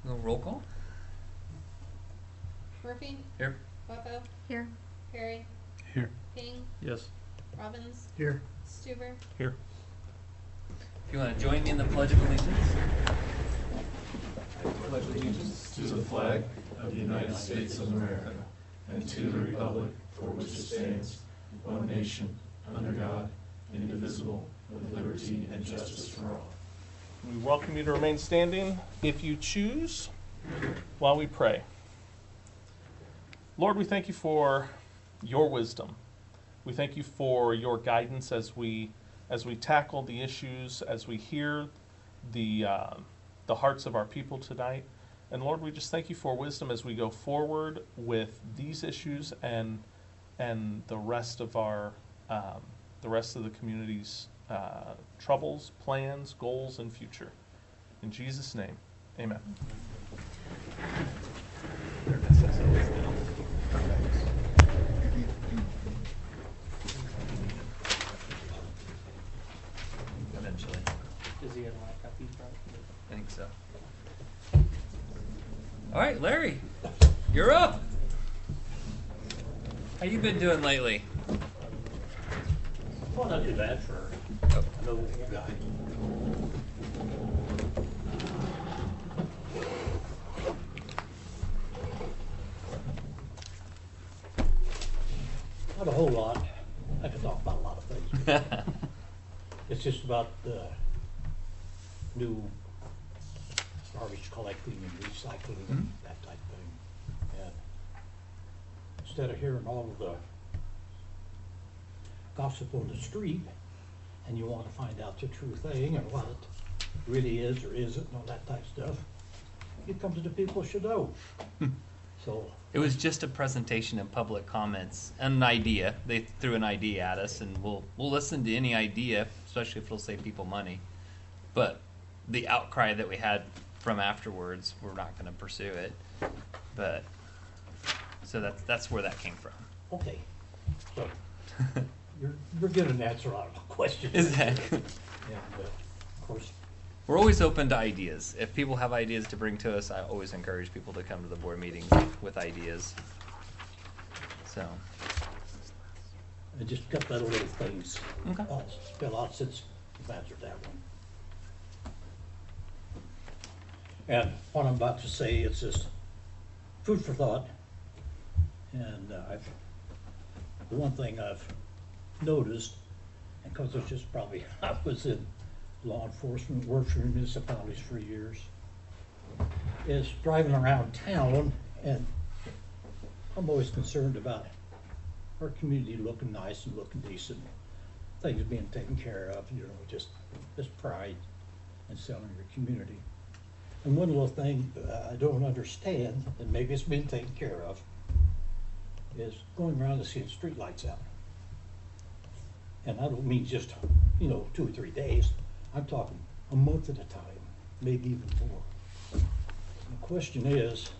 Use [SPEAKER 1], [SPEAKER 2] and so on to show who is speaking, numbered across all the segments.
[SPEAKER 1] Roll call.
[SPEAKER 2] Murphy?
[SPEAKER 1] Here.
[SPEAKER 2] Bucko?
[SPEAKER 3] Here.
[SPEAKER 2] Perry?
[SPEAKER 4] Here.
[SPEAKER 2] Ping?
[SPEAKER 4] Yes.
[SPEAKER 2] Robbins?
[SPEAKER 4] Here.
[SPEAKER 2] Stuber?
[SPEAKER 4] Here.
[SPEAKER 1] If you want to join me in the Pledge of Allegiance.
[SPEAKER 5] I pledge allegiance to the flag of the United States of America and to the republic for which it stands, one nation, under God, indivisible, with liberty and justice for all.
[SPEAKER 4] We welcome you to remain standing if you choose while we pray. Lord, we thank you for your wisdom. We thank you for your guidance as we tackle the issues, as we hear the hearts of our people tonight. And Lord, we just thank you for wisdom as we go forward with these issues and the rest of the community's troubles, plans, goals, and future. In Jesus' name, amen.
[SPEAKER 1] Eventually.
[SPEAKER 6] Is he gonna like copy from?
[SPEAKER 1] I think so. All right, Larry, you're up. How you been doing lately?
[SPEAKER 6] Well, not too bad for
[SPEAKER 1] Oh.
[SPEAKER 6] an old guy. Not a whole lot. I could talk about a lot of things. It's just about the new garbage collecting and recycling and that type of thing. And instead of hearing all of the gossip on the street, and you want to find out the true thing or what it really is or isn't and all that type of stuff, you come to the people who should know. So
[SPEAKER 1] It was just a presentation and public comments, an idea. They threw an idea at us, and we'll listen to any idea, especially if it'll save people money. But the outcry that we had from afterwards, we're not going to pursue it. But so that's where that came from.
[SPEAKER 6] okay, so you're getting an answer out of my question.
[SPEAKER 1] Is that?
[SPEAKER 6] And of course,
[SPEAKER 1] We're always open to ideas. If people have ideas to bring to us, I always encourage people to come to the board meetings with ideas. So,
[SPEAKER 6] I just got that little things.
[SPEAKER 1] Okay.
[SPEAKER 6] I'll spell out since you've answered that one. And what I'm about to say, it's just food for thought. And the one thing I've noticed, and because it's just probably, I was in law enforcement, worked for municipalities for years, is driving around town, and I'm always concerned about our community looking nice and looking decent, things being taken care of, you know, just pride in selling your community. And one little thing I don't understand, and maybe it's been taken care of, is going around and seeing streetlights out. And I don't mean just, 2 or 3 days. I'm talking a month at a time, maybe even more. The question is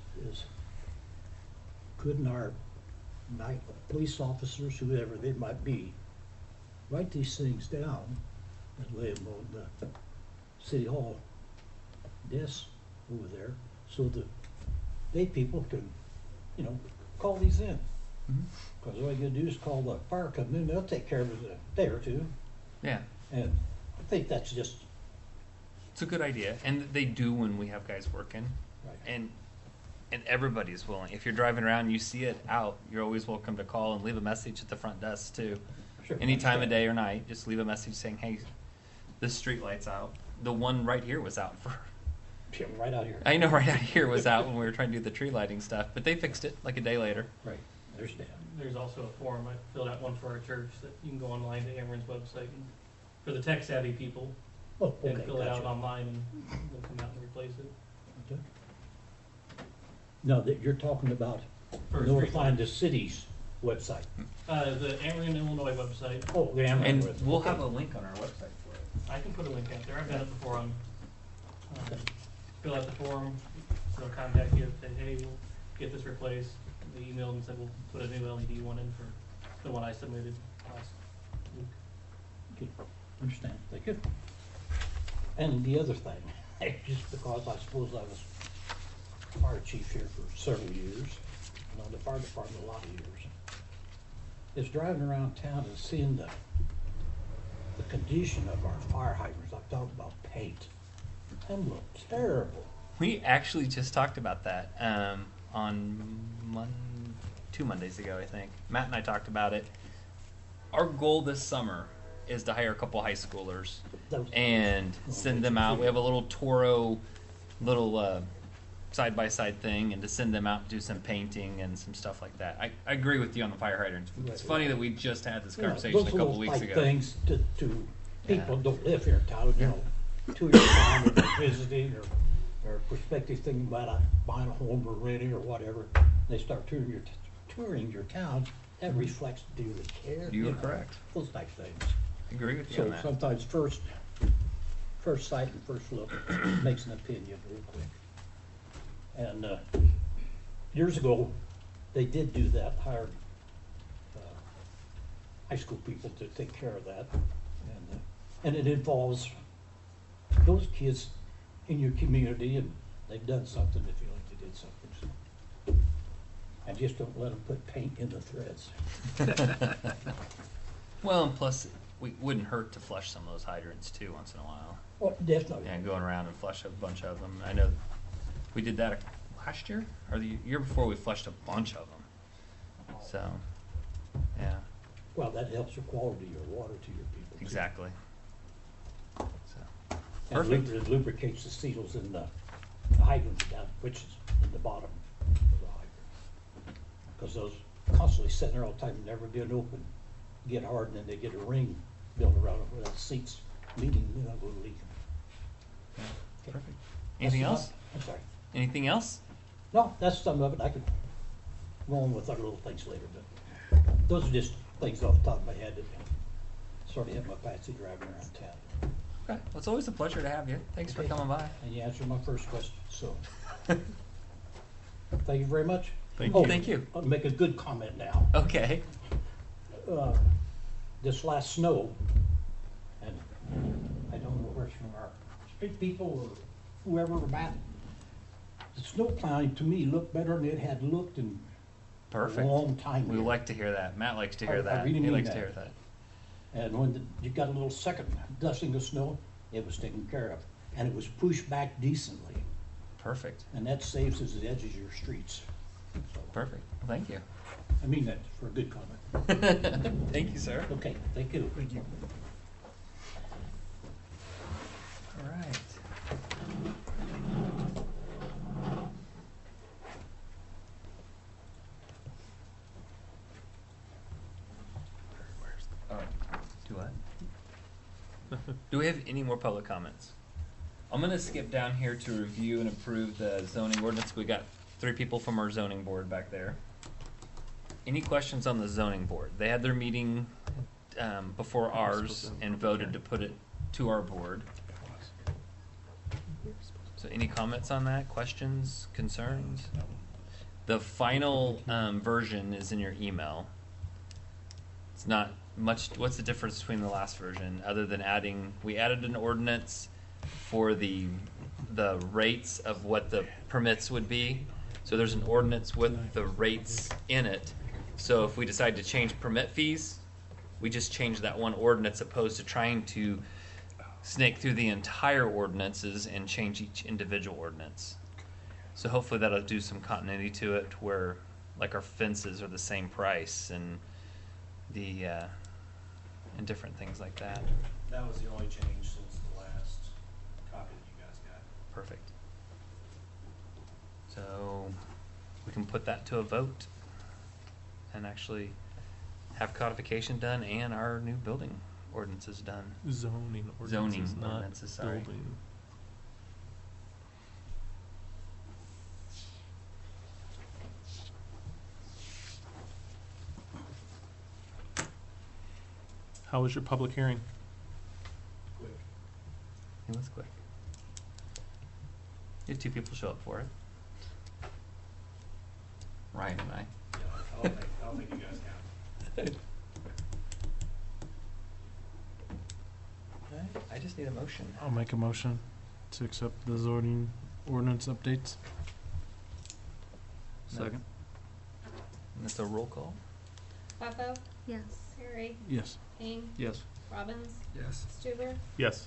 [SPEAKER 6] couldn't our night police officers, whoever they might be, write these things down and lay them on the city hall desk over there so that they people can, call these in. Because all you gotta do is call the fire company and they'll take care of it in a day or two.
[SPEAKER 1] yeah,
[SPEAKER 6] And I think that's just
[SPEAKER 1] it's a good idea. And they do when we have guys working.
[SPEAKER 6] right.
[SPEAKER 1] And everybody's willing. If you're driving around and you see it out, you're always welcome to call and leave a message at the front desk too.
[SPEAKER 6] Sure,
[SPEAKER 1] Any time of
[SPEAKER 6] understand.
[SPEAKER 1] day or night, just leave a message saying, hey, this street light's out. The one right here was out for,
[SPEAKER 6] Yeah, right out here.
[SPEAKER 1] I know right out here was out when we were trying to do the tree lighting stuff, but they fixed it like a day later.
[SPEAKER 6] Right, understand.
[SPEAKER 7] There's also a form, I filled out one for our church, that you can go online to Ameren's website, and for the tech savvy people,
[SPEAKER 6] Oh, okay,
[SPEAKER 7] and fill it out
[SPEAKER 6] gotcha.
[SPEAKER 7] online, and they'll come out and replace it.
[SPEAKER 6] Okay. Now, that you're talking about
[SPEAKER 7] For
[SPEAKER 6] notifying the city's website.
[SPEAKER 7] The Ameren, Illinois website,
[SPEAKER 6] Oh, the Ameren
[SPEAKER 1] And
[SPEAKER 6] website.
[SPEAKER 1] we'll
[SPEAKER 6] Okay.
[SPEAKER 1] have a link on our website for it.
[SPEAKER 7] I can put a link out there, I've done it before on, fill out the form, they'll contact you, say, hey, we'll get this replaced. They emailed and said, we'll put a new LED one in for the one I submitted last week.
[SPEAKER 6] Okay, understand, thank you. And the other thing, just because I suppose I was fire chief here for several years, and on the fire department a lot of years, is driving around town and seeing the condition of our fire hydrants. I'm talking about paint. Them look terrible.
[SPEAKER 1] We actually just talked about that on 2 Mondays ago, I think. Matt and I talked about it. Our goal this summer is to hire a couple high schoolers and send them out. We have a little Toro, little side-by-side thing, and to send them out and do some painting and some stuff like that. I agree with you on the fire hydrants. It's funny that we just had this conversation a couple weeks ago.
[SPEAKER 6] Those things to people who don't live here in town, you know, tour your town or they're visiting or prospective thinking about buying a home or renting or whatever. They start touring your town. That reflects due to care.
[SPEAKER 1] You are correct.
[SPEAKER 6] Those type things.
[SPEAKER 1] I agree with you
[SPEAKER 6] So
[SPEAKER 1] on that.
[SPEAKER 6] sometimes first sight and first look makes an opinion real quick. And years ago, they did do that, hired high school people to take care of that. And it involves those kids in your community, and they've done something, they feel like they did something. So. And just don't let them put paint in the threads.
[SPEAKER 1] Well, and plus, we wouldn't hurt to flush some of those hydrants too once in a while.
[SPEAKER 6] Oh, definitely.
[SPEAKER 1] Yeah, going around and flush a bunch of them. I know we did that last year or the year before. We flushed a bunch of them. So, yeah,
[SPEAKER 6] Well, that helps the quality of your water to your people. too.
[SPEAKER 1] exactly. So,
[SPEAKER 6] And
[SPEAKER 1] perfect.
[SPEAKER 6] it lubricates the seals in the hydrants down, which is in the bottom of the hydrant. Because those constantly sitting there all the time, never getting open, get hard, and then they get a ring built around it where that seats meeting, then I'll go leak.
[SPEAKER 1] Yeah,
[SPEAKER 6] Okay.
[SPEAKER 1] perfect. Anything
[SPEAKER 6] That's
[SPEAKER 1] else?
[SPEAKER 6] enough. I'm sorry.
[SPEAKER 1] Anything else?
[SPEAKER 6] No, that's some of it. I could go on with other little things later, but those are just things off the top of my head that sort of hit my fancy driving around town.
[SPEAKER 1] Okay. Well, it's always a pleasure to have you. Thanks for
[SPEAKER 6] Okay.
[SPEAKER 1] coming by.
[SPEAKER 6] And you answered my first question, so. Thank you very much.
[SPEAKER 4] Thank
[SPEAKER 6] Oh,
[SPEAKER 4] you.
[SPEAKER 1] Thank you.
[SPEAKER 6] I'll make a good comment now.
[SPEAKER 1] Okay.
[SPEAKER 6] This last snow, and I don't know where it's from our street people or whoever about, the snow plowing to me looked better than it had looked in
[SPEAKER 1] Perfect.
[SPEAKER 6] a long time.
[SPEAKER 1] We
[SPEAKER 6] here.
[SPEAKER 1] like to hear that. Matt likes to hear
[SPEAKER 6] I
[SPEAKER 1] that.
[SPEAKER 6] really
[SPEAKER 1] He
[SPEAKER 6] mean
[SPEAKER 1] likes
[SPEAKER 6] that.
[SPEAKER 1] to hear that.
[SPEAKER 6] And when you got a little second dusting of snow, it was taken care of. And it was pushed back decently.
[SPEAKER 1] Perfect.
[SPEAKER 6] And that saves us the edges of your streets. So,
[SPEAKER 1] Perfect. Well, thank you.
[SPEAKER 6] I mean that for a good comment.
[SPEAKER 1] Thank you, sir.
[SPEAKER 6] Okay, thank you. Thank you.
[SPEAKER 1] All right. Do what? Do we have any more public comments? I'm gonna skip down here to review and approve the zoning ordinance. We got 3 people from our zoning board back there. Any questions on the zoning board? They had their meeting before ours and voted to put it to our board. So any comments on that? Questions, concerns? The final version is in your email. It's not much. What's the difference between the last version other than we added an ordinance for the rates of what the permits would be. So there's an ordinance with the rates in it. So if we decide to change permit fees, we just change that one ordinance opposed to trying to snake through the entire ordinances and change each individual ordinance. So hopefully that'll do some continuity to it where like our fences are the same price and the and different things like that.
[SPEAKER 2] That was the only change since the last copy that you guys got.
[SPEAKER 1] Perfect. So we can put that to a vote and actually have codification done and our new building ordinances done.
[SPEAKER 4] Zoning ordinances,
[SPEAKER 1] Zoning
[SPEAKER 4] not
[SPEAKER 1] ordinances, sorry.
[SPEAKER 4] building. How was your public hearing?
[SPEAKER 2] Quick.
[SPEAKER 1] It was quick. You had 2 people show up for it. Ryan and I.
[SPEAKER 2] Yeah, I'll make you guys count.
[SPEAKER 1] I just need a motion.
[SPEAKER 3] I'll make a motion to accept the zoning ordinance updates.
[SPEAKER 1] Second. And that's a roll call.
[SPEAKER 3] Bucko,
[SPEAKER 8] Yes.
[SPEAKER 3] Harry,
[SPEAKER 5] Yes.
[SPEAKER 3] King,
[SPEAKER 5] Yes.
[SPEAKER 3] Robbins,
[SPEAKER 5] Yes.
[SPEAKER 3] Stuber.
[SPEAKER 4] Yes.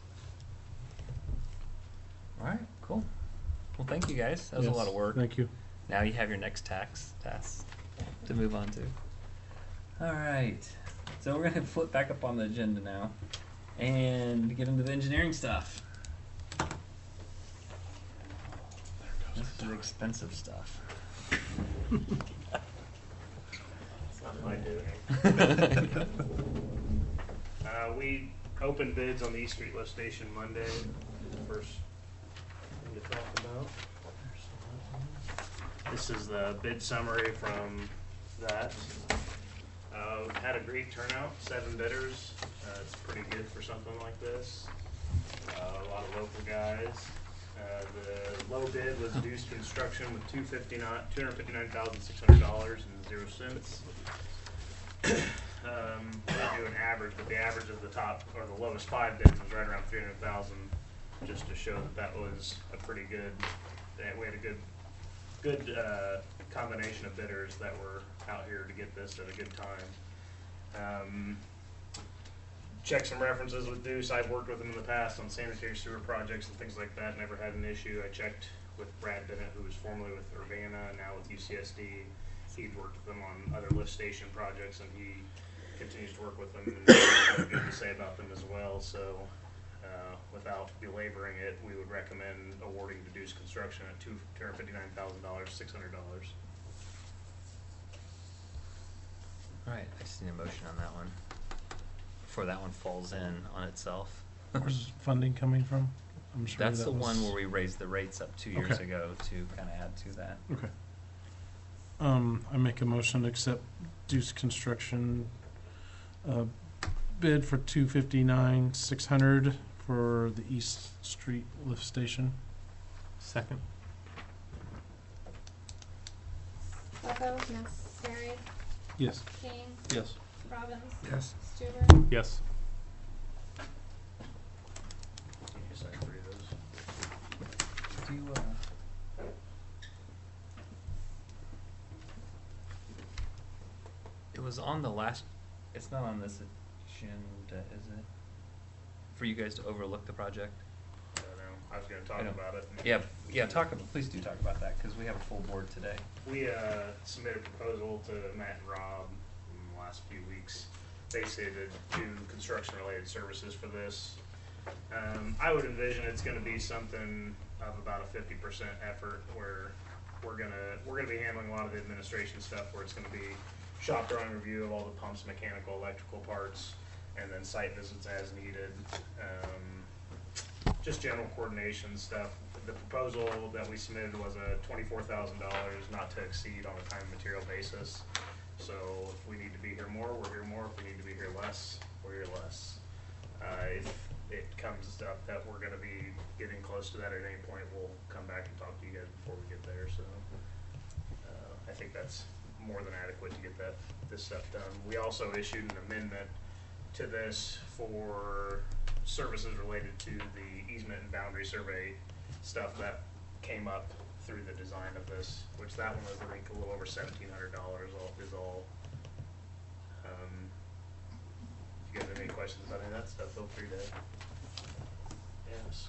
[SPEAKER 1] All right, cool. Well, thank you guys. That was a lot of work.
[SPEAKER 5] Thank you.
[SPEAKER 1] Now you have your next task to move on to. All right. So we're gonna flip back up on the agenda now and get into the engineering stuff. This is the expensive stuff.
[SPEAKER 2] It's not my doing. We opened bids on the East Street lift station Monday. First thing to talk about. This is the bid summary from that. Had a great turnout, 7 bidders. It's pretty good for something like this. A lot of local guys. The low bid was Deuce Construction with $259,600 and 0 cents. We do an average, but the average of the top or the lowest 5 bids was right around 300,000, just to show that that was a pretty good. We had a good combination of bidders that were out here to get this at a good time. Check some references with Deuce. I've worked with him in the past on sanitary sewer projects and things like that. Never had an issue. I checked with Brad Bennett, who was formerly with Urbana, now with UCSD. He'd worked with them on other lift station projects, and he continues to work with them and has good to say about them as well. So, without belaboring it, we would recommend awarding to Deuce Construction at $259,600.
[SPEAKER 1] All right, I just need a motion on that one before that one falls in on itself.
[SPEAKER 5] Where's funding coming from? I'm sure
[SPEAKER 1] That's
[SPEAKER 5] that
[SPEAKER 1] the
[SPEAKER 5] was-
[SPEAKER 1] one where we raised the rates up 2 years
[SPEAKER 5] Okay.
[SPEAKER 1] ago to kind of add to that.
[SPEAKER 5] Okay. I make a motion to accept Deuce Construction bid for $259,600 for the East Street lift station.
[SPEAKER 4] Second.
[SPEAKER 3] Bucko,
[SPEAKER 8] Yes.
[SPEAKER 3] Harry,
[SPEAKER 5] Yes.
[SPEAKER 3] King,
[SPEAKER 4] Yes.
[SPEAKER 3] Robbins,
[SPEAKER 5] Yes.
[SPEAKER 3] Stuber.
[SPEAKER 4] Yes.
[SPEAKER 2] Yes, I agree with those.
[SPEAKER 1] Do you, it was on the last, it's not on this agenda, is it? For you guys to overlook the project?
[SPEAKER 2] I don't know. I was gonna
[SPEAKER 1] I
[SPEAKER 2] talk
[SPEAKER 1] know.
[SPEAKER 2] about it.
[SPEAKER 1] Yeah, please do talk about that, because we have a full board today.
[SPEAKER 2] We submitted a proposal to Matt and Rob in the last few weeks, basically to do construction-related services for this. I would envision it's gonna be something of about a 50% effort, where we're gonna be handling a lot of the administration stuff, where it's gonna be shop drawing review of all the pumps, mechanical, electrical parts, and then site visits as needed. Just general coordination stuff. The proposal that we submitted was a $24,000 not to exceed on a time and material basis. So if we need to be here more, we're here more. If we need to be here less, we're here less. If it comes up that we're gonna be getting close to that at any point, we'll come back and talk to you guys before we get there, so. I think that's more than adequate to get this stuff done. We also issued an amendment to this for services related to the easement and boundary survey stuff that came up through the design of this, which that one was, I think, a little over $1,700 is all. If you guys have any questions about any of that stuff, feel free to ask.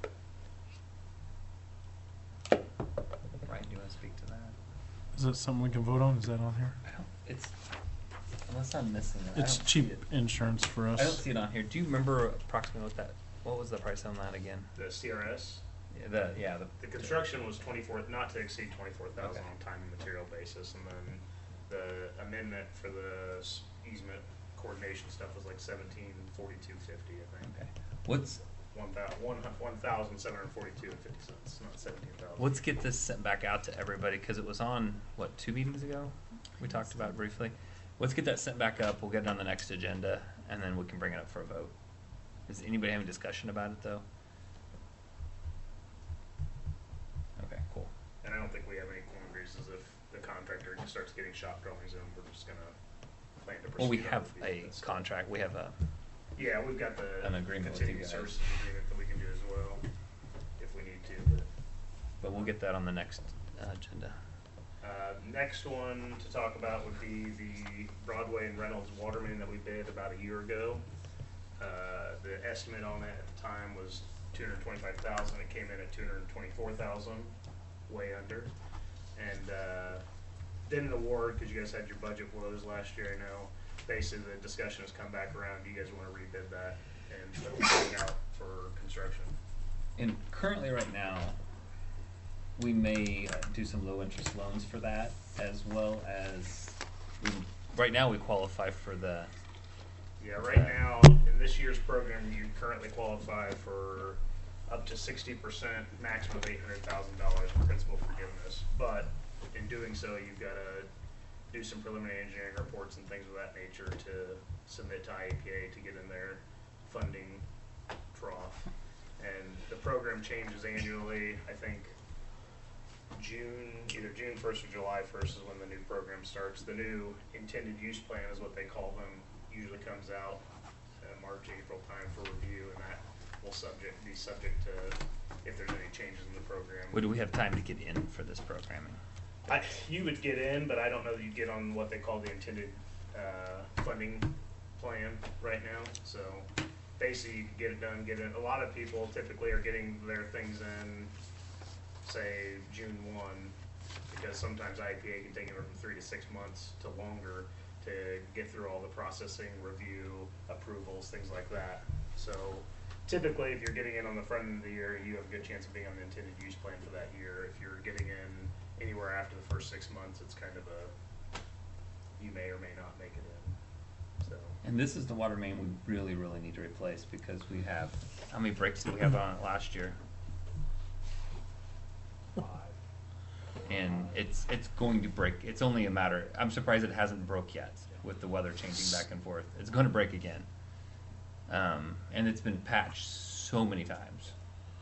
[SPEAKER 1] Ryan, do you want to speak to that?
[SPEAKER 5] Is that something we can vote on? Is that on here?
[SPEAKER 1] I don't, it's, unless I'm missing it. I
[SPEAKER 5] It's
[SPEAKER 1] don't see
[SPEAKER 5] cheap
[SPEAKER 1] it.
[SPEAKER 5] insurance for us.
[SPEAKER 1] I don't see it on here. Do you remember approximately what was the price on that again?
[SPEAKER 2] The CRS,
[SPEAKER 1] Yeah,
[SPEAKER 2] the construction was not to exceed 24,000
[SPEAKER 1] Okay.
[SPEAKER 2] on time and material basis, and then the amendment for the easement coordination stuff was like 1742.50, I think.
[SPEAKER 1] Okay. What's
[SPEAKER 2] 1,742.50 cents, not 17,000.
[SPEAKER 1] Let's get this sent back out to everybody, because it was on, 2 meetings ago? We talked about it briefly. Let's get that sent back up, we'll get it on the next agenda, and then we can bring it up for a vote. Does anybody have a discussion about it, though? Okay, cool.
[SPEAKER 2] And I don't think we have any corner greases if the contractor starts getting shop drawings in, we're just gonna plan to proceed.
[SPEAKER 1] Well, we
[SPEAKER 2] on
[SPEAKER 1] have
[SPEAKER 2] with
[SPEAKER 1] a
[SPEAKER 2] these.
[SPEAKER 1] contract, we have a,
[SPEAKER 2] Yeah, we've got
[SPEAKER 1] an agreement with you
[SPEAKER 2] continuing
[SPEAKER 1] guys.
[SPEAKER 2] services agreement that we can do as well, if we need to, but.
[SPEAKER 1] but we'll get that on the next agenda.
[SPEAKER 2] Next one to talk about would be the Broadway and Reynolds water main that we bid about a year ago. The estimate on it at the time was $225,000. It came in at $224,000, way under. And didn't award because you guys had your budget woes last year. I know. Basically, the discussion has come back around. Do you guys want to rebid that and put it out for construction?
[SPEAKER 1] And currently, right now, we may do some low interest loans for that, as well as right now we qualify for the.
[SPEAKER 2] Yeah, right now in this year's program, you currently qualify for up to 60%, maximum of $800,000 principal forgiveness. But in doing so, you've got to do some preliminary engineering reports and things of that nature to submit to IEPA to get in their funding trough. And the program changes annually. I think either June 1st or July 1st is when the new program starts. The new intended use plan is what they call them. Usually comes out March, April time for review, and that will be subject to if there's any changes in the program.
[SPEAKER 1] Would we have time to get in for this programming?
[SPEAKER 2] You would get in, but I don't know that you'd get on what they call the intended funding plan right now. So basically, you can get it done, get it. A lot of people typically are getting their things in, say, June 1, because sometimes IEPA can take anywhere from 3 to 6 months to longer to get through all the processing, review, approvals, things like that. So typically, if you're getting in on the front end of the year, you have a good chance of being on the intended use plan for that year. If you're getting in anywhere after the first 6 months, it's kind of you may or may not make it in. So.
[SPEAKER 1] And this is the water main we really, really need to replace because we have, how many breaks did we have on it last year?
[SPEAKER 2] 5.
[SPEAKER 1] And it's going to break. It's only a matter. I'm surprised it hasn't broke yet with the weather changing back and forth. It's going to break again. And it's been patched so many times.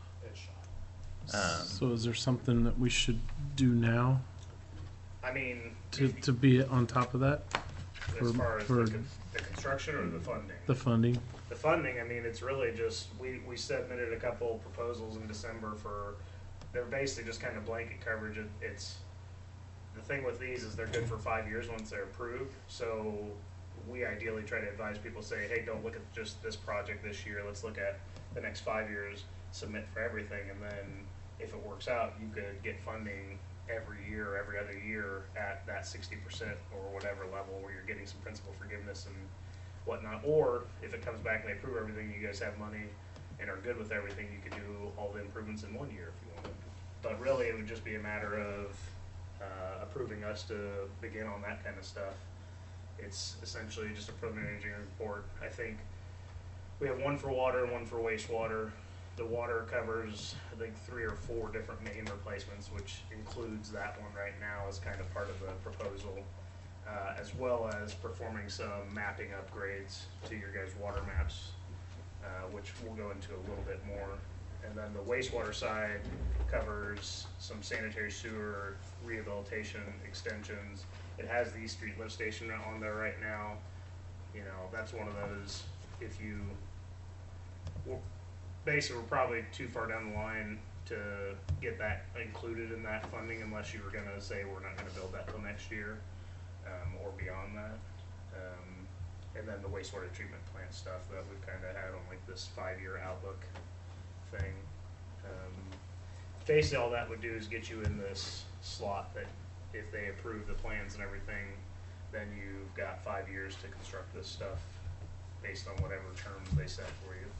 [SPEAKER 5] So is there something that we should do now
[SPEAKER 2] I mean,
[SPEAKER 5] to be on top of that?
[SPEAKER 2] as far as the construction or the funding?
[SPEAKER 5] The funding?
[SPEAKER 2] The funding, I mean, it's really just, we submitted a couple proposals in December for, they're basically just kind of blanket coverage. It's, the thing with these is they're good for 5 years once they're approved. So we ideally try to advise people, say, hey, don't look at just this project this year. Let's look at the next 5 years, submit for everything, and then if it works out, you could get funding every year, every other year at that 60% or whatever level where you're getting some principal forgiveness and whatnot. Or if it comes back and they approve everything, you guys have money and are good with everything, you could do all the improvements in 1 year if you wanted. But really, it would just be a matter of approving us to begin on that kind of stuff. It's essentially just a preliminary engineering report. I think we have one for water and one for wastewater. The water covers, I think, 3 or 4 different main replacements, which includes that one right now as kind of part of the proposal, as well as performing some mapping upgrades to your guys' water maps, which we'll go into a little bit more. And then the wastewater side covers some sanitary sewer rehabilitation extensions. It has the East Street lift station on there right now. You know, that's one of those, if you, basically, we're probably too far down the line to get that included in that funding unless you were going to say we're not going to build that till next year or beyond that. And then the wastewater treatment plant stuff that we've kind of had on like this 5-year outlook thing. Basically, all that would do is get you in this slot that if they approve the plans and everything, then you've got 5 years to construct this stuff based on whatever terms they set for you.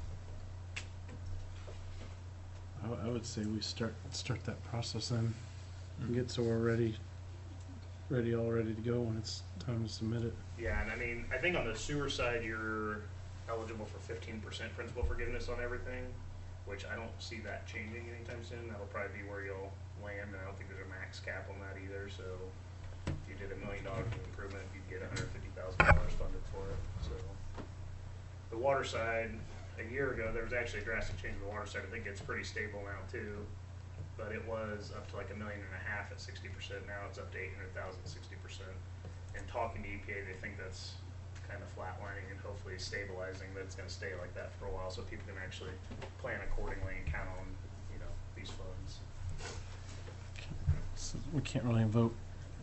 [SPEAKER 5] I would say we start that process then and get so we're ready to go when it's time to submit it.
[SPEAKER 2] Yeah, and I mean, I think on the sewer side, you're eligible for 15% principal forgiveness on everything, which I don't see that changing anytime soon. That'll probably be where you'll land, and I don't think there's a max cap on that either. So if you did $1 million of improvement, you'd get $150,000 funded for it. So the water side, a year ago, there was actually a drastic change in the water side. I think it's pretty stable now too, but it was up to like $1.5 million at 60%. Now it's up to $800,000 at 60%. And talking to EPA, they think that's kind of flatlining and hopefully stabilizing. That it's going to stay like that for a while, so people can actually plan accordingly and count on, you know, these funds.
[SPEAKER 5] So we can't really vote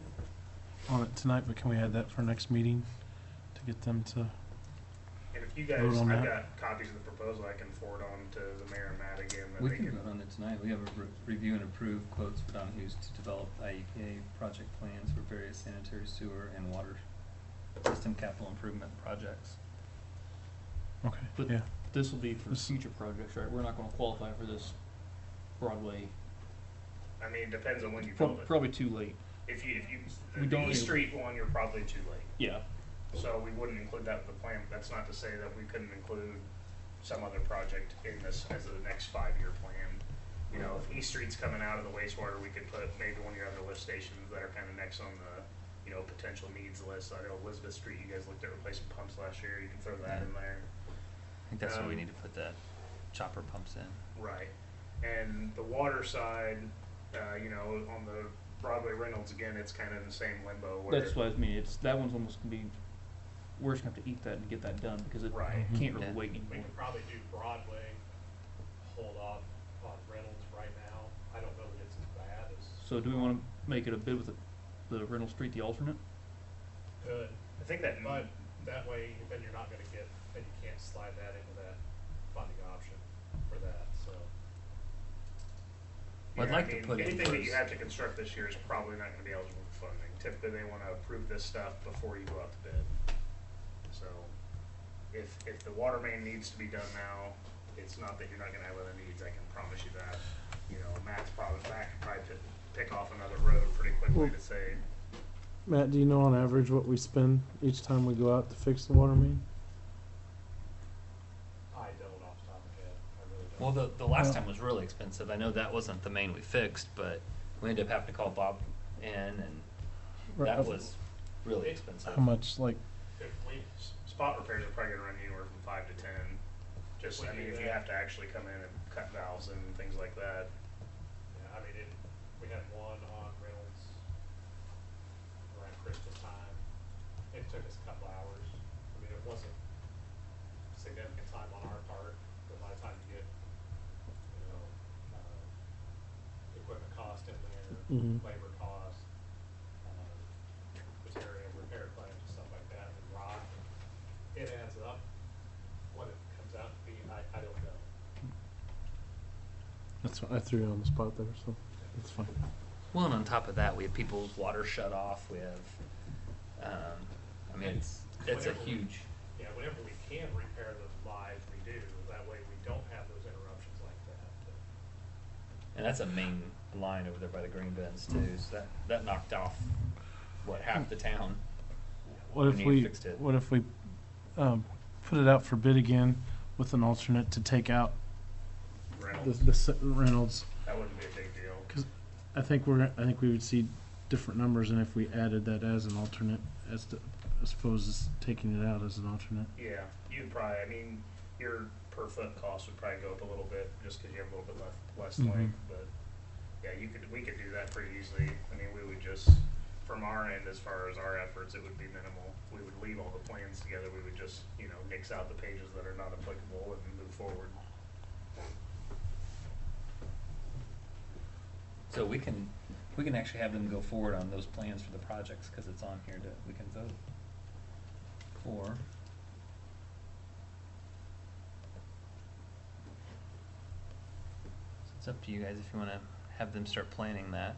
[SPEAKER 8] on it tonight, but can we add that for next meeting to get them to?
[SPEAKER 2] And if you guys,
[SPEAKER 8] Vote on
[SPEAKER 2] I've
[SPEAKER 8] that.
[SPEAKER 2] got copies of the proposal I can forward on to the mayor and Matt again. That
[SPEAKER 1] We
[SPEAKER 2] they
[SPEAKER 1] can vote on it tonight. We have a review and approve quotes for Donahue's to develop IEPA project plans for various sanitary sewer and water system capital improvement projects.
[SPEAKER 8] Okay.
[SPEAKER 9] But
[SPEAKER 8] Yeah.
[SPEAKER 9] this will be for
[SPEAKER 8] This-
[SPEAKER 9] future projects, right? We're not gonna qualify for this Broadway.
[SPEAKER 2] I mean, it depends on when you build it.
[SPEAKER 9] Probably too late.
[SPEAKER 2] If you,
[SPEAKER 9] We
[SPEAKER 2] the
[SPEAKER 9] don't
[SPEAKER 2] East
[SPEAKER 9] need-
[SPEAKER 2] Street one, you're probably too late.
[SPEAKER 9] Yeah.
[SPEAKER 2] So we wouldn't include that with the plan, but that's not to say that we couldn't include some other project in this as the next 5-year plan. You know, if East Street's coming out of the wastewater, we could put maybe one of your other lift stations that are kind of next on the, you know, potential needs list. I know Elizabeth Street, you guys looked at replacing pumps last year, you can throw that in there.
[SPEAKER 1] I think that's what we need to put the chopper pumps in.
[SPEAKER 2] Right. And the water side, you know, on the Broadway Reynolds, again, it's kind of in the same limbo where.
[SPEAKER 9] That's what I mean. That one's almost gonna be, we're just gonna have to eat that and get that done because it
[SPEAKER 2] Right.
[SPEAKER 9] can't really
[SPEAKER 1] Yeah.
[SPEAKER 9] wait
[SPEAKER 10] We
[SPEAKER 9] anymore.
[SPEAKER 10] could probably do Broadway, hold off on Reynolds right now. I don't know that it's as bad as.
[SPEAKER 9] So do we wanna make it a bid with the Reynolds Street, the alternate?
[SPEAKER 10] Good,
[SPEAKER 2] I think that.
[SPEAKER 10] but that way, then you're not gonna get, then you can't slide that into that funding option for that, so.
[SPEAKER 1] I'd like to put in
[SPEAKER 2] anything that you
[SPEAKER 1] first.
[SPEAKER 2] have to construct this year is probably not going to be eligible for funding. Typically, they want to approve this stuff before you go out to bid. So, if the water main needs to be done now, it's not that you're not going to have other needs. I can promise you that. You know, Matt's probably back, probably pick off another road pretty quickly to say.
[SPEAKER 8] Matt, do you know on average what we spend each time we go out to fix the water main?
[SPEAKER 10] I don't off the top of my head, I really don't.
[SPEAKER 1] Well, the last time was really expensive. I know that wasn't the main we fixed, but we ended up having to call Bob in, and that was really expensive.
[SPEAKER 8] How much, like,
[SPEAKER 10] If we,
[SPEAKER 2] Spot repairs are probably going to run you anywhere from 5 to 10. Just,
[SPEAKER 10] We
[SPEAKER 2] I mean,
[SPEAKER 10] do
[SPEAKER 2] if you
[SPEAKER 10] that.
[SPEAKER 2] have to actually come in and cut valves and things like that.
[SPEAKER 10] yeah, I mean, we had one on Reynolds around Christmas time. It took us a couple hours. I mean, it wasn't significant time on our part, but by the time you get, you know, equipment cost in there,
[SPEAKER 8] Mhm.
[SPEAKER 10] labor cost, material repair claims and stuff like that, and rock, it adds up. What it comes out to be, I don't know.
[SPEAKER 8] that's what I threw you on the spot there, so that's fine.
[SPEAKER 1] Well, and on top of that, we have people's water shut off. We have, I mean, it's a
[SPEAKER 10] Whenever we-
[SPEAKER 1] huge.
[SPEAKER 10] Yeah, whenever we can repair the lines, we do. That way we don't have those interruptions like that.
[SPEAKER 1] And that's a main line over there by the green bins too. So that knocked off half the town.
[SPEAKER 8] What
[SPEAKER 1] When
[SPEAKER 8] if
[SPEAKER 1] you
[SPEAKER 8] we,
[SPEAKER 1] fixed it.
[SPEAKER 8] what if we, put it out for bid again with an alternate to take out
[SPEAKER 2] Reynolds,
[SPEAKER 8] the Reynolds?
[SPEAKER 2] that wouldn't be a big deal.
[SPEAKER 8] Cause I think we would see different numbers than if we added that as an alternate, as opposed to taking it out as an alternate.
[SPEAKER 2] Yeah, you'd probably, I mean, your per foot cost would probably go up a little bit just because you have a little bit less
[SPEAKER 8] Mhm.
[SPEAKER 2] length, but yeah, we could do that pretty easily. I mean, we would just, from our end, as far as our efforts, it would be minimal. We would leave all the plans together. We would just, you know, nix out the pages that are not applicable and move forward.
[SPEAKER 1] So we can actually have them go forward on those plans for the projects because it's on here we can vote for. So it's up to you guys if you want to have them start planning that.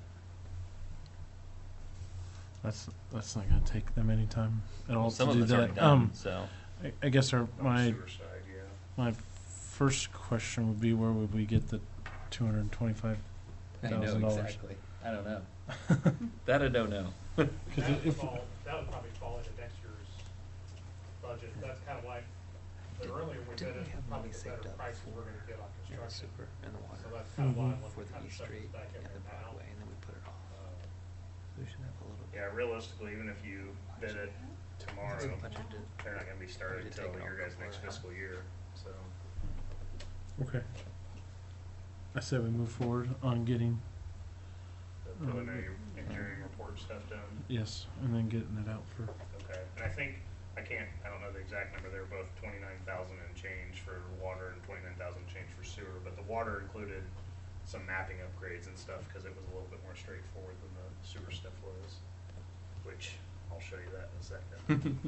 [SPEAKER 8] That's not gonna take them any time at all
[SPEAKER 1] Some
[SPEAKER 8] to
[SPEAKER 1] of
[SPEAKER 8] do
[SPEAKER 1] it's
[SPEAKER 8] that.
[SPEAKER 1] already done, so
[SPEAKER 8] I guess
[SPEAKER 2] On
[SPEAKER 8] my
[SPEAKER 2] the sewer side, yeah.
[SPEAKER 8] my first question would be, where would we get the $225,000?
[SPEAKER 1] I know exactly. I don't know. That I don't know.
[SPEAKER 10] That would probably fall into next year's budget. That's kind of like, the earlier we did it, probably the better prices we're gonna get on construction.
[SPEAKER 1] and the
[SPEAKER 10] So that's kind of why I want
[SPEAKER 1] for
[SPEAKER 10] to
[SPEAKER 1] the
[SPEAKER 10] kind of
[SPEAKER 1] East
[SPEAKER 10] set
[SPEAKER 1] Street
[SPEAKER 10] this back in
[SPEAKER 1] and the
[SPEAKER 10] there now.
[SPEAKER 1] Broadway, and then we put it off. So we should have a little.
[SPEAKER 2] Yeah, realistically, even if you did it tomorrow, they're not gonna be started
[SPEAKER 1] Budget
[SPEAKER 2] until
[SPEAKER 1] take it
[SPEAKER 2] your
[SPEAKER 1] off
[SPEAKER 2] guys' next
[SPEAKER 1] before,
[SPEAKER 2] fiscal year, so.
[SPEAKER 8] Okay. I say we move forward on getting,
[SPEAKER 2] The preliminary engineering report stuff done.
[SPEAKER 8] yes, and then getting it out for,
[SPEAKER 2] Okay, and I think, I don't know the exact number, they were both 29,000 and change for water and 29,000 change for sewer, but the water included some mapping upgrades and stuff, cause it was a little bit more straightforward than the sewer stuff was. which I'll show you that in a second.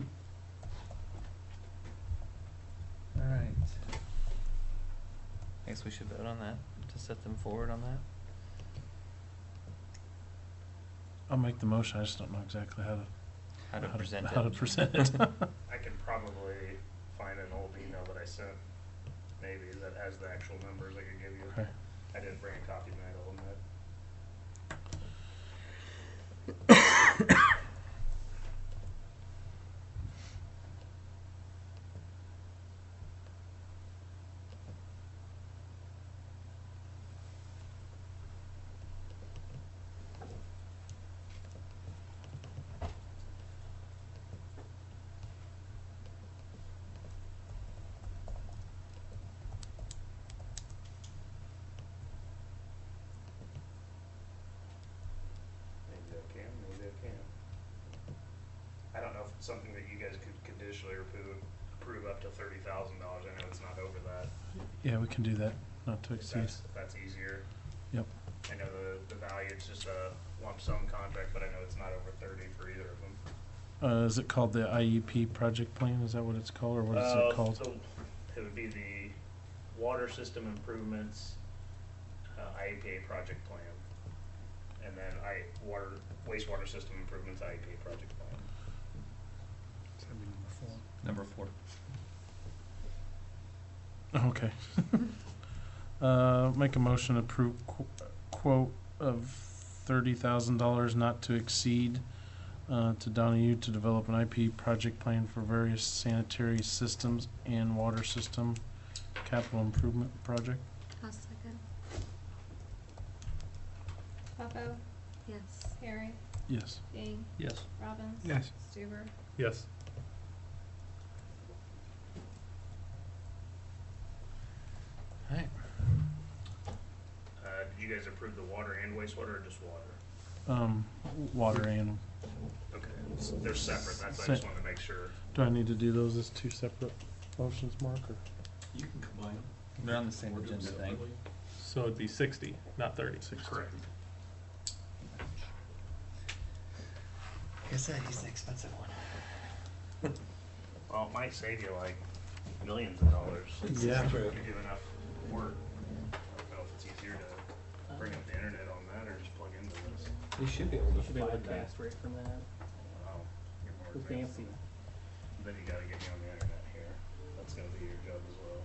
[SPEAKER 1] All right. I guess we should vote on that to set them forward on that.
[SPEAKER 8] I'll make the motion, I just don't know exactly how
[SPEAKER 1] How to present it.
[SPEAKER 8] how to present it.
[SPEAKER 2] I can probably find an old email that I sent, maybe, that has the actual numbers I could give you.
[SPEAKER 8] Okay.
[SPEAKER 2] I didn't bring a copy tonight, I'll admit. Maybe I can, maybe I can't. I don't know if it's something that you guys could conditionally approve up to $30,000. I know it's not over that.
[SPEAKER 8] Yeah, we can do that, not to
[SPEAKER 2] If
[SPEAKER 8] exceed.
[SPEAKER 2] that's easier.
[SPEAKER 8] Yep.
[SPEAKER 2] I know the value, it's just a lump sum contract, but I know it's not over 30 for either of them.
[SPEAKER 8] Is it called the IEP project plan? Is that what it's called, or what is it called?
[SPEAKER 2] It would be the water system improvements, IEPA project plan. And then wastewater system improvements, IEPA project plan.
[SPEAKER 1] Number 4.
[SPEAKER 8] Okay. Make a motion to approve quote of $30,000 not to exceed to Donahue to develop an IP project plan for various sanitary systems and water system capital improvement project.
[SPEAKER 3] I'll second.
[SPEAKER 11] Bucko,
[SPEAKER 3] Yes.
[SPEAKER 11] Harry,
[SPEAKER 8] Yes.
[SPEAKER 11] Dean,
[SPEAKER 9] Yes.
[SPEAKER 11] Robbins.
[SPEAKER 9] Yes.
[SPEAKER 11] Stuber.
[SPEAKER 9] Yes.
[SPEAKER 1] All right.
[SPEAKER 2] Did you guys approve the water and wastewater, or just water?
[SPEAKER 8] Water and,
[SPEAKER 2] Okay, they're separate, that's, I
[SPEAKER 8] Se-
[SPEAKER 2] just wanted to make sure.
[SPEAKER 8] do I need to do those as two separate motions, Mark, or?
[SPEAKER 5] You can combine them.
[SPEAKER 1] They're on the same
[SPEAKER 5] Or do them
[SPEAKER 1] agenda thing.
[SPEAKER 5] separately.
[SPEAKER 9] So it'd be 60, not 30.
[SPEAKER 2] Correct.
[SPEAKER 1] Like I said, he's the expensive one.
[SPEAKER 2] Well, it might save you like millions of dollars.
[SPEAKER 8] Yeah.
[SPEAKER 2] If you do enough work. I don't know if it's easier to bring up the internet on that or just plug into this.
[SPEAKER 1] We should be able to
[SPEAKER 7] Should be able to
[SPEAKER 1] find that.
[SPEAKER 7] cast right from that.
[SPEAKER 2] Wow, you're more
[SPEAKER 7] Too
[SPEAKER 2] advanced
[SPEAKER 7] fancy.
[SPEAKER 2] than that. Then you gotta get me on the internet here. That's gonna be your job as well.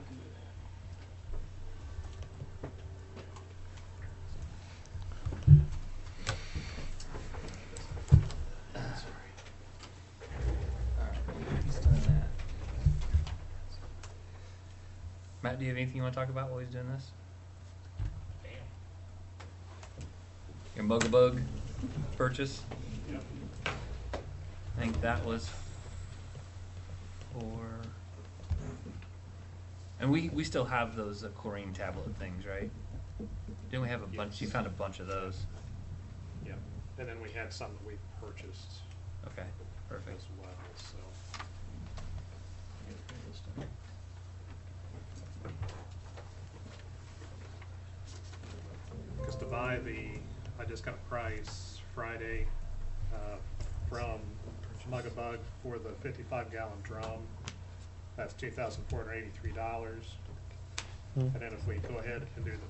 [SPEAKER 1] Alright, he's done that. Matt, do you have anything you want to talk about while he's doing this?
[SPEAKER 2] Damn.
[SPEAKER 1] Your Mugabug purchase?
[SPEAKER 2] Yep.
[SPEAKER 1] I think that was for... And we still have those chlorine tablet things, right? Didn't we have a bunch? You found a bunch of those.
[SPEAKER 10] Yeah, and then we had some that we purchased
[SPEAKER 1] Okay, perfect.
[SPEAKER 10] as well, so. Because to buy I just got a price Friday from Mugabug for the 55-gallon drum. That's $2,483. And then if we go ahead and do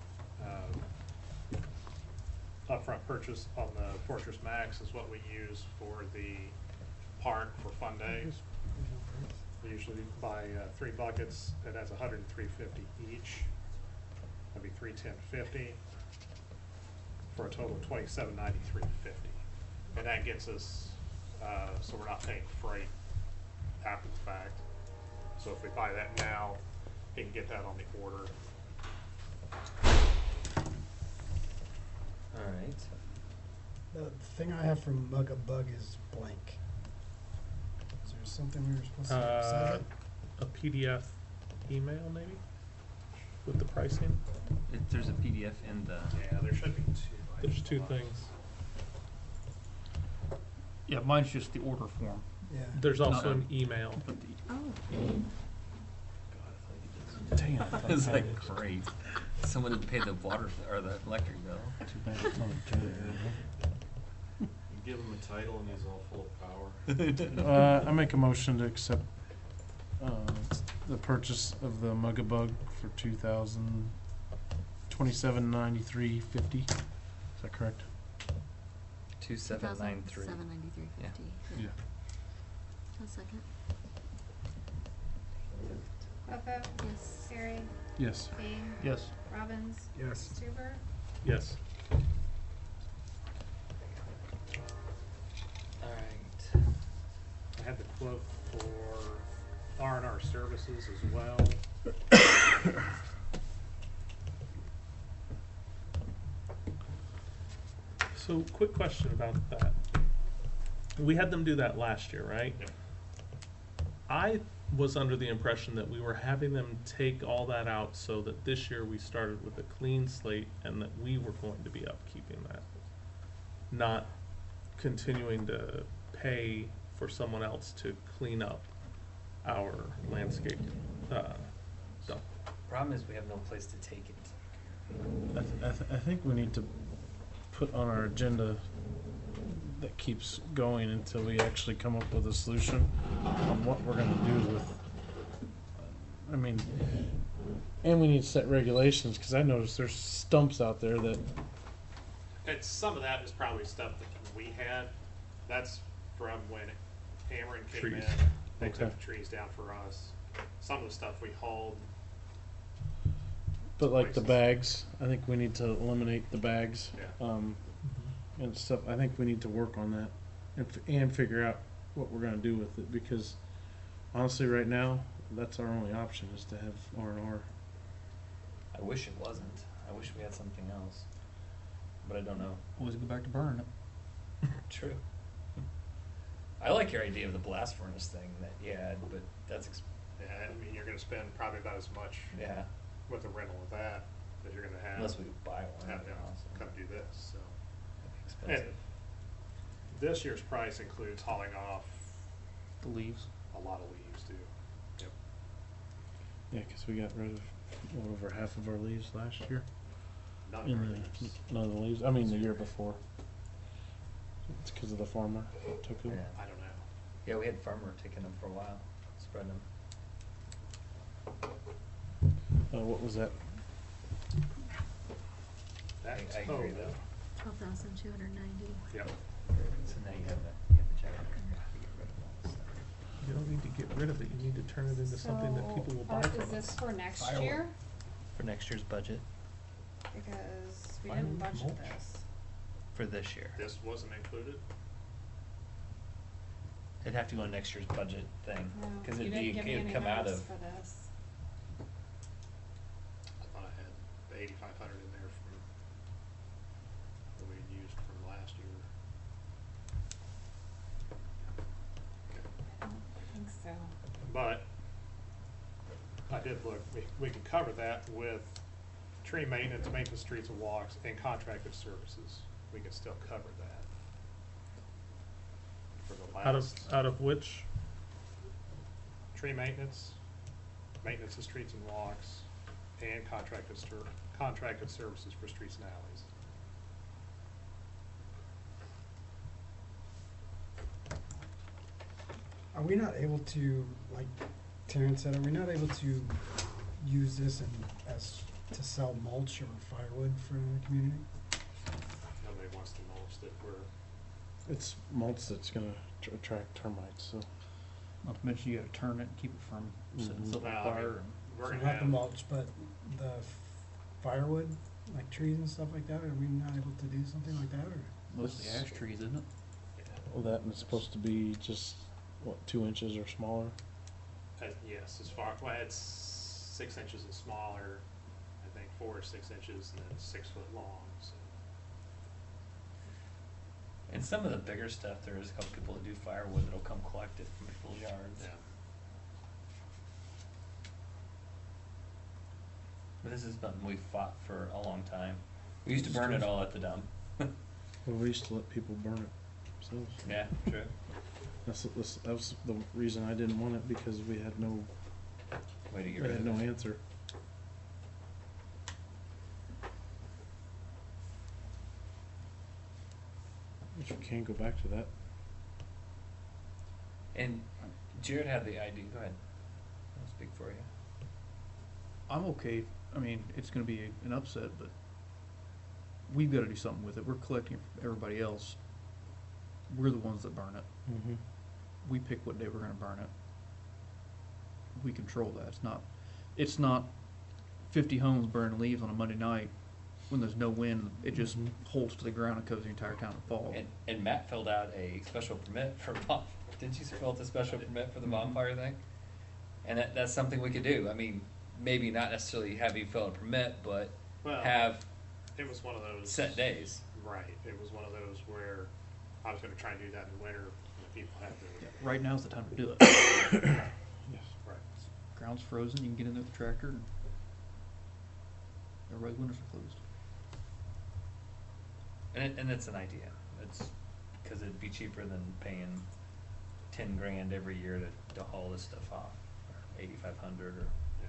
[SPEAKER 10] the upfront purchase on the Fortress Max is what we use for the park for Fun Days. We usually buy 3 buckets. That has $103.50 each. That'd be $310.50 for a total of $2793.50. And that gets us, so we're not paying freight after the fact. So if we buy that now, he can get that on the order.
[SPEAKER 1] Alright.
[SPEAKER 12] The thing I have from Mugabug is blank. Is there something we were supposed to have said?
[SPEAKER 9] A PDF email maybe with the pricing.
[SPEAKER 1] There's a PDF in the...
[SPEAKER 2] Yeah, there should be 2.
[SPEAKER 9] There's 2 things.
[SPEAKER 13] Yeah, mine's just the order form.
[SPEAKER 12] Yeah.
[SPEAKER 9] There's also an email.
[SPEAKER 3] Oh.
[SPEAKER 8] Damn.
[SPEAKER 1] It's like great. Someone didn't pay the water or the electric bill.
[SPEAKER 8] Too bad it's on the agenda.
[SPEAKER 2] Give them a
[SPEAKER 5] title and he's all full of power.
[SPEAKER 8] I make a motion to accept the purchase of the Mugabug for $2,027.93.50. Is that correct?
[SPEAKER 1] 2793.
[SPEAKER 11] $793.50.
[SPEAKER 8] Yeah.
[SPEAKER 11] A second.
[SPEAKER 3] Bucko,
[SPEAKER 11] Yes.
[SPEAKER 3] Harry,
[SPEAKER 8] Yes.
[SPEAKER 3] Kane,
[SPEAKER 13] Yes.
[SPEAKER 3] Robbins,
[SPEAKER 12] Yes.
[SPEAKER 3] Stuber,
[SPEAKER 4] Yes.
[SPEAKER 1] Alright.
[SPEAKER 10] I had the quote for R&R services as well.
[SPEAKER 4] So, quick question about that. We had them do that last year, right?
[SPEAKER 10] Yeah.
[SPEAKER 4] I was under the impression that we were having them take all that out so that this year we started with a clean slate and that we were going to be upkeeping that. Not continuing to pay for someone else to clean up our landscape dump.
[SPEAKER 1] Problem is we have no place to take it.
[SPEAKER 8] I think we need to put on our agenda that keeps going until we actually come up with a solution on what we're gonna do with, I mean, and we need to set regulations, cause I noticed there's stumps out there that,
[SPEAKER 10] And some of that is probably stuff that we had. That's from when Cameron came in.
[SPEAKER 4] Trees.
[SPEAKER 10] They
[SPEAKER 8] Okay.
[SPEAKER 10] took the trees down for us. Some of the stuff we hauled.
[SPEAKER 8] but like the
[SPEAKER 10] Places.
[SPEAKER 8] bags, I think we need to eliminate the bags.
[SPEAKER 10] Yeah.
[SPEAKER 8] And stuff, I think we need to work on that and figure out what we're gonna do with it, because honestly, right now, that's our only option is to have R&R.
[SPEAKER 1] I wish it wasn't. I wish we had something else. But I don't know.
[SPEAKER 13] Always go back to burning it.
[SPEAKER 1] True. I like your idea of the blast furnace thing that you had, but that's
[SPEAKER 10] Yeah, I mean, you're going to spend probably about as much
[SPEAKER 1] yeah.
[SPEAKER 10] with a rental of that as you're going to have.
[SPEAKER 1] Unless we could buy one.
[SPEAKER 10] have
[SPEAKER 1] that'd be
[SPEAKER 10] them
[SPEAKER 1] awesome.
[SPEAKER 10] come do this. So
[SPEAKER 1] That'd be expensive.
[SPEAKER 10] this year's price includes hauling off
[SPEAKER 13] The leaves.
[SPEAKER 10] a lot of leaves too. Yep.
[SPEAKER 8] Yeah, cause we got rid of over half of our leaves last year.
[SPEAKER 10] None of our
[SPEAKER 8] In
[SPEAKER 10] leaves.
[SPEAKER 8] none of the leaves, I mean, the year before. It's cause of the farmer that took them.
[SPEAKER 1] Yeah.
[SPEAKER 10] I don't know.
[SPEAKER 1] Yeah, we had farmer taking them for a while, spreading them.
[SPEAKER 8] What was that?
[SPEAKER 10] That's
[SPEAKER 1] I agree
[SPEAKER 10] total.
[SPEAKER 1] though.
[SPEAKER 11] 12,290.
[SPEAKER 10] Yep.
[SPEAKER 1] So now you have to check out how to get rid of all this stuff.
[SPEAKER 4] You don't need to get rid of it, you need to turn it into something that people will buy
[SPEAKER 3] Art,
[SPEAKER 4] from
[SPEAKER 3] is this
[SPEAKER 4] us.
[SPEAKER 3] for next
[SPEAKER 1] Firework.
[SPEAKER 3] year?
[SPEAKER 1] For next year's budget,
[SPEAKER 3] Because we
[SPEAKER 4] Firework
[SPEAKER 3] didn't budget
[SPEAKER 4] mulch.
[SPEAKER 3] this.
[SPEAKER 1] for this year.
[SPEAKER 10] This wasn't included.
[SPEAKER 1] It'd have to go in next year's budget thing,
[SPEAKER 3] No,
[SPEAKER 1] cause
[SPEAKER 3] you
[SPEAKER 1] it'd
[SPEAKER 3] didn't
[SPEAKER 1] be,
[SPEAKER 3] give me
[SPEAKER 1] it'd
[SPEAKER 3] any
[SPEAKER 1] come out
[SPEAKER 3] numbers
[SPEAKER 1] of,
[SPEAKER 3] for this.
[SPEAKER 10] I thought I had the 8,500 in there from that we had used from last year.
[SPEAKER 3] I don't think so.
[SPEAKER 10] But I did look, we could cover that with tree maintenance, maintenance streets and walks, and contracted services. We could still cover that. For the last,
[SPEAKER 4] Out of which?
[SPEAKER 10] tree maintenance, maintenance of streets and walks, and contracted services for streets and alleys.
[SPEAKER 12] Are we not able to, like Terrence said, are we not able to use this to sell mulch or firewood for the community?
[SPEAKER 10] Nobody wants to mulch that we're,
[SPEAKER 8] it's mulch that's gonna attract termites, so.
[SPEAKER 13] Not to mention you gotta turn it and keep it from sitting
[SPEAKER 8] Mhm.
[SPEAKER 13] still on
[SPEAKER 10] Well, I
[SPEAKER 13] fire.
[SPEAKER 10] mean,
[SPEAKER 13] and-
[SPEAKER 10] we're
[SPEAKER 12] So
[SPEAKER 10] gonna
[SPEAKER 12] not the
[SPEAKER 10] have,
[SPEAKER 12] mulch, but the firewood, like trees and stuff like that, are we not able to do something like that, or?
[SPEAKER 13] Mostly ash trees, isn't it?
[SPEAKER 8] Well, that was supposed to be just, what, 2 inches or smaller?
[SPEAKER 10] yes, as far, well, it's 6 inches and smaller, I think 4 or 6 inches, and then 6 foot long, so.
[SPEAKER 1] and some of the bigger stuff, there is a couple people that do firewood that'll come collect it from people's yards.
[SPEAKER 10] Yeah.
[SPEAKER 1] But this is something we fought for a long time. We used to burn it all at the dump.
[SPEAKER 8] Well, we used to let people burn it themselves.
[SPEAKER 1] Yeah, true.
[SPEAKER 8] That was the reason I didn't want it, because we had no,
[SPEAKER 1] Way to get
[SPEAKER 8] we
[SPEAKER 1] rid
[SPEAKER 8] had
[SPEAKER 1] of
[SPEAKER 8] no
[SPEAKER 1] it.
[SPEAKER 8] answer. If we can go back to that.
[SPEAKER 1] And Jared had the idea. Go ahead. I'll speak for you.
[SPEAKER 13] I'm okay. I mean, it's going to be an upset, but we've got to do something with it. We're collecting from everybody else. We're the ones that burn it.
[SPEAKER 8] Mm-hmm.
[SPEAKER 13] We pick what day we're going to burn it. We control that. It's not 50 homes burning leaves on a Monday night when there's no wind. It just holds to the ground and covers the entire town in fog.
[SPEAKER 1] And Matt filled out a special permit for didn't you fill out a special permit for the bonfire thing? And that's something we could do. I mean, maybe not necessarily have you fill a permit, but
[SPEAKER 10] Well,
[SPEAKER 1] have
[SPEAKER 10] it was one of those
[SPEAKER 1] set days.
[SPEAKER 10] Right. It was one of those where I was going to try and do that in the winter, and the people had to.
[SPEAKER 13] Yeah, right now's the time to do it.
[SPEAKER 8] Yes.
[SPEAKER 10] Right.
[SPEAKER 13] Ground's frozen. You can get in there with the tractor. And everybody's windows are closed.
[SPEAKER 1] And it's an idea. It's because it'd be cheaper than paying $10,000 every year to haul this stuff off, or $8,500, or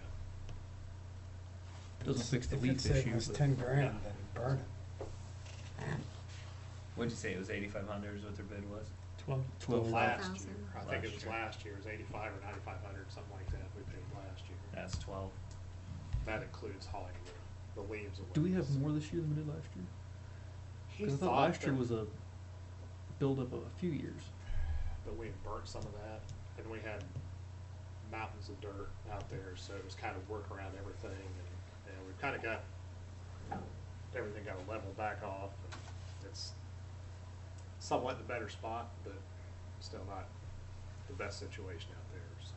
[SPEAKER 13] Doesn't fix the
[SPEAKER 12] If
[SPEAKER 13] leaf
[SPEAKER 12] it's saving
[SPEAKER 13] issue.
[SPEAKER 12] us
[SPEAKER 13] but-
[SPEAKER 12] 10 grand, then burn it.
[SPEAKER 1] what'd you say? It was $8,500 is what their bid was.
[SPEAKER 13] 12.
[SPEAKER 10] Last
[SPEAKER 11] 12,000.
[SPEAKER 10] year, I think it was last year. It was 85 or 9,500, something like that. We paid last year.
[SPEAKER 1] That's 12.
[SPEAKER 10] That includes hauling the leaves away.
[SPEAKER 13] Do we have more this year than we did last year?
[SPEAKER 10] He
[SPEAKER 13] Because I thought
[SPEAKER 10] thought
[SPEAKER 13] last year
[SPEAKER 10] that-
[SPEAKER 13] was a build-up of a few years.
[SPEAKER 10] but we had burnt some of that, and we had mountains of dirt out there, so it was kind of work around everything, and we've kind of got everything got leveled back off, and it's somewhat in a better spot, but still not the best situation out there, so.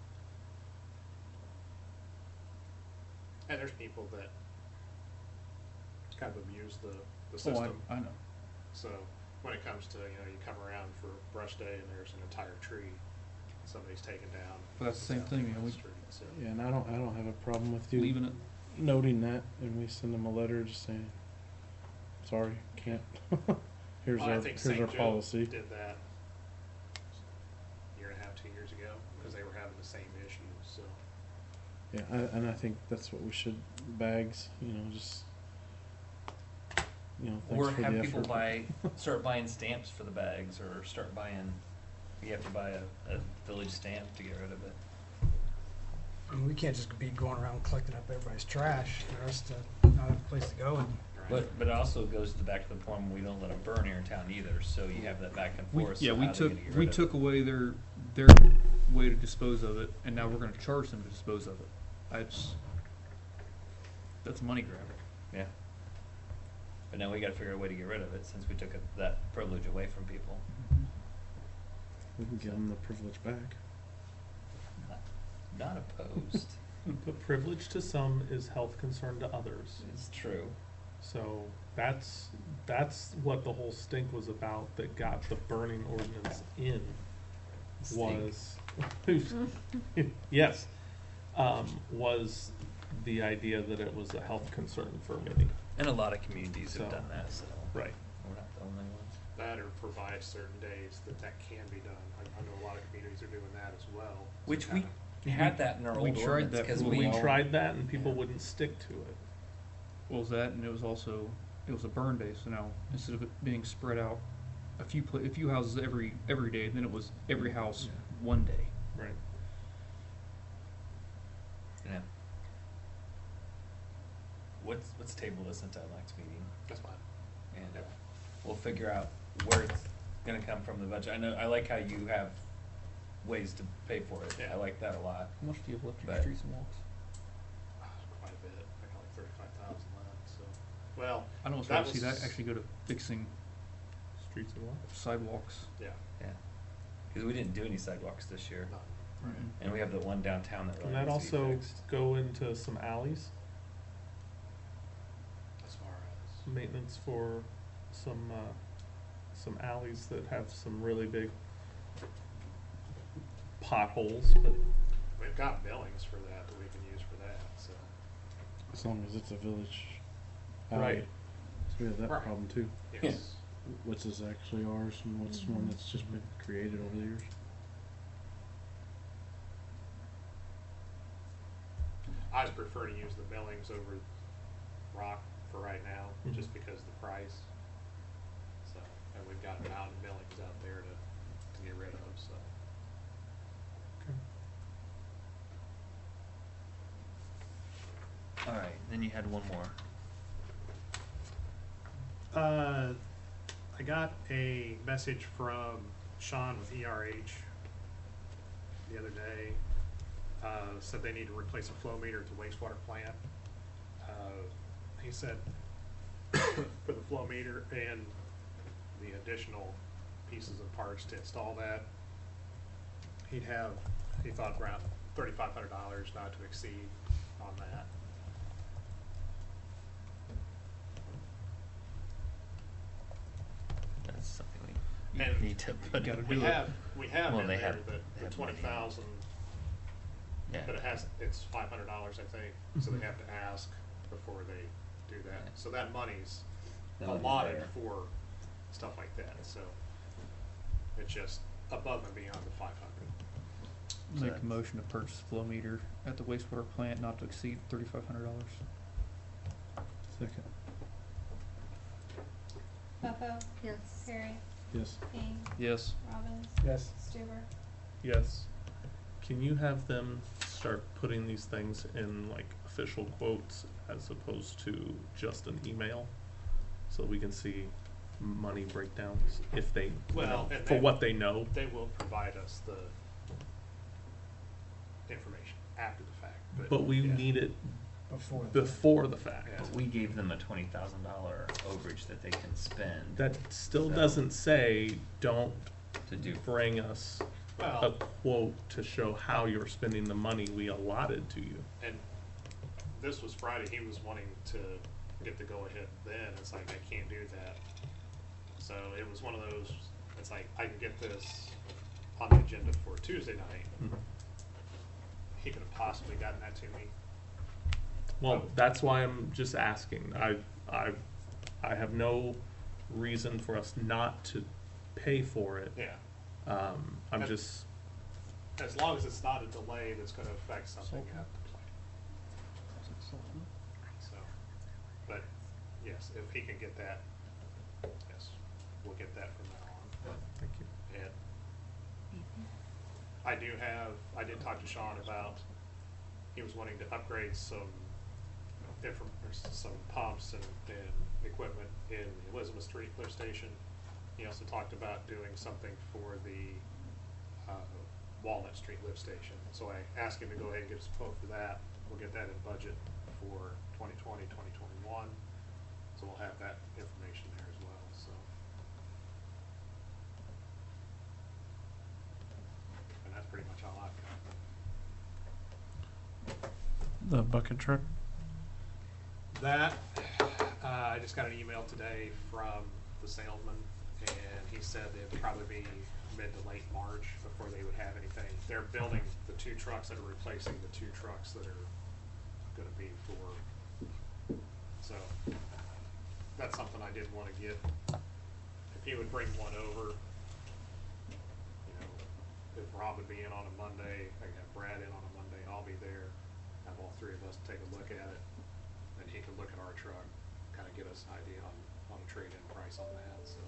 [SPEAKER 10] And there's people that kind of abuse the system.
[SPEAKER 13] I know.
[SPEAKER 10] So when it comes to, you come around for brush day and there's an entire tree somebody's taken down.
[SPEAKER 13] But that's the same
[SPEAKER 10] down
[SPEAKER 13] thing,
[SPEAKER 10] the
[SPEAKER 13] you know, we-
[SPEAKER 10] street, so.
[SPEAKER 8] Yeah, and I don't have a problem with you
[SPEAKER 13] Leaving it.
[SPEAKER 8] noting that, and we send them a letter just saying, sorry, can't. here's
[SPEAKER 10] Well, I
[SPEAKER 8] our
[SPEAKER 10] think
[SPEAKER 8] here's
[SPEAKER 10] St.
[SPEAKER 8] our
[SPEAKER 10] Joe
[SPEAKER 8] policy.
[SPEAKER 10] did that a year and a half, 2 years ago, because they were having the same issues, so.
[SPEAKER 8] Yeah, and I think that's what we should bags. Just thanks
[SPEAKER 1] Or
[SPEAKER 8] for
[SPEAKER 1] have
[SPEAKER 8] the
[SPEAKER 1] people
[SPEAKER 8] effort.
[SPEAKER 1] start buying stamps for the bags, or start buying. You have to buy a village stamp to get rid of it.
[SPEAKER 12] I mean, we can't just be going around collecting up everybody's trash. The rest not have a place to go. And
[SPEAKER 1] But it also goes to back to the point where we don't let them burn here in town either. So you have that back and forth.
[SPEAKER 13] Yeah,
[SPEAKER 1] so
[SPEAKER 13] we
[SPEAKER 1] how they
[SPEAKER 13] took
[SPEAKER 1] gonna get
[SPEAKER 13] we
[SPEAKER 1] rid of
[SPEAKER 13] took
[SPEAKER 1] it?
[SPEAKER 13] away their way to dispose of it, and now we're going to charge them to dispose of it. That's a money grab.
[SPEAKER 1] Yeah. But now we got to figure out a way to get rid of it since we took that privilege away from people.
[SPEAKER 8] We can give them the privilege back.
[SPEAKER 1] Not opposed.
[SPEAKER 4] But privilege to some is health concern to others.
[SPEAKER 1] It's true.
[SPEAKER 4] So that's what the whole stink was about that got the burning ordinance in.
[SPEAKER 1] Stink.
[SPEAKER 4] Yes, was the idea that it was a health concern for many.
[SPEAKER 1] And a lot of communities have
[SPEAKER 4] So,
[SPEAKER 1] done that. So
[SPEAKER 4] Right.
[SPEAKER 1] we're not the only ones.
[SPEAKER 10] That or provide certain days that can be done. I know a lot of communities are doing that as well.
[SPEAKER 1] Which
[SPEAKER 10] So
[SPEAKER 1] we
[SPEAKER 10] kinda-
[SPEAKER 1] had that in our
[SPEAKER 13] we
[SPEAKER 1] old
[SPEAKER 13] tried
[SPEAKER 1] ordinance
[SPEAKER 13] that
[SPEAKER 1] because
[SPEAKER 13] for a
[SPEAKER 4] We
[SPEAKER 13] while.
[SPEAKER 4] tried that and people wouldn't stick to it.
[SPEAKER 13] What was that? And it was also it was a burn day. So now instead of it being spread out a few houses every day, then it was every house one day.
[SPEAKER 4] Right.
[SPEAKER 1] Yeah. Let's table this until next meeting,
[SPEAKER 10] That's fine.
[SPEAKER 1] and
[SPEAKER 10] Yep.
[SPEAKER 1] we'll figure out where it's going to come from the budget. I like how you have ways to pay for it.
[SPEAKER 10] Yeah.
[SPEAKER 1] I like that a lot.
[SPEAKER 13] How much do you have left in your
[SPEAKER 1] But-
[SPEAKER 13] streets and walks?
[SPEAKER 10] Quite a bit. I got like 35,000 left, so. Well,
[SPEAKER 13] I don't
[SPEAKER 10] that
[SPEAKER 13] want to see that
[SPEAKER 10] was-
[SPEAKER 13] actually go to fixing
[SPEAKER 4] Streets and what?
[SPEAKER 13] sidewalks.
[SPEAKER 10] Yeah.
[SPEAKER 1] Yeah. Because we didn't do any sidewalks this year,
[SPEAKER 10] None.
[SPEAKER 13] Right.
[SPEAKER 1] and we have the one downtown that really
[SPEAKER 4] Can that
[SPEAKER 1] needs to be
[SPEAKER 4] also
[SPEAKER 1] fixed.
[SPEAKER 4] go into some alleys?
[SPEAKER 10] As far as.
[SPEAKER 4] Maintenance for some alleys that have some really big potholes, but
[SPEAKER 10] We've got billings for that we can use for that, so.
[SPEAKER 8] As long as it's a village.
[SPEAKER 4] Right.
[SPEAKER 8] alley. So we have that
[SPEAKER 10] Right.
[SPEAKER 8] problem too.
[SPEAKER 10] Yes.
[SPEAKER 8] What's is actually ours and what's one that's just been created over the years.
[SPEAKER 10] I just prefer to use the millings over rock for right now, just because of the price. So, and we've got
[SPEAKER 2] so.
[SPEAKER 1] All right, then you had one more.
[SPEAKER 10] I got a message from Sean with ERH the other day. Said they need to replace a flow meter at the wastewater plant. He said for the flow meter and the additional pieces of parts to install that, he thought around $3,500 not to exceed on that.
[SPEAKER 1] That's something we
[SPEAKER 10] And
[SPEAKER 1] need to put.
[SPEAKER 10] We have
[SPEAKER 1] Well,
[SPEAKER 10] in
[SPEAKER 1] they
[SPEAKER 10] there
[SPEAKER 1] have-
[SPEAKER 10] that
[SPEAKER 1] they
[SPEAKER 10] the
[SPEAKER 1] have money.
[SPEAKER 10] 20,000,
[SPEAKER 1] Yeah.
[SPEAKER 10] but it's $500, I think, so they have to ask before they do that.
[SPEAKER 1] Yeah.
[SPEAKER 10] So that money's
[SPEAKER 1] That money's
[SPEAKER 10] allotted
[SPEAKER 1] there.
[SPEAKER 10] for stuff like that, so it's just above and beyond the 500.
[SPEAKER 1] So
[SPEAKER 13] Make a
[SPEAKER 1] that's-
[SPEAKER 13] motion to purchase flow meter at the wastewater plant not to exceed $3,500.
[SPEAKER 8] Second.
[SPEAKER 3] Bucko,
[SPEAKER 11] Yes.
[SPEAKER 3] Perry,
[SPEAKER 8] Yes.
[SPEAKER 3] King,
[SPEAKER 13] Yes.
[SPEAKER 3] Robbins,
[SPEAKER 12] Yes.
[SPEAKER 3] Stuber.
[SPEAKER 4] Yes. Can you have them start putting these things in like official quotes as opposed to just an email? So we can see money breakdowns if they,
[SPEAKER 10] Well, and
[SPEAKER 4] for
[SPEAKER 10] they-
[SPEAKER 4] what they know.
[SPEAKER 10] They will provide us the information after the fact,
[SPEAKER 4] But we
[SPEAKER 10] yeah.
[SPEAKER 4] need it
[SPEAKER 12] Before.
[SPEAKER 4] before the fact.
[SPEAKER 10] Yeah.
[SPEAKER 1] We gave them a $20,000 overage that they can spend
[SPEAKER 4] That still
[SPEAKER 1] So-
[SPEAKER 4] doesn't say, don't
[SPEAKER 1] to do.
[SPEAKER 4] bring us a
[SPEAKER 10] Well,
[SPEAKER 4] quote to show how you're spending the money we allotted to you.
[SPEAKER 10] and this was Friday, he was wanting to get the go-ahead then, it's like, I can't do that. So it was one of those, it's like, I can get this on the agenda for Tuesday night. He could have possibly gotten that to me.
[SPEAKER 4] Well, that's why I'm just asking. I have no reason for us not to pay for it.
[SPEAKER 10] Yeah,
[SPEAKER 4] I'm
[SPEAKER 10] That-
[SPEAKER 4] just,
[SPEAKER 10] as long as it's not a delay that's gonna affect something
[SPEAKER 13] So-
[SPEAKER 10] at the plant. So, but, yes, if he can get that, yes, we'll get that from now on.
[SPEAKER 4] thank you.
[SPEAKER 10] And I did talk to Sean about, he was wanting to upgrade some some pumps and equipment in the Elizabeth Street lift station. He also talked about doing something for the Walnut Street lift station. So I asked him to go ahead and give us a quote for that. We'll get that in budget for 2020, 2021. So we'll have that information there as well, so. And that's pretty much all I've got.
[SPEAKER 8] The bucket truck.
[SPEAKER 10] That, I just got an email today from the salesman, and he said it'd probably be mid to late March before they would have anything. They're building the 2 trucks that are replacing the 2 trucks that are gonna be for, so, that's something I did wanna get. If he would bring one over, you know, if Rob would be in on a Monday, I can have Brad in on a Monday, and I'll be there, have all 3 of us take a look at it. Then he could look at our truck, kind of give us an idea on a trade-in price on that, so.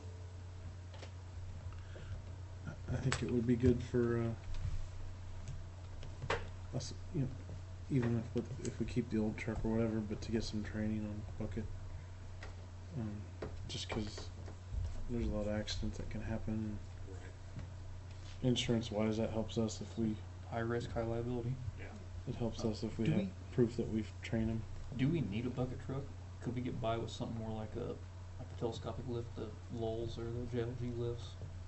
[SPEAKER 8] I think it would be good for us, you know, even if we keep the old truck or whatever, but to get some training on bucket. Just because there's a lot of accidents that can happen.
[SPEAKER 10] Right.
[SPEAKER 8] Insurance wise, that helps us if we.
[SPEAKER 13] High risk, high liability.
[SPEAKER 10] Yeah.
[SPEAKER 8] It helps us if we
[SPEAKER 13] Do
[SPEAKER 8] have
[SPEAKER 13] we-
[SPEAKER 8] proof that we've trained them.
[SPEAKER 13] Do we need a bucket truck? Could we get by with something more like a telescopic lift, the Lowell's or the JLG lifts?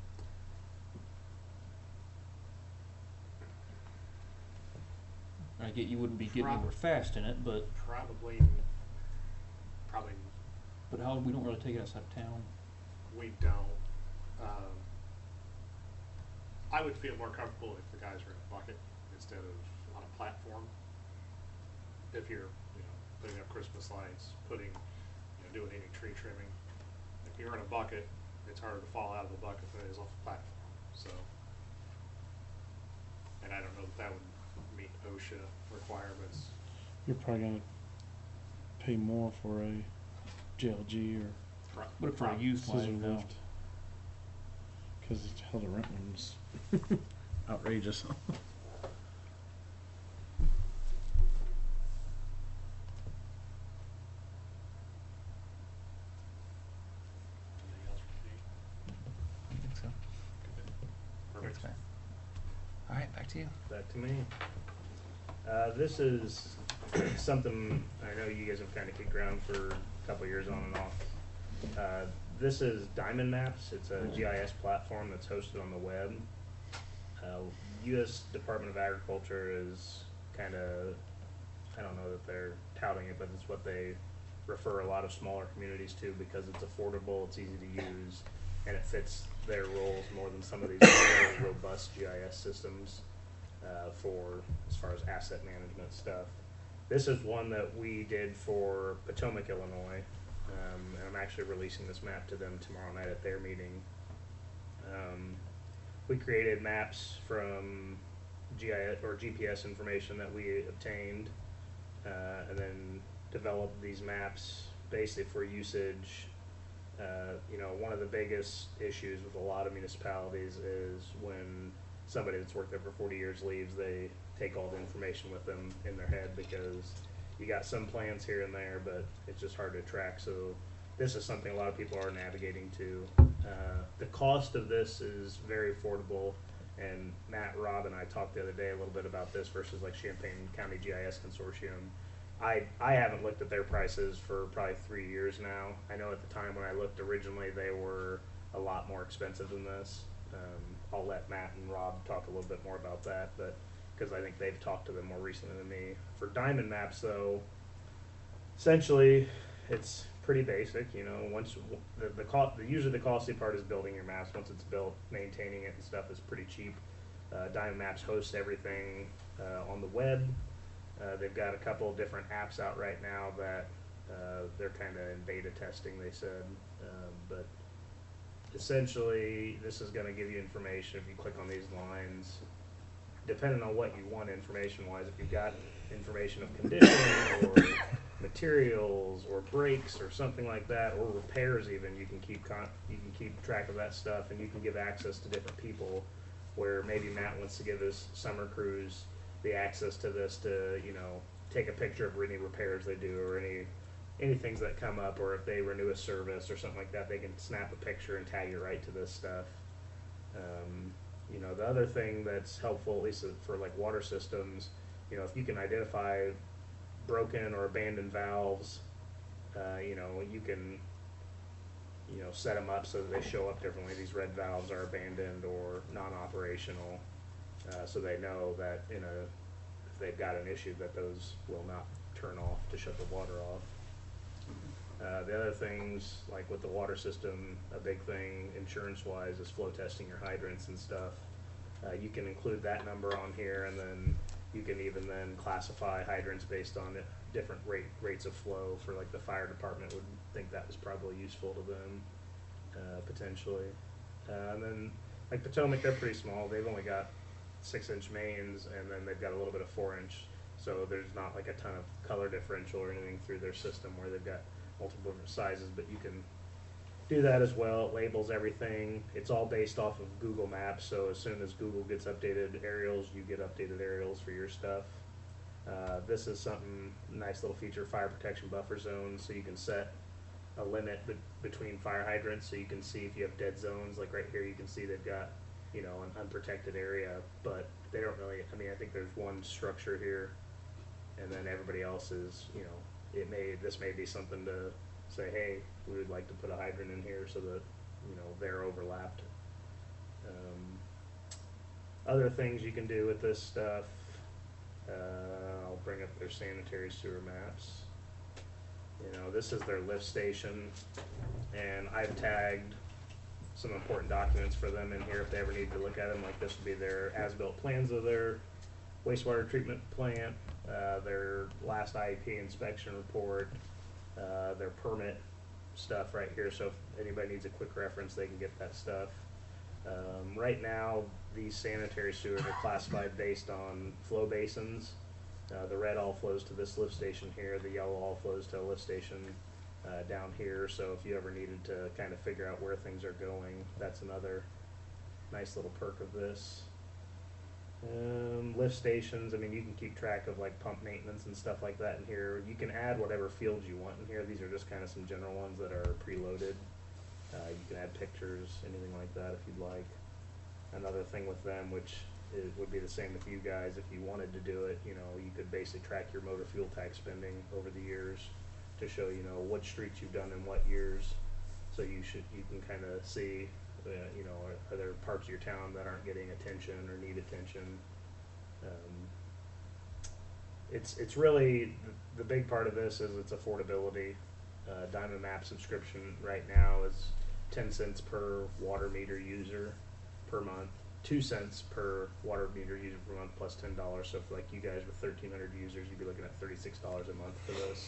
[SPEAKER 13] I get you wouldn't be getting anywhere fast in it, but
[SPEAKER 10] Probably,
[SPEAKER 13] how, we don't really take it outside of town.
[SPEAKER 10] we don't. I would feel more comfortable if the guys were in a bucket instead of on a platform. If you're, putting up Christmas lights, doing any tree trimming. If you're in a bucket, it's harder to fall out of the bucket than it is off a platform, so. And I don't know that would meet OSHA requirements.
[SPEAKER 8] You're probably gonna pay more for a JLG or
[SPEAKER 13] But for a used
[SPEAKER 8] scissor
[SPEAKER 13] one, no.
[SPEAKER 8] lift. because hell, the rent one's outrageous.
[SPEAKER 2] Anything else for
[SPEAKER 1] I think so.
[SPEAKER 2] me?
[SPEAKER 1] Works, man. All right, back to you.
[SPEAKER 2] Back to me. This is something I know you guys have kind of kicked around for a couple years on and off. This is Diamond Maps. It's a GIS platform that's hosted on the web. U.S. Department of Agriculture is kind of, I don't know that they're touting it, but it's what they refer a lot of smaller communities to because it's affordable, it's easy to use, and it fits their roles more than some of these very robust GIS systems for as far as asset management stuff. This is one that we did for Potomac, Illinois, and I'm actually releasing this map to them tomorrow night at their meeting. We created maps from GIS or GPS information that we obtained, and then developed these maps basically for usage. You know, one of the biggest issues with a lot of municipalities is when somebody that's worked there for 40 years leaves, they take all the information with them in their head because you got some plans here and there, but it's just hard to track. So this is something a lot of people are navigating to. The cost of this is very affordable, and Matt, Rob, and I talked the other day a little bit about this versus like Champaign County GIS Consortium. I haven't looked at their prices for probably 3 years now. I know at the time when I looked originally, they were a lot more expensive than this. I'll let Matt and Rob talk a little bit more about that, but because I think they've talked to them more recently than me. For Diamond Maps, though, essentially it's pretty basic. You know, once usually the costly part is building your maps. Once it's built, maintaining it and stuff is pretty cheap. Diamond Maps hosts everything on the web. They've got a couple of different apps out right now that they're kind of in beta testing, they said, but essentially this is going to give you information if you click on these lines, depending on what you want information wise. If you've got information of condition or materials or breaks or something like that, or repairs even, you can keep track of that stuff, and you can give access to different people, where maybe Matt wants to give his summer crews the access to this to, you know, take a picture of any repairs they do or any things that come up, or if they renew a service or something like that, they can snap a picture and tag it right to this stuff. You know, the other thing that's helpful, at least for like water systems, you know, if you can identify broken or abandoned valves, you know, you can, you know, set them up so that they show up differently. These red valves are abandoned or non-operational, so they know that if they've got an issue, that those will not turn off to shut the water off. The other things, like with the water system, a big thing insurance-wise is flow testing your hydrants and stuff. You can include that number on here, and then you can even then classify hydrants based on different rates of flow. For like the fire department would think that was probably useful to them, potentially. And then like Potomac, they're pretty small. They've only got 6-inch mains, and then they've got a little bit of 4-inch. So there's not like a ton of color differential or anything through their system where they've got multiple different sizes, but you can do that as well. It labels everything. It's all based off of Google Maps, so as soon as Google gets updated aerials, you get updated aerials for your stuff. This is something, nice little feature, fire protection buffer zones, so you can set a limit between fire hydrants, so you can see if you have dead zones. Like right here, you can see they've got, you know, an unprotected area, but they don't really, I mean, I think there's one structure here, and then everybody else is, you know, this may be something to say, hey, we would like to put a hydrant in here so that, you know, they're overlapped. Other things you can do with this stuff, I'll bring up their sanitary sewer maps. You know, this is their lift station, and I've tagged some important documents for them in here if they ever need to look at them. Like this would be their as-built plans of their wastewater treatment plant, their last IEP inspection report, their permit stuff right here. So if anybody needs a quick reference, they can get that stuff. Right now, these sanitary sewers are classified based on flow basins. The red all flows to this lift station here. The yellow all flows to a lift station down here. So if you ever needed to kind of figure out where things are going, that's another nice little perk of this. Lift stations, I mean, you can keep track of like pump maintenance and stuff like that in here. You can add whatever fields you want in here. These are just kind of some general ones that are preloaded. You can add pictures, anything like that if you'd like. Another thing with them, which would be the same with you guys, if you wanted to do it, you know, you could basically track your motor fuel tax spending over the years to show, you know, what streets you've done in what years. So you can kind of see, you know, are there parts of your town that aren't getting attention or need attention. It's really, the big part of this is its affordability. Diamond Map subscription right now is 10 cents per water meter user per month, 2 cents per water meter user per month plus $10. So for like you guys with 1,300 users, you'd be looking at $36 a month for this.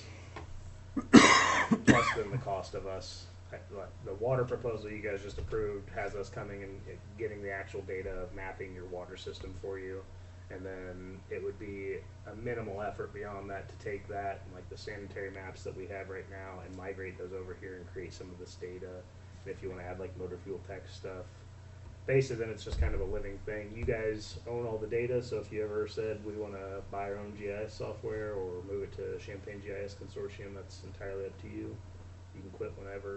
[SPEAKER 2] Plus then the cost of us. The water proposal you guys just approved has us coming and getting the actual data of mapping your water system for you. And then it would be a minimal effort beyond that to take that and like the sanitary maps that we have right now and migrate those over here and create some of this data. And if you want to add like motor fuel tax stuff, basically then it's just kind of a living thing. You guys own all the data, so if you ever said we want to buy our own GIS software or move it to Champaign GIS Consortium, that's entirely up to you. You can quit whenever.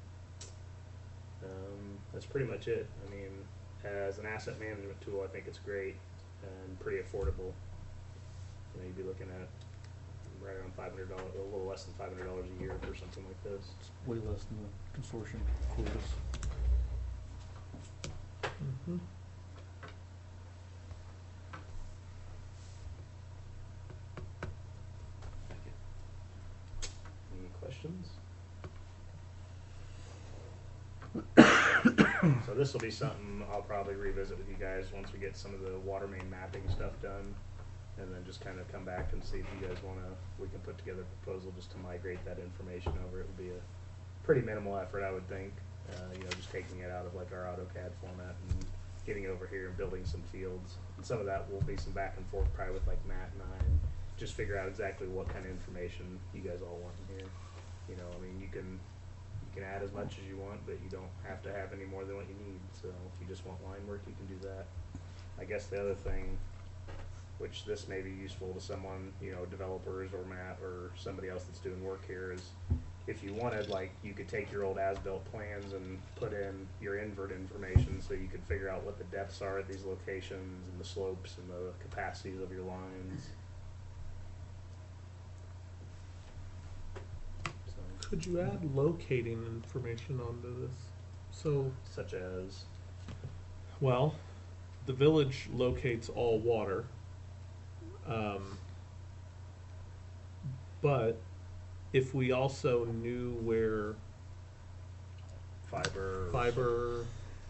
[SPEAKER 2] That's pretty much it. I mean, as an asset management tool, I think it's great and pretty affordable. You know, you'd be looking at right around $500, a little less than $500 a year for something like this.
[SPEAKER 13] It's way less than the consortium quotas.
[SPEAKER 4] Mm-hmm.
[SPEAKER 2] Any questions? So this will be something I'll probably revisit with you guys once we get some of the water main mapping stuff done, and then just kind of come back and see if you guys want to, we can put together a proposal just to migrate that information over. It would be a pretty minimal effort, I would think, you know, just taking it out of like our AutoCAD format and getting it over here and building some fields. And some of that will be some back and forth probably with like Matt and I, and just figure out exactly what kind of information you guys all want in here. You know, I mean, you can add as much as you want, but you don't have to have any more than what you need. So if you just want line work, you can do that. I guess the other thing, which this may be useful to someone, you know, developers or Matt or somebody else that's doing work here, is if you wanted, like, you could take your old as-built plans and put in your invert information so you could figure out what the depths are at these locations and the slopes and the capacities of your lines.
[SPEAKER 4] Could you add locating information onto this? So,
[SPEAKER 2] Such as,
[SPEAKER 4] well, the village locates all water, but if we also knew where fiber,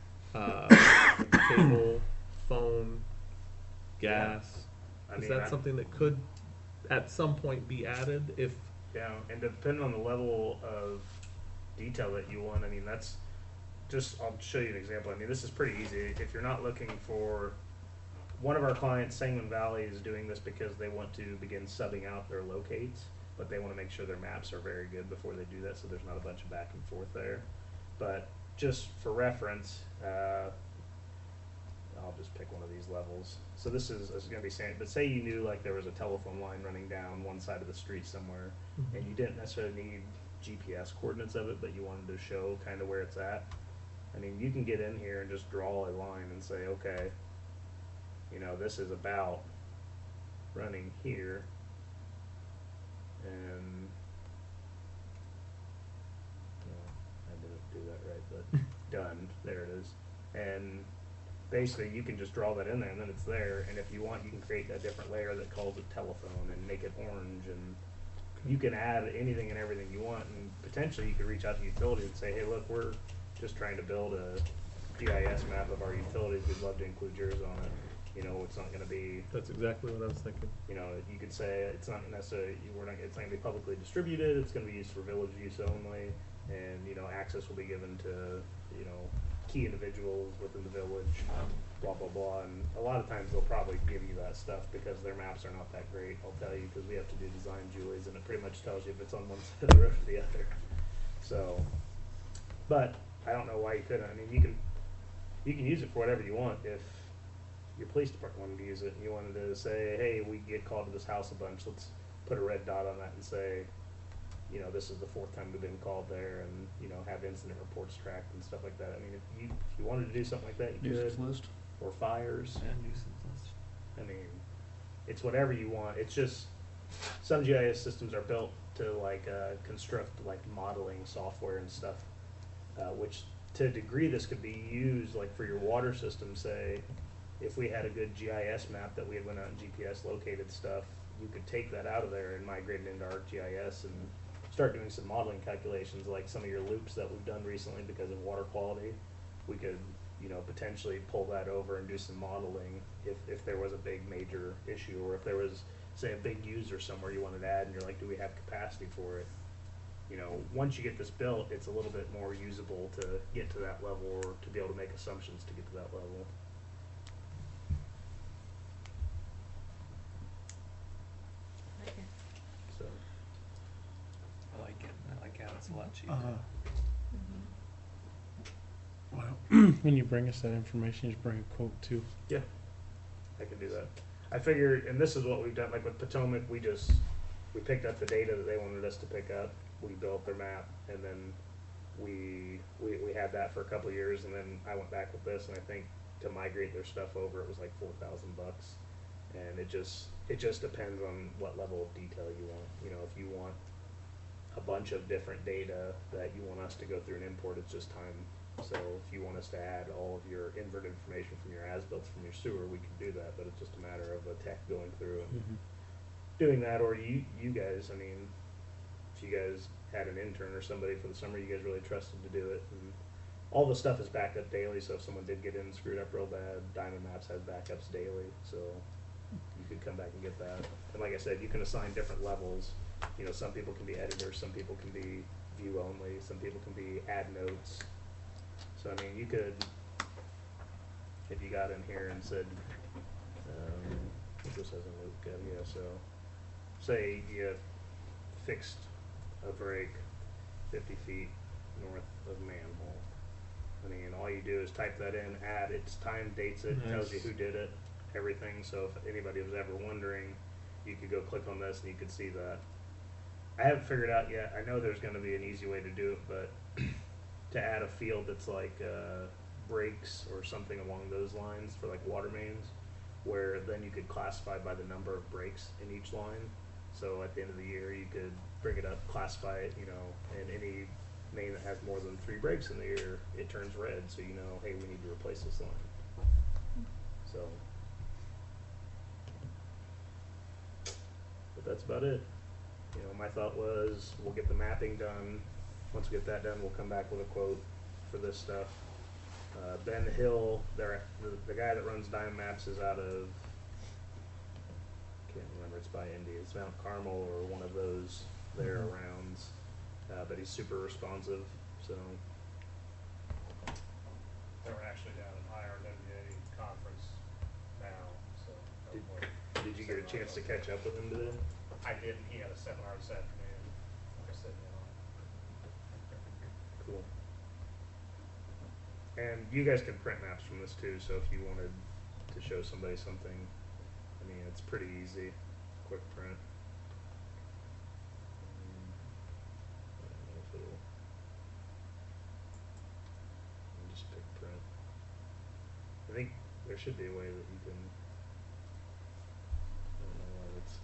[SPEAKER 4] cable, phone, gas,
[SPEAKER 2] I
[SPEAKER 4] is
[SPEAKER 2] mean,
[SPEAKER 4] that something that could at some point be added if?
[SPEAKER 2] yeah, and depending on the level of detail that you want, I mean, that's just, I'll show you an example. I mean, this is pretty easy. If you're not looking for, one of our clients, Sangamon Valley, is doing this because they want to begin subbing out their locates, but they want to make sure their maps are very good before they do that, so there's not a bunch of back and forth there. But just for reference, I'll just pick one of these levels. So this is going to be saying, but say you knew like there was a telephone line running down one side of the street somewhere, and you didn't necessarily need GPS coordinates of it, but you wanted to show kind of where it's at. I mean, you can get in here and just draw a line and say, okay, you know, this is about running here, and I didn't do that right, but done. There it is. And basically, you can just draw that in there, and then it's there. And if you want, you can create a different layer that calls it telephone and make it orange. And you can add anything and everything you want. And potentially, you could reach out to utilities and say, hey, look, we're just trying to build a GIS map of our utilities. We'd love to include yours on it. You know, it's not going to be.
[SPEAKER 4] That's exactly what I was thinking.
[SPEAKER 2] You know, you could say it's not necessarily, it's not going to be publicly distributed. It's going to be used for village use only. And, you know, access will be given to, you know, key individuals within the village, blah, blah, blah. And a lot of times they'll probably give you that stuff because their maps are not that great, I'll tell you, because we have to do design Julie's, and it pretty much tells you if it's on one side of the road or the other. So, but I don't know why you couldn't. I mean, you can, you can use it for whatever you want. If your police department wanted to use it and you wanted to say, hey, we get called to this house a bunch, let's put a red dot on that and say, you know, this is the 4th time we've been called there, and, you know, have incident reports tracked and stuff like that. I mean, if you wanted to do something like that, you
[SPEAKER 13] Nuisance
[SPEAKER 2] could.
[SPEAKER 13] list.
[SPEAKER 2] Or fires.
[SPEAKER 1] And nuisance list.
[SPEAKER 2] I mean, it's whatever you want. It's just, some GIS systems are built to like construct like modeling software and stuff, which to a degree this could be used like for your water system. Say, if we had a good GIS map that we had went out and GPS located stuff, you could take that out of there and migrate it into ArcGIS and start doing some modeling calculations, like some of your loops that we've done recently because of water quality. We could, you know, potentially pull that over and do some modeling if there was a big major issue, or if there was, say, a big user somewhere you wanted to add and you're like, do we have capacity for it? You know, once you get this built, it's a little bit more usable to get to that level, or to be able to make assumptions to get to that level.
[SPEAKER 11] Okay.
[SPEAKER 2] So,
[SPEAKER 1] I like it. I like how it's a lot cheaper.
[SPEAKER 8] Well, when you bring us that information, just bring a quote too.
[SPEAKER 2] yeah, I can do that. I figured, and this is what we've done, like with Potomac, we picked up the data that they wanted us to pick up. We built their map, and then we had that for a couple of years, and then I went back with this, and I think to migrate their stuff over, it was like $4,000. And it just depends on what level of detail you want. You know, if you want a bunch of different data that you want us to go through and import, it's just time. So if you want us to add all of your invert information from your as-built from your sewer, we can do that, but it's just a matter of a tech going through and doing that. Or you guys, I mean, if you guys had an intern or somebody for the summer you guys really trusted to do it, and all the stuff is backed up daily, so if someone did get in and screwed up real bad, Diamond Maps has backups daily, so you could come back and get that. And like I said, you can assign different levels. You know, some people can be editors, some people can be view only, some people can be add notes. So I mean, you could, if you got in here and said, what this has a loop got, yeah, so say you fixed a break 50 feet north of manhole. I mean, all you do is type that in, add its time, dates it, tells you who did it, everything. So if anybody was ever wondering, you could go click on this and you could see that. I haven't figured out yet. I know there's going to be an easy way to do it, but to add a field that's like breaks or something along those lines for like water mains, where then you could classify by the number of breaks in each line. So at the end of the year, you could bring it up, classify it, you know, and any main that has more than 3 breaks in the year, it turns red, so you know, hey, we need to replace this line. So, but that's about it. You know, my thought was we'll get the mapping done. Once we get that done, we'll come back with a quote for this stuff. Ben Hill, the guy that runs Diamond Maps is out of, can't remember, it's by Indy. It's Mount Carmel or one of those there arounds. But he's super responsive, so.
[SPEAKER 10] They were actually down at IRWA conference now, so.
[SPEAKER 2] Did you get a chance to catch up with him today?
[SPEAKER 10] I didn't. He had a seminar this afternoon. Like I said, you know.
[SPEAKER 2] Cool. And you guys can print maps from this too, so if you wanted to show somebody something, I mean, it's pretty easy, quick print. I don't know if it'll, I'll just pick print. I think there should be a way that you can, I don't know why it's,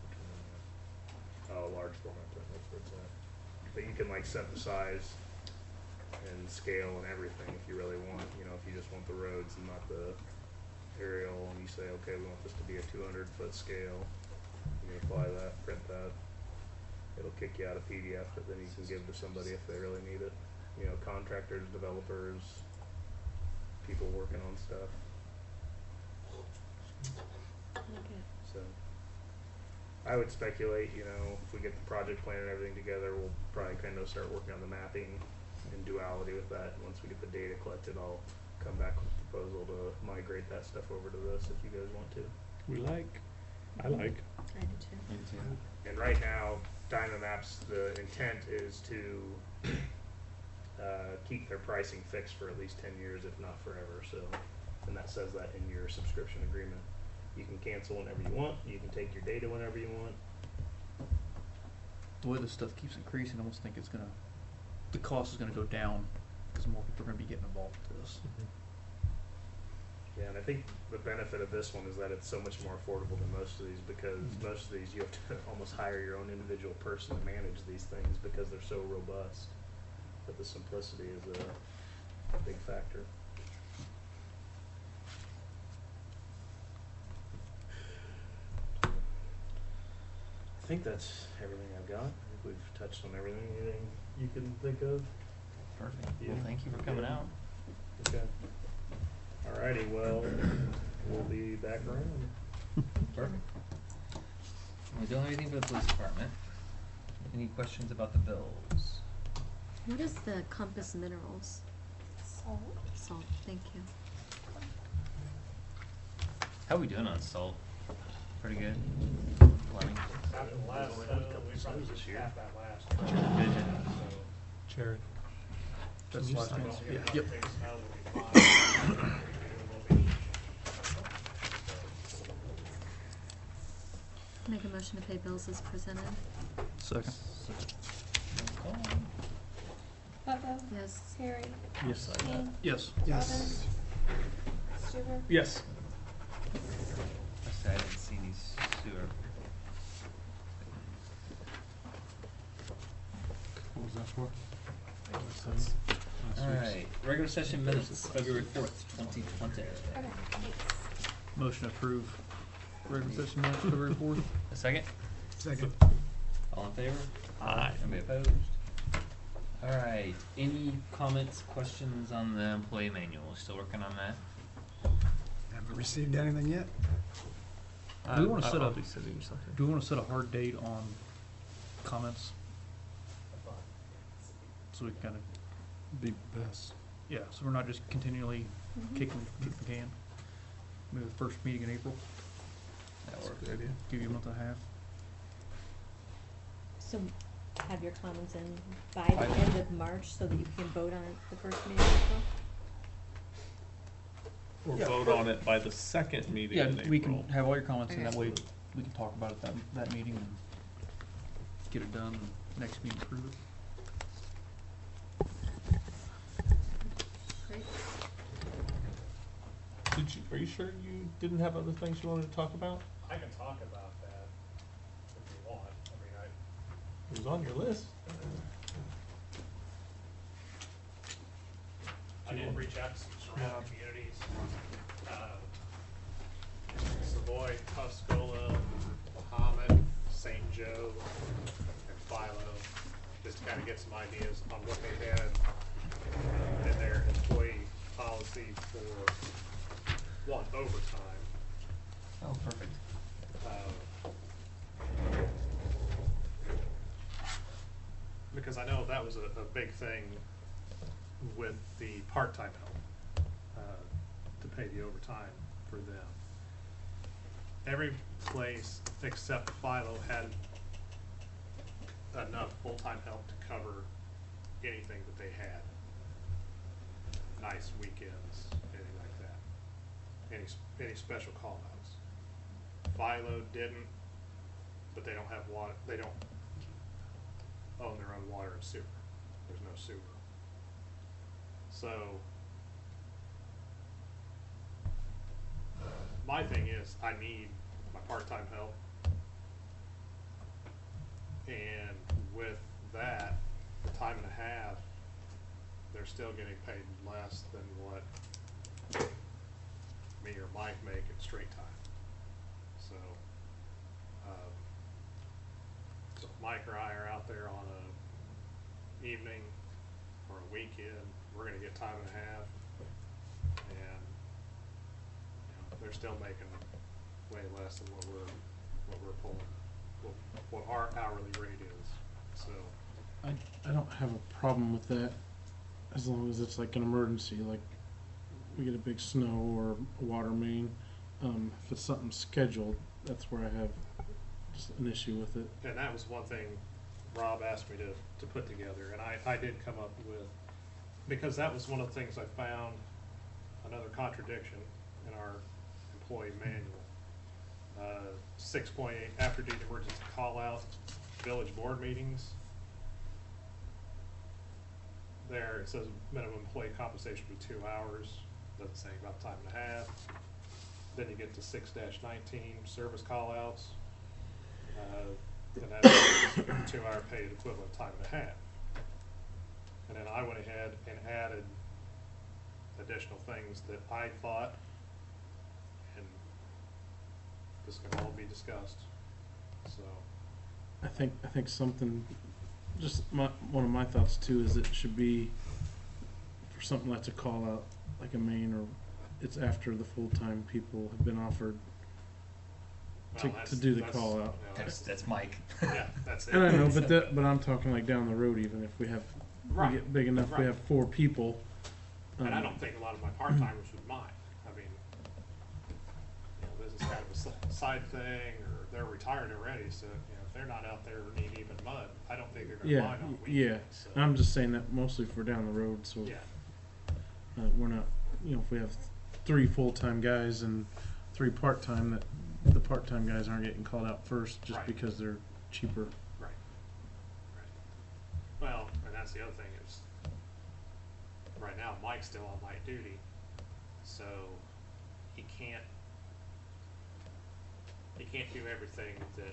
[SPEAKER 2] oh, large format print, that's where it's at. But you can like set the size and scale and everything if you really want, you know, if you just want the roads and not the aerial, and you say, okay, we want this to be a 200-foot scale, you can apply that, print that. It'll kick you out a PDF that then you can give to somebody if they really need it. You know, contractors, developers, people working on stuff.
[SPEAKER 11] Okay.
[SPEAKER 2] So I would speculate, you know, if we get the project plan and everything together, we'll probably kind of start working on the mapping and duality with that. And once we get the data collected, I'll come back with a proposal to migrate that stuff over to this if you guys want to.
[SPEAKER 8] I like.
[SPEAKER 11] I do too.
[SPEAKER 2] And right now, Diamond Maps, the intent is to keep their pricing fixed for at least 10 years, if not forever. So, and that says that in your subscription agreement. You can cancel whenever you want. You can take your data whenever you want.
[SPEAKER 13] The way this stuff keeps increasing, I almost think the cost is gonna go down because more people are gonna be getting involved with this.
[SPEAKER 2] Yeah, and I think the benefit of this one is that it's so much more affordable than most of these, because most of these you have to almost hire your own individual person to manage these things because they're so robust. But the simplicity is a big factor. I think that's everything I've got. I think we've touched on everything. Anything you can think of?
[SPEAKER 1] Perfect.
[SPEAKER 2] Yeah.
[SPEAKER 1] Well, thank you for coming out.
[SPEAKER 2] Okay. Alrighty, well, we'll be back around.
[SPEAKER 1] Perfect. We don't have anything for the police department. Any questions about the bills?
[SPEAKER 11] What is the Compass Minerals?
[SPEAKER 3] Salt.
[SPEAKER 11] Salt, thank you.
[SPEAKER 1] How we doing on salt? Pretty good. Fleming?
[SPEAKER 10] After the last,
[SPEAKER 2] We're gonna have a couple
[SPEAKER 10] we probably
[SPEAKER 2] shows this year.
[SPEAKER 10] half that last year.
[SPEAKER 1] Vision.
[SPEAKER 10] So,
[SPEAKER 8] Jared.
[SPEAKER 13] That's
[SPEAKER 8] Can you
[SPEAKER 13] last
[SPEAKER 10] I
[SPEAKER 8] stand-
[SPEAKER 13] month.
[SPEAKER 10] don't get
[SPEAKER 13] Yep.
[SPEAKER 10] things now will be fine. We'll be-
[SPEAKER 11] Make a motion to pay bills as presented.
[SPEAKER 13] Second.
[SPEAKER 3] Butler.
[SPEAKER 11] Yes.
[SPEAKER 3] Harry.
[SPEAKER 8] Yes.
[SPEAKER 3] Kane.
[SPEAKER 13] Yes.
[SPEAKER 12] Yes.
[SPEAKER 3] Stuber.
[SPEAKER 4] Yes.
[SPEAKER 1] I said I didn't see any sewer.
[SPEAKER 8] What was that for?
[SPEAKER 1] Alright, regular session minutes, February 4th, 2020.
[SPEAKER 3] Okay, thanks.
[SPEAKER 13] Motion to approve regular session minutes February 4th.
[SPEAKER 1] A second?
[SPEAKER 12] Second.
[SPEAKER 1] All in favor?
[SPEAKER 4] Aye.
[SPEAKER 1] Anybody opposed? Alright, any comments, questions on the employee manual? Still working on that?
[SPEAKER 12] Haven't received anything yet?
[SPEAKER 13] Do we wanna set
[SPEAKER 4] I'll
[SPEAKER 13] up-
[SPEAKER 4] be sending you something.
[SPEAKER 13] Do we want to set a hard date on comments? So we kind of,
[SPEAKER 8] Be best.
[SPEAKER 13] yeah, so we're not just continually kicking the can. Maybe the first meeting in April,
[SPEAKER 1] That works.
[SPEAKER 4] Good idea.
[SPEAKER 13] give you a month and a half.
[SPEAKER 11] So have your comments in by
[SPEAKER 1] By
[SPEAKER 11] the
[SPEAKER 1] the-
[SPEAKER 11] end of March so that you can vote on it the first meeting in April?
[SPEAKER 4] Or
[SPEAKER 13] Yeah.
[SPEAKER 4] vote on it by the second meeting
[SPEAKER 13] Yeah,
[SPEAKER 4] in April.
[SPEAKER 13] we can have all your comments and that way
[SPEAKER 4] Okay.
[SPEAKER 13] we can talk about it that meeting and get it done and next meeting approve it.
[SPEAKER 11] Great.
[SPEAKER 4] Are you sure you didn't have other things you wanted to talk about?
[SPEAKER 10] I can talk about that if you want. I mean,
[SPEAKER 4] It was on your list.
[SPEAKER 10] I did reach out to some surrounding communities. Savoy, Tuscola, Mahomet, St. Joe, and Philo, just to kind of get some ideas on what they had in their employee policy for, one, overtime.
[SPEAKER 1] Oh, perfect.
[SPEAKER 10] Because I know that was a big thing with the part-time help, to pay the overtime for them. Every place except Philo had enough full-time help to cover anything that they had. Nights, weekends, anything like that. Any special call-outs. Philo didn't, but they don't have water, they don't own their own water and sewer. There's no sewer. So, my thing is, I need my part-time help. And with that, the time and a half, they're still getting paid less than what me or Mike make at straight time. So, so if Mike or I are out there on a evening or a weekend, we're gonna get time and a half, and, you know, they're still making way less than what we're pulling, what our hourly rate is, so.
[SPEAKER 8] I don't have a problem with that as long as it's like an emergency, like we get a big snow or a water main. If it's something scheduled, that's where I have just an issue with it.
[SPEAKER 10] And that was one thing Rob asked me to put together, and I did come up with because that was one of the things I found, another contradiction in our employee manual. 6.8, after duty emergency call out, village board meetings. There, it says minimum employee compensation be 2 hours, doesn't say about time and a half. Then you get to 6-19, service call outs. And that's 2 hour paid equivalent time and a half. And then I went ahead and added additional things that I thought, and this can all be discussed, so.
[SPEAKER 8] I think something, just one of my thoughts too is it should be for something like a call out, like a main, or it's after the full-time people have been offered to do the call out.
[SPEAKER 10] You know,
[SPEAKER 1] That's Mike.
[SPEAKER 10] yeah, that's it.
[SPEAKER 8] And I know, but I'm talking like down the road, even if we
[SPEAKER 10] Right,
[SPEAKER 8] get big enough, we
[SPEAKER 10] right.
[SPEAKER 8] have 4 people.
[SPEAKER 10] And I don't think a lot of my part-timers would mind. I mean, you know, this is kind of a side thing, or they're retired already, so, you know, if they're not out there knee-deep in mud, I don't think they're gonna
[SPEAKER 8] Yeah,
[SPEAKER 10] mind on
[SPEAKER 8] yeah.
[SPEAKER 10] weekends, so.
[SPEAKER 8] I'm just saying that mostly for down the road, so
[SPEAKER 10] Yeah,
[SPEAKER 8] we're not, you know, if we have 3 full-time guys and 3 part-time, that the part-time guys aren't getting called out first just
[SPEAKER 10] Right.
[SPEAKER 8] because they're cheaper.
[SPEAKER 10] right. Well, and that's the other thing is, right now, Mike's still on night duty, so he can't do everything that,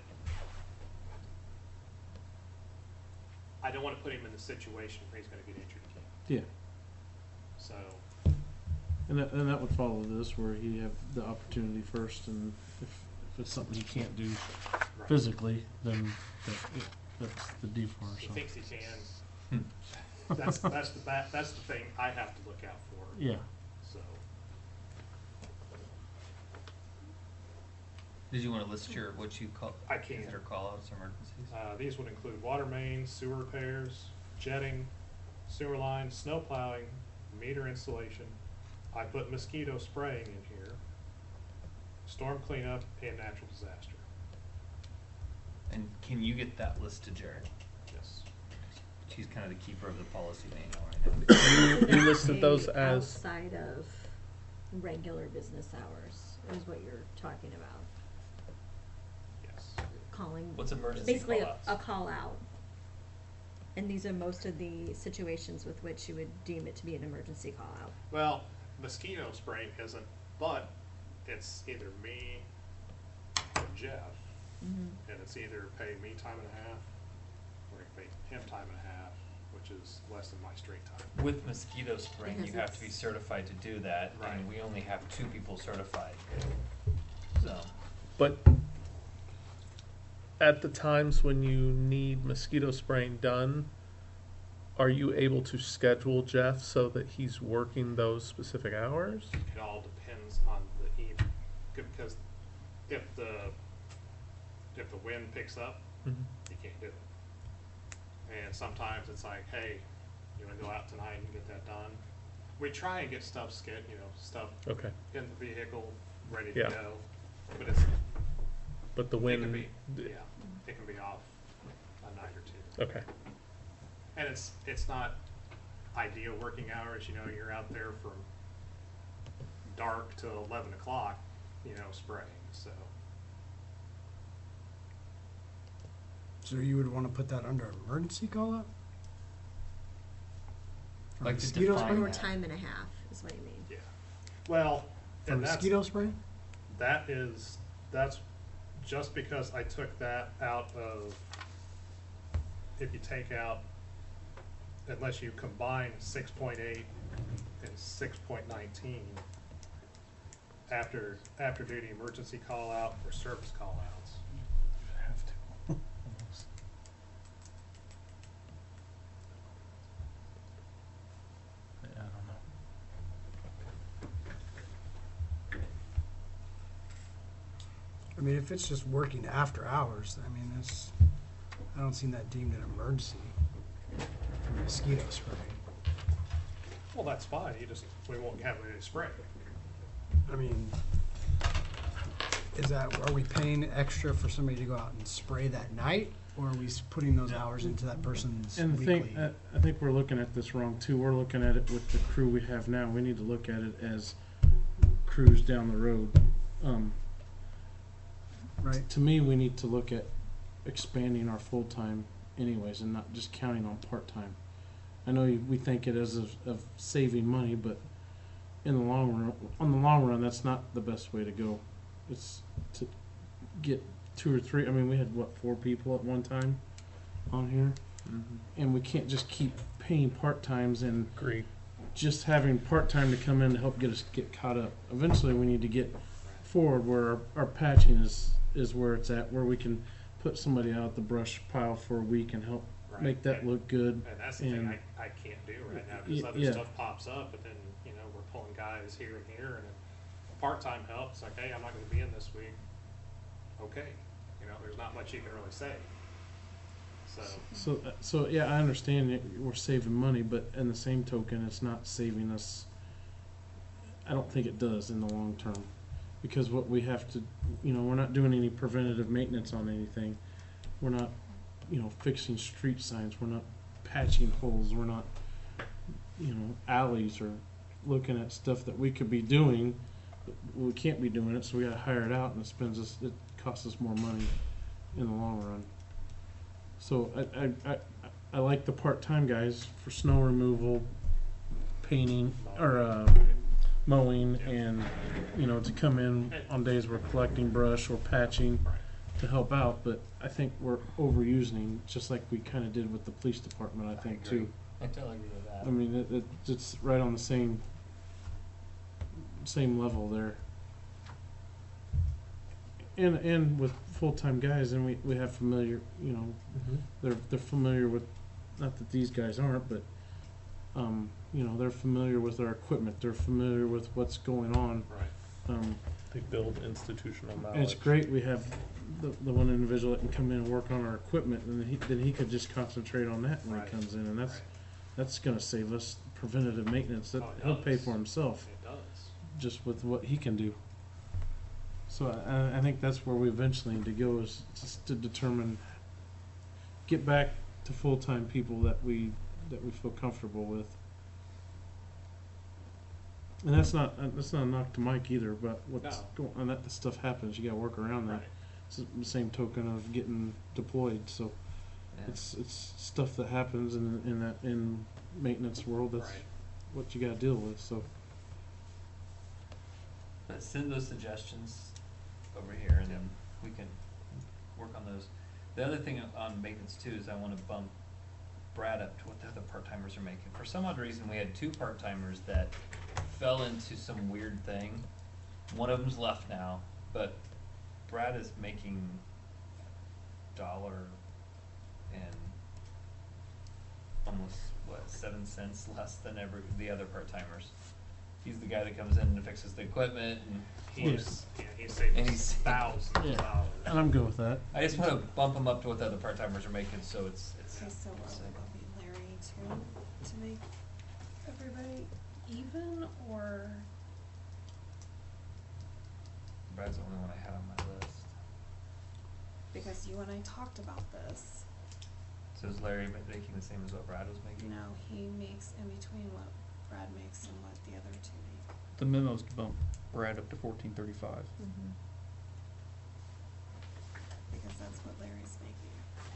[SPEAKER 10] I don't wanna put him in the situation where he's gonna get injured again,
[SPEAKER 8] Yeah,
[SPEAKER 10] so,
[SPEAKER 8] and that would follow this, where he have the opportunity first, and if it's something he can't do
[SPEAKER 10] right.
[SPEAKER 8] physically, then that's the default.
[SPEAKER 10] He
[SPEAKER 8] So
[SPEAKER 10] thinks he can. That's the thing I have to look out for,
[SPEAKER 8] yeah,
[SPEAKER 10] so.
[SPEAKER 1] Did you want to list what you call?
[SPEAKER 10] I can.
[SPEAKER 1] Consider call outs or emergencies?
[SPEAKER 10] These would include water mains, sewer repairs, jetting, sewer lines, snow plowing, meter installation. I put mosquito spraying in here, storm cleanup, and natural disaster.
[SPEAKER 1] And can you get that list to Jared?
[SPEAKER 10] Yes.
[SPEAKER 1] She's kind of the keeper of the policy manual right now.
[SPEAKER 4] You listed those
[SPEAKER 11] Pay
[SPEAKER 4] as,
[SPEAKER 11] outside of regular business hours is what you're talking about.
[SPEAKER 10] Yes.
[SPEAKER 11] Calling.
[SPEAKER 1] What's emergency
[SPEAKER 11] Basically
[SPEAKER 1] call-outs?
[SPEAKER 11] a call out. And these are most of the situations with which you would deem it to be an emergency call out.
[SPEAKER 10] Well, mosquito spraying isn't, but it's either me or Jeff,
[SPEAKER 11] Mm-hmm.
[SPEAKER 10] and it's either pay me time and a half, or pay him time and a half, which is less than my straight time.
[SPEAKER 1] With mosquito spraying,
[SPEAKER 11] Because
[SPEAKER 1] you have to be
[SPEAKER 11] it's-
[SPEAKER 1] certified to do that,
[SPEAKER 10] Right.
[SPEAKER 1] and we only have 2 people certified. So,
[SPEAKER 4] but at the times when you need mosquito spraying done, are you able to schedule Jeff so that he's working those specific hours?
[SPEAKER 10] It all depends on the evening, because if the wind picks up,
[SPEAKER 4] Mhm.
[SPEAKER 10] you can't do it. And sometimes it's like, hey, you wanna go out tonight and get that done? We try and get stuff stuff
[SPEAKER 4] Okay,
[SPEAKER 10] in the vehicle, ready
[SPEAKER 4] Yeah.
[SPEAKER 10] to go, but
[SPEAKER 4] but the
[SPEAKER 10] it
[SPEAKER 4] wind.
[SPEAKER 10] can be, yeah, it can be off a night or two.
[SPEAKER 4] Okay,
[SPEAKER 10] And it's not ideal working hours, you're out there from dark till 11 o'clock, spraying, so.
[SPEAKER 12] So you would wanna put that under emergency call out? For
[SPEAKER 1] Like to
[SPEAKER 12] mosquito
[SPEAKER 1] define
[SPEAKER 12] spray?
[SPEAKER 11] Or
[SPEAKER 1] that.
[SPEAKER 11] time and a half is what you mean.
[SPEAKER 10] Yeah. Well,
[SPEAKER 12] For
[SPEAKER 10] and
[SPEAKER 12] mosquito spray?
[SPEAKER 10] that's just because I took that out of, if you take out, unless you combine 6.8 and 6.19, after duty emergency call out or service call outs.
[SPEAKER 8] have to. I don't know.
[SPEAKER 12] I mean, if it's just working after hours, I mean, I don't see that deemed an emergency for mosquito spray.
[SPEAKER 10] Well, that's fine, we won't have any spray.
[SPEAKER 12] I mean, are we paying extra for somebody to go out and spray that night? Or are we putting those hours into that person's
[SPEAKER 8] And the
[SPEAKER 12] weekly?
[SPEAKER 8] thing, I think we're looking at this wrong too. We're looking at it with the crew we have now. We need to look at it as crews down the road.
[SPEAKER 12] Right.
[SPEAKER 8] To me, we need to look at expanding our full-time anyways and not just counting on part-time. I know we think it as of saving money, but in the long run, that's not the best way to go. It's to get 2 or 3. I mean, we had 4 people at one time on here, and we can't just keep paying part-times and
[SPEAKER 4] Agree.
[SPEAKER 8] just having part-time to come in to help get caught up. Eventually, we need to get forward where our patching is where it's at, where we can put somebody out the brush pile for a week and help
[SPEAKER 10] Right.
[SPEAKER 8] make that look good.
[SPEAKER 10] And that's the thing I can't do right now, because other
[SPEAKER 8] Yeah.
[SPEAKER 10] stuff pops up, but then, you know, we're pulling guys here and here, and if part-time help, it's like, hey, I'm not gonna be in this week. Okay, you know, there's not much you can really say.
[SPEAKER 8] So yeah, I understand that we're saving money, but in the same token, it's not saving us. I don't think it does in the long term, because what we have to, we're not doing any preventative maintenance on anything. We're not, fixing street signs. We're not patching holes. We're not, alleys or looking at stuff that we could be doing. But we can't be doing it, so we got to hire it out, and it costs us more money in the long run. So I like the part-time guys for snow removal, painting, or mowing, and to come in on days we're collecting brush or patching to help out. But I think we're overusing, just like we kind of did with the police department. I think too.
[SPEAKER 1] I totally agree with that.
[SPEAKER 8] I mean, it's right on the same level there. And with full-time guys, and we have familiar, they're familiar with, not that these guys aren't, but they're familiar with our equipment. They're familiar with what's going on.
[SPEAKER 10] Right.
[SPEAKER 4] They build institutional knowledge.
[SPEAKER 8] And it's great we have the one individual that can come in and work on our equipment, and then he could just concentrate on that when
[SPEAKER 10] Right.
[SPEAKER 8] he comes in, and
[SPEAKER 10] Right.
[SPEAKER 8] that's going to save us preventative maintenance that
[SPEAKER 10] Oh, it
[SPEAKER 8] he'll pay
[SPEAKER 10] does.
[SPEAKER 8] for himself
[SPEAKER 10] It does.
[SPEAKER 8] just with what he can do. So I think that's where we eventually need to go, is just to determine, get back to full-time people that we feel comfortable with. And that's not a knock to Mike either, but what's going on, that stuff happens, you gotta work around that.
[SPEAKER 10] Right.
[SPEAKER 8] It's the same token of getting deployed, so
[SPEAKER 1] Yeah.
[SPEAKER 8] it's stuff that happens in maintenance world, that's
[SPEAKER 10] Right.
[SPEAKER 8] what you gotta deal with, so.
[SPEAKER 1] But send those suggestions over here, and then we can work on those. The other thing on maintenance too is I want to bump Brad up to what the other part-timers are making. For some odd reason, we had 2 part-timers that fell into some weird thing. One of them's left now, but Brad is making $1 and almost 7 cents less than the other part-timers. He's the guy that comes in and fixes the equipment, and
[SPEAKER 10] He's saving
[SPEAKER 1] And he's-
[SPEAKER 10] thousands of dollars.
[SPEAKER 8] And I'm good with that.
[SPEAKER 1] I just want to bump him up to what the other part-timers are making, so it's.
[SPEAKER 3] Okay, so will be Larry to make everybody even, or?
[SPEAKER 1] Brad's the only one I had on my list.
[SPEAKER 3] Because you and I talked about this.
[SPEAKER 1] So is Larry making the same as what Brad was making?
[SPEAKER 3] No, he makes in between what Brad makes and what the other 2 make.
[SPEAKER 13] The memo's to bump Brad up to 1435.
[SPEAKER 3] Mm-hmm. Because that's what Larry's making.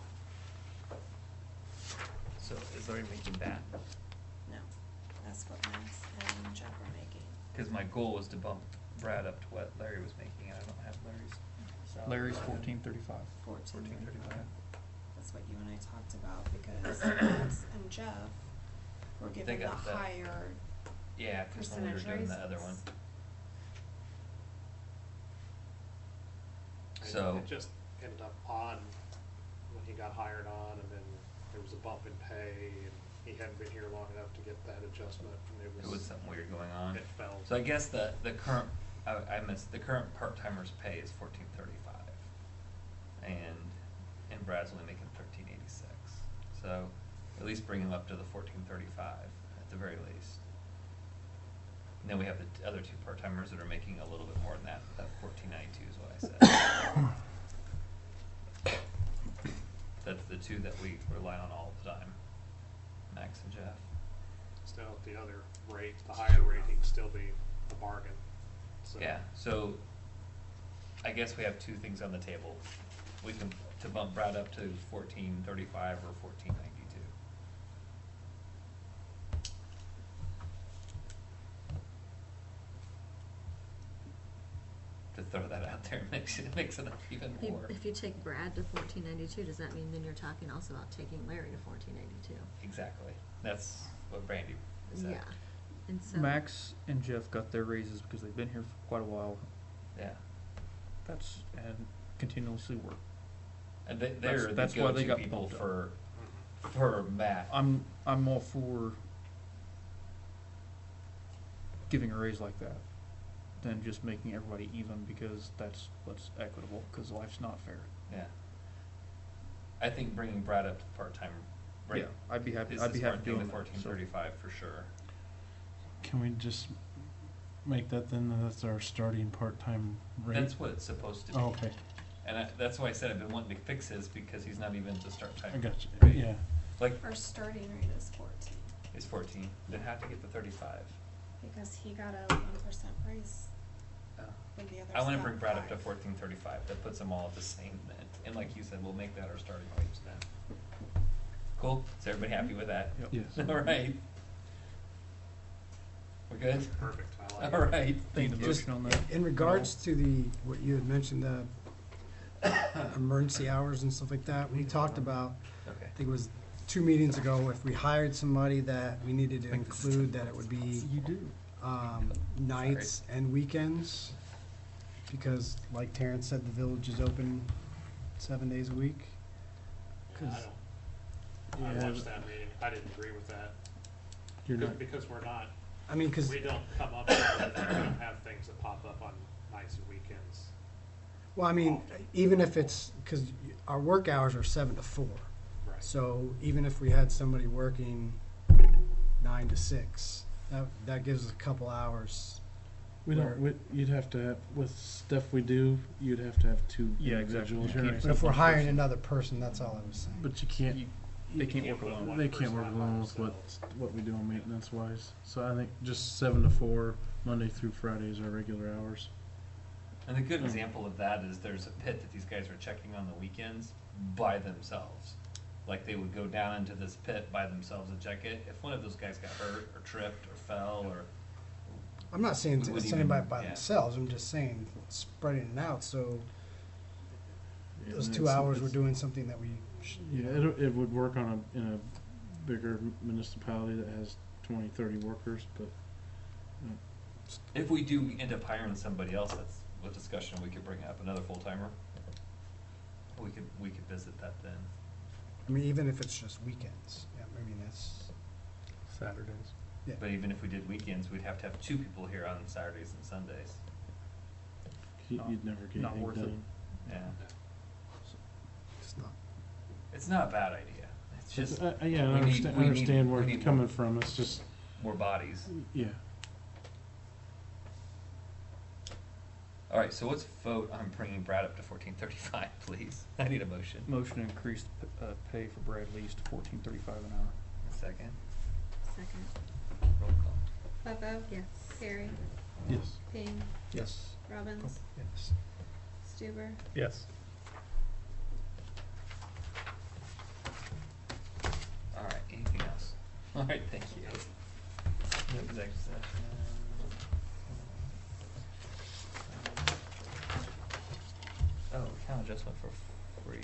[SPEAKER 1] So is Larry making that?
[SPEAKER 3] No, that's what Max and Jeff are making.
[SPEAKER 1] Because my goal was to bump Brad up to what Larry was making, and I don't have Larry's salary.
[SPEAKER 13] Larry's 1435.
[SPEAKER 3] 1435. That's what you and I talked about, because Max and Jeff were
[SPEAKER 1] They
[SPEAKER 3] given the
[SPEAKER 1] got that.
[SPEAKER 3] higher
[SPEAKER 1] Yeah, because when we were
[SPEAKER 3] percentage
[SPEAKER 1] doing the other one.
[SPEAKER 3] raises.
[SPEAKER 10] And
[SPEAKER 1] So.
[SPEAKER 10] it just ended up odd when he got hired on, and then there was a bump in pay, and he hadn't been here long enough to get that adjustment, and
[SPEAKER 1] It was something weird going on.
[SPEAKER 10] It fell.
[SPEAKER 1] So I guess the current, I missed, the current part-timer's pay is $14.35. And Brad's only making $13.86. So at least bring him up to the $14.35 at the very least. And then we have the other 2 part-timers that are making a little bit more than that. That $14.92 is what I said. two that we rely on all the time, Max and Jeff.
[SPEAKER 10] Still, the other rate, the higher rate, he can still be a bargain. So
[SPEAKER 1] Yeah, so I guess we have two things on the table. We can, to bump Brad up to 1435 or 1492. To throw that out there makes it up even
[SPEAKER 11] If you-
[SPEAKER 1] more.
[SPEAKER 11] If you take Brad to 1492, does that mean then you're talking also about taking Larry to 1492?
[SPEAKER 1] Exactly. That's what Brandy said.
[SPEAKER 11] Yeah, and so.
[SPEAKER 13] Max and Jeff got their raises because they've been here for quite a while.
[SPEAKER 1] Yeah.
[SPEAKER 13] And continuously work.
[SPEAKER 1] And they're the
[SPEAKER 13] that's why they
[SPEAKER 1] go-to
[SPEAKER 13] got
[SPEAKER 1] people
[SPEAKER 13] bumped up.
[SPEAKER 1] for Matt.
[SPEAKER 13] I'm all for giving a raise like that than just making everybody even, because that's what's equitable, because life's not fair.
[SPEAKER 1] Yeah. I think bringing Brad up to part-time rate.
[SPEAKER 13] Yeah, I'd be happy.
[SPEAKER 1] Is
[SPEAKER 13] I'd be happy
[SPEAKER 1] doing
[SPEAKER 13] doing
[SPEAKER 1] the
[SPEAKER 13] that. So
[SPEAKER 1] 1435 for sure.
[SPEAKER 8] Can we just make that then, that's our starting part-time rate?
[SPEAKER 1] That's what it's supposed to be.
[SPEAKER 8] Oh, okay,
[SPEAKER 1] And that's why I said I've been wanting to fix his, because he's not even the start time.
[SPEAKER 8] I got you,
[SPEAKER 1] rate.
[SPEAKER 8] yeah.
[SPEAKER 1] Like,
[SPEAKER 3] Our starting rate is 14,
[SPEAKER 1] it's 14. Then have to get the 35.
[SPEAKER 3] because he got a 1% raise when the others
[SPEAKER 1] I want to
[SPEAKER 3] got
[SPEAKER 1] bring Brad up to
[SPEAKER 3] 5.
[SPEAKER 1] 1435. That puts them all at the same then. And like you said, we'll make that our starting wage then. Cool? Is everybody happy with that?
[SPEAKER 13] Yep.
[SPEAKER 8] Yes.
[SPEAKER 1] All right. We're good?
[SPEAKER 10] perfect. I like
[SPEAKER 1] All
[SPEAKER 10] it.
[SPEAKER 1] right.
[SPEAKER 13] Need a
[SPEAKER 1] Thank you.
[SPEAKER 13] motion on that.
[SPEAKER 12] In regards to the, what you had mentioned, the emergency hours and stuff like that, we talked about,
[SPEAKER 1] Okay.
[SPEAKER 12] I think it was 2 meetings ago, if we hired somebody that we needed to include that it would be
[SPEAKER 8] You do.
[SPEAKER 12] nights and weekends, because like Terrence said, the village is open 7 days a week.
[SPEAKER 10] Yeah, I
[SPEAKER 12] 'Cause-
[SPEAKER 10] I watched that meeting. I didn't agree with that.
[SPEAKER 8] You're not,
[SPEAKER 10] Because we're not,
[SPEAKER 12] I mean, because,
[SPEAKER 10] we don't come up with, we don't have things that pop up on nights and weekends.
[SPEAKER 12] well, I mean, even if it's, because our work hours are 7 to 4.
[SPEAKER 10] Right.
[SPEAKER 12] So even if we had somebody working 9 to 6, that gives us a couple hours.
[SPEAKER 8] we don't, you'd have to have, with stuff we do, you'd have to have two
[SPEAKER 13] Yeah, exactly.
[SPEAKER 8] individuals.
[SPEAKER 13] Sure.
[SPEAKER 8] Keep
[SPEAKER 12] But if we're
[SPEAKER 8] one
[SPEAKER 12] hiring
[SPEAKER 8] person.
[SPEAKER 12] another person, that's all I was saying.
[SPEAKER 8] But you can't,
[SPEAKER 13] They can't
[SPEAKER 10] can't
[SPEAKER 13] work
[SPEAKER 10] put
[SPEAKER 13] alone.
[SPEAKER 10] one
[SPEAKER 8] they can't
[SPEAKER 10] person
[SPEAKER 8] work
[SPEAKER 10] out by
[SPEAKER 8] alone with
[SPEAKER 10] themselves.
[SPEAKER 8] what we do on maintenance wise. So I think just 7 to 4, Monday through Friday is our regular hours.
[SPEAKER 1] And a good example of that is there's a pit that these guys are checking on the weekends by themselves. Like they would go down into this pit by themselves and check it. If one of those guys got hurt or tripped or fell or
[SPEAKER 12] I'm not saying
[SPEAKER 1] We
[SPEAKER 12] to
[SPEAKER 1] wouldn't
[SPEAKER 12] send anybody
[SPEAKER 1] even-
[SPEAKER 12] by
[SPEAKER 1] yeah.
[SPEAKER 12] themselves, I'm just saying spreading it out, so
[SPEAKER 8] Yeah,
[SPEAKER 12] those
[SPEAKER 8] and
[SPEAKER 12] 2
[SPEAKER 8] it's-
[SPEAKER 12] hours we're
[SPEAKER 8] it's-
[SPEAKER 12] doing something that we should.
[SPEAKER 8] Yeah, it would work on in a bigger municipality that has 20, 30 workers, but
[SPEAKER 1] if we do end up hiring somebody else, that's a discussion we could bring up, another full timer. We could visit that then.
[SPEAKER 12] I mean, even if it's just weekends, yeah, I mean, that's,
[SPEAKER 4] Saturdays.
[SPEAKER 12] yeah.
[SPEAKER 1] But even if we did weekends, we'd have to have 2 people here on Saturdays and Sundays.
[SPEAKER 8] you'd never get
[SPEAKER 13] Not
[SPEAKER 8] anything
[SPEAKER 13] worth it.
[SPEAKER 8] done.
[SPEAKER 1] Yeah.
[SPEAKER 12] It's not.
[SPEAKER 1] It's not a bad idea. It's just
[SPEAKER 8] Yeah, I
[SPEAKER 1] we need-
[SPEAKER 8] understand,
[SPEAKER 1] we
[SPEAKER 8] understand
[SPEAKER 1] need-
[SPEAKER 8] where
[SPEAKER 1] we
[SPEAKER 8] it's
[SPEAKER 1] need
[SPEAKER 8] coming from. It's just,
[SPEAKER 1] more bodies.
[SPEAKER 8] yeah.
[SPEAKER 1] All right, so let's vote on bringing Brad up to 1435, please. I need a motion.
[SPEAKER 13] Motion to increase pay for Brad Lee's to 14.35 an hour.
[SPEAKER 1] A second.
[SPEAKER 11] Second.
[SPEAKER 1] Roll call.
[SPEAKER 3] Bubba?
[SPEAKER 11] Yes.
[SPEAKER 3] Harry?
[SPEAKER 8] Yes.
[SPEAKER 3] Ping?
[SPEAKER 12] Yes.
[SPEAKER 3] Robbins?
[SPEAKER 12] Yes.
[SPEAKER 3] Stuber?
[SPEAKER 4] Yes.
[SPEAKER 1] All right, anything else? All right, thank you. Executive session. Oh, account adjustment for freeze.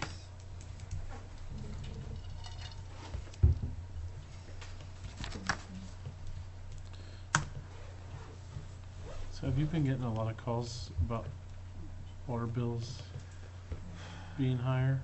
[SPEAKER 8] So have you been getting a lot of calls about water bills being higher?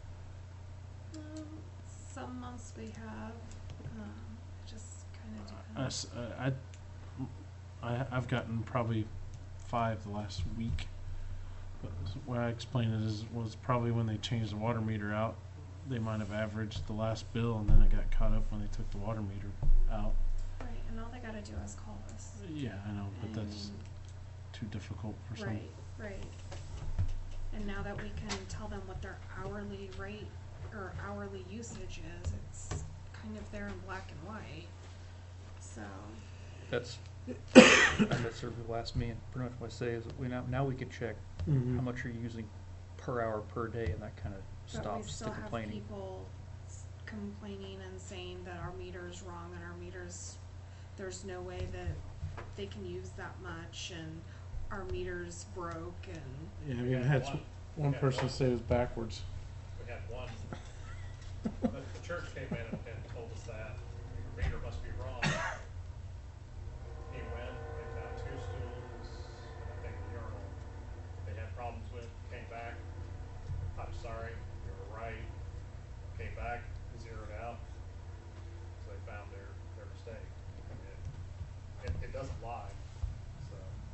[SPEAKER 3] Some months we have, just kind of
[SPEAKER 8] Us,
[SPEAKER 3] depends.
[SPEAKER 8] I've gotten probably 5 the last week. But the way I explained it was probably when they changed the water meter out, they might have averaged the last bill, and then it got caught up when they took the water meter out.
[SPEAKER 3] Right, and all they gotta do is call us.
[SPEAKER 8] Yeah, I know, but that's too difficult for some.
[SPEAKER 3] Right, right. And now that we can tell them what their hourly rate or hourly usage is. It's kind of there in black and white. So,
[SPEAKER 13] That's, that sort of people ask me, and pretty much what I say is, now we can check
[SPEAKER 8] Mhm.
[SPEAKER 13] how much you're using per hour, per day, and that kind of
[SPEAKER 3] but we
[SPEAKER 13] stops the
[SPEAKER 3] still have
[SPEAKER 13] complaining.
[SPEAKER 3] people complaining and saying that our meter's wrong and our meter's, there's no way that they can use that much and our meter's broke and.
[SPEAKER 8] Yeah, I had one person say it was backwards.
[SPEAKER 10] We had one, the church came in and told us that your meter must be wrong. He went and found 2 stools and I think a urinal they had problems with, came back, I'm sorry, you were right, came back, zeroed out, so they found their mistake. I mean, it doesn't lie, so.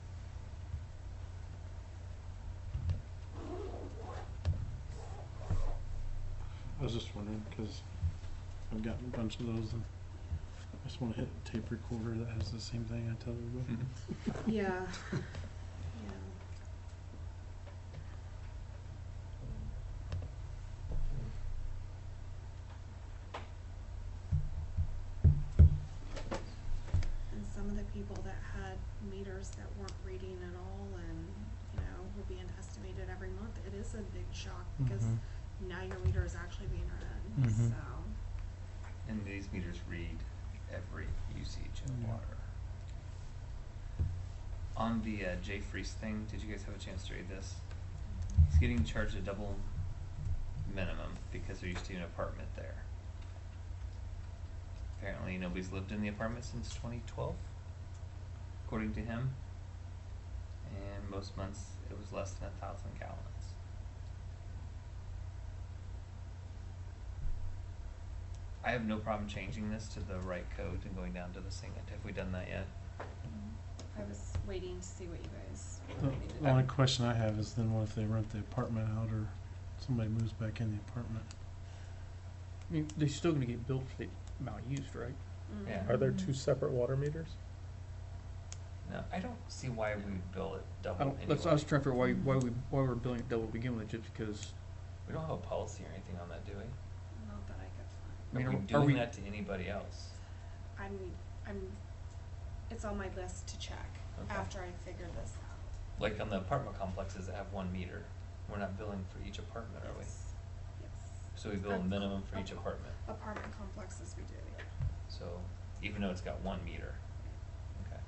[SPEAKER 8] I was just wondering because I've gotten a bunch of those, and I just want to hit a tape recorder that has the same thing I tell everybody.
[SPEAKER 3] Yeah. Yeah. And some of the people that had meters that weren't reading at all and, you know, were being estimated every month, it is a big shock because
[SPEAKER 8] Mhm.
[SPEAKER 3] now your meter is actually being read,
[SPEAKER 8] Mhm.
[SPEAKER 3] so.
[SPEAKER 1] And these meters read every usage of
[SPEAKER 8] Yeah.
[SPEAKER 1] water. On the Jay Freeze thing, did you guys have a chance to read this? He's getting charged a double minimum because there used to be an apartment there. Apparently nobody's lived in the apartment since 2012, according to him. And most months it was less than 1,000 gallons. I have no problem changing this to the right code and going down to the single. Have we done that yet?
[SPEAKER 3] I was waiting to see what you guys
[SPEAKER 8] The
[SPEAKER 3] wanted to do.
[SPEAKER 8] the only question I have is then what if they rent the apartment out or somebody moves back in the apartment?
[SPEAKER 13] I mean, they're still gonna get billed for the amount used, right?
[SPEAKER 1] Yeah.
[SPEAKER 4] Are there 2 separate water meters?
[SPEAKER 1] No, I don't see why we would bill it
[SPEAKER 13] I
[SPEAKER 1] double
[SPEAKER 13] don't,
[SPEAKER 1] anyway.
[SPEAKER 13] that's, I was trying to figure why we're billing it double to begin with, just because,
[SPEAKER 1] We don't have a policy or anything on that, do we?
[SPEAKER 3] Not that I could
[SPEAKER 13] I mean,
[SPEAKER 1] Are we
[SPEAKER 13] are
[SPEAKER 1] doing
[SPEAKER 13] we-
[SPEAKER 1] that to anybody else?
[SPEAKER 3] find. It's on my list to check
[SPEAKER 1] Okay.
[SPEAKER 3] after I figure this out.
[SPEAKER 1] Like on the apartment complexes that have 1 meter, we're not billing for each apartment, are we?
[SPEAKER 3] Yes. Yes.
[SPEAKER 1] So we bill a minimum for each apartment.
[SPEAKER 3] Apartment complexes we do, yeah.
[SPEAKER 1] So even though it's got 1 meter. Okay.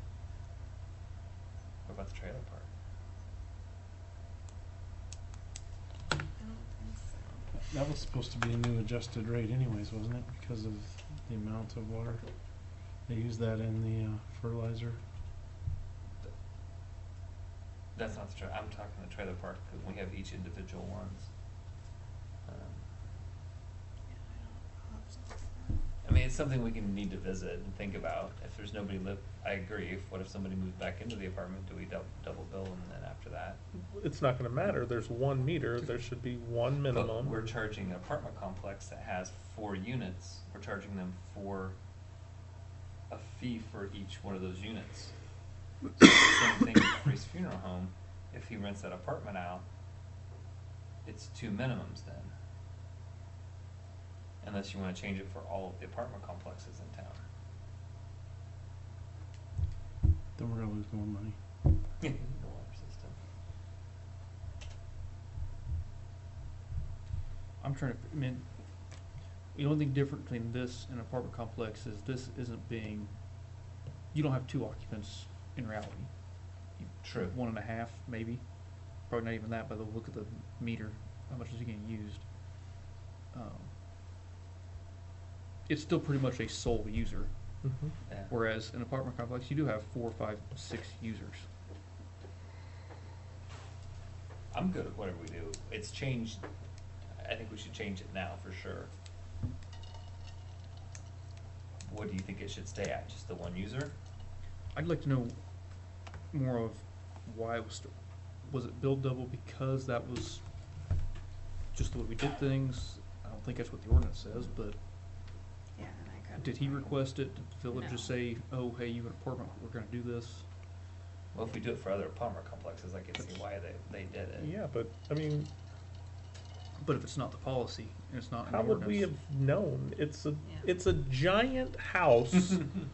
[SPEAKER 1] What about the trailer park?
[SPEAKER 3] I don't think so.
[SPEAKER 8] That was supposed to be a new adjusted rate anyways, wasn't it? Because of the amount of water. They use that in the fertilizer.
[SPEAKER 1] That's not the I'm talking the trailer park, 'cause we have each individual ones.
[SPEAKER 3] I'll have to look at that.
[SPEAKER 1] I mean, it's something we can need to visit and think about. If there's nobody I agree. What if somebody moves back into the apartment? Do we double bill them then after that?
[SPEAKER 4] It's not gonna matter, there's 1 meter, there should be 1
[SPEAKER 1] But
[SPEAKER 4] minimum.
[SPEAKER 1] we're charging an apartment complex that has 4 units. We're charging them for a fee for each one of those units. Same thing with Freeze Funeral Home. If he rents that apartment out, it's 2 minimums then. Unless you want to change it for all of the apartment complexes in town.
[SPEAKER 8] Then we're gonna lose more money.
[SPEAKER 1] The water system.
[SPEAKER 13] I'm trying to, I mean, the only thing different between this and an apartment complex is this isn't being, you don't have 2 occupants in reality.
[SPEAKER 1] True.
[SPEAKER 13] 1.5 maybe, probably not even that by the look of the meter, how much is it getting used? It's still pretty much a sole user,
[SPEAKER 4] Mhm.
[SPEAKER 1] Yeah.
[SPEAKER 13] whereas an apartment complex, you do have 4, 5, 6 users.
[SPEAKER 1] I'm good at whatever we do. It's changed. I think we should change it now for sure. What do you think it should stay at? Just the 1 user?
[SPEAKER 13] I'd like to know more of why it was it billed double because that was just the way we did things? I don't think that's what the ordinance says, but
[SPEAKER 3] Yeah, and I couldn't.
[SPEAKER 13] did he
[SPEAKER 3] find-
[SPEAKER 13] request it? Did the village just
[SPEAKER 3] No.
[SPEAKER 13] say, oh, hey, you have an apartment, we're gonna do this?
[SPEAKER 1] Well, if we do it for other apartment complexes, I can see why they did it.
[SPEAKER 4] Yeah, but, I mean,
[SPEAKER 13] But if it's not the policy and it's not in
[SPEAKER 4] How
[SPEAKER 13] the
[SPEAKER 4] would we
[SPEAKER 13] ordinance,
[SPEAKER 4] have known? It's a
[SPEAKER 3] Yeah.
[SPEAKER 4] it's a giant house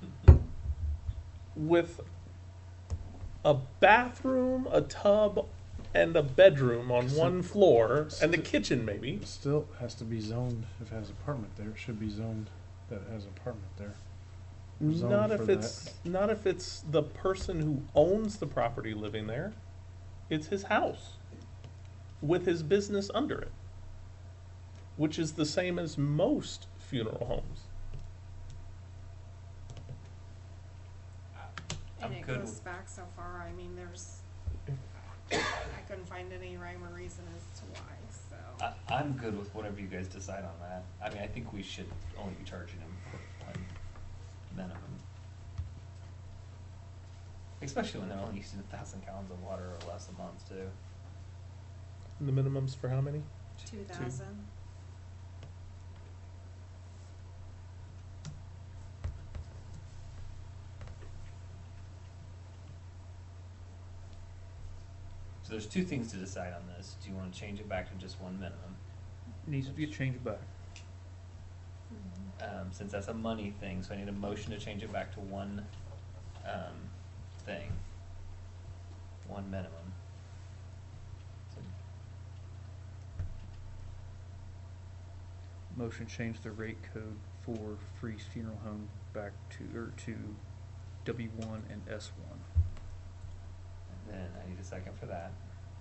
[SPEAKER 4] with a bathroom, a tub, and a bedroom on one floor, and the kitchen maybe.
[SPEAKER 8] It still has to be zoned if it has apartment there. It should be zoned that it has apartment there. Zoned
[SPEAKER 4] Not
[SPEAKER 8] for
[SPEAKER 4] if it's the person who owns the property living there. It's his house with his business under it, which is the same as most funeral homes.
[SPEAKER 3] And
[SPEAKER 1] I'm
[SPEAKER 3] it
[SPEAKER 1] good
[SPEAKER 3] goes
[SPEAKER 1] with-
[SPEAKER 3] back so far, I mean, I couldn't find any rhyme or reason as to why, so.
[SPEAKER 1] I'm good with whatever you guys decide on that. I mean, I think we should only be charging them for one minimum. Especially when they're only using 1,000 gallons of water or less a month too.
[SPEAKER 4] And the minimums for how many?
[SPEAKER 3] 2,000.
[SPEAKER 1] So there's two things to decide on this. Do you want to change it back to just one minimum?
[SPEAKER 13] needs to be changed back.
[SPEAKER 1] Since that's a money thing, so I need a motion to change it back to one thing, one minimum. So
[SPEAKER 13] Motion change the rate code for Freeze Funeral Home back to W1 and S1.
[SPEAKER 1] and then I need a second for that.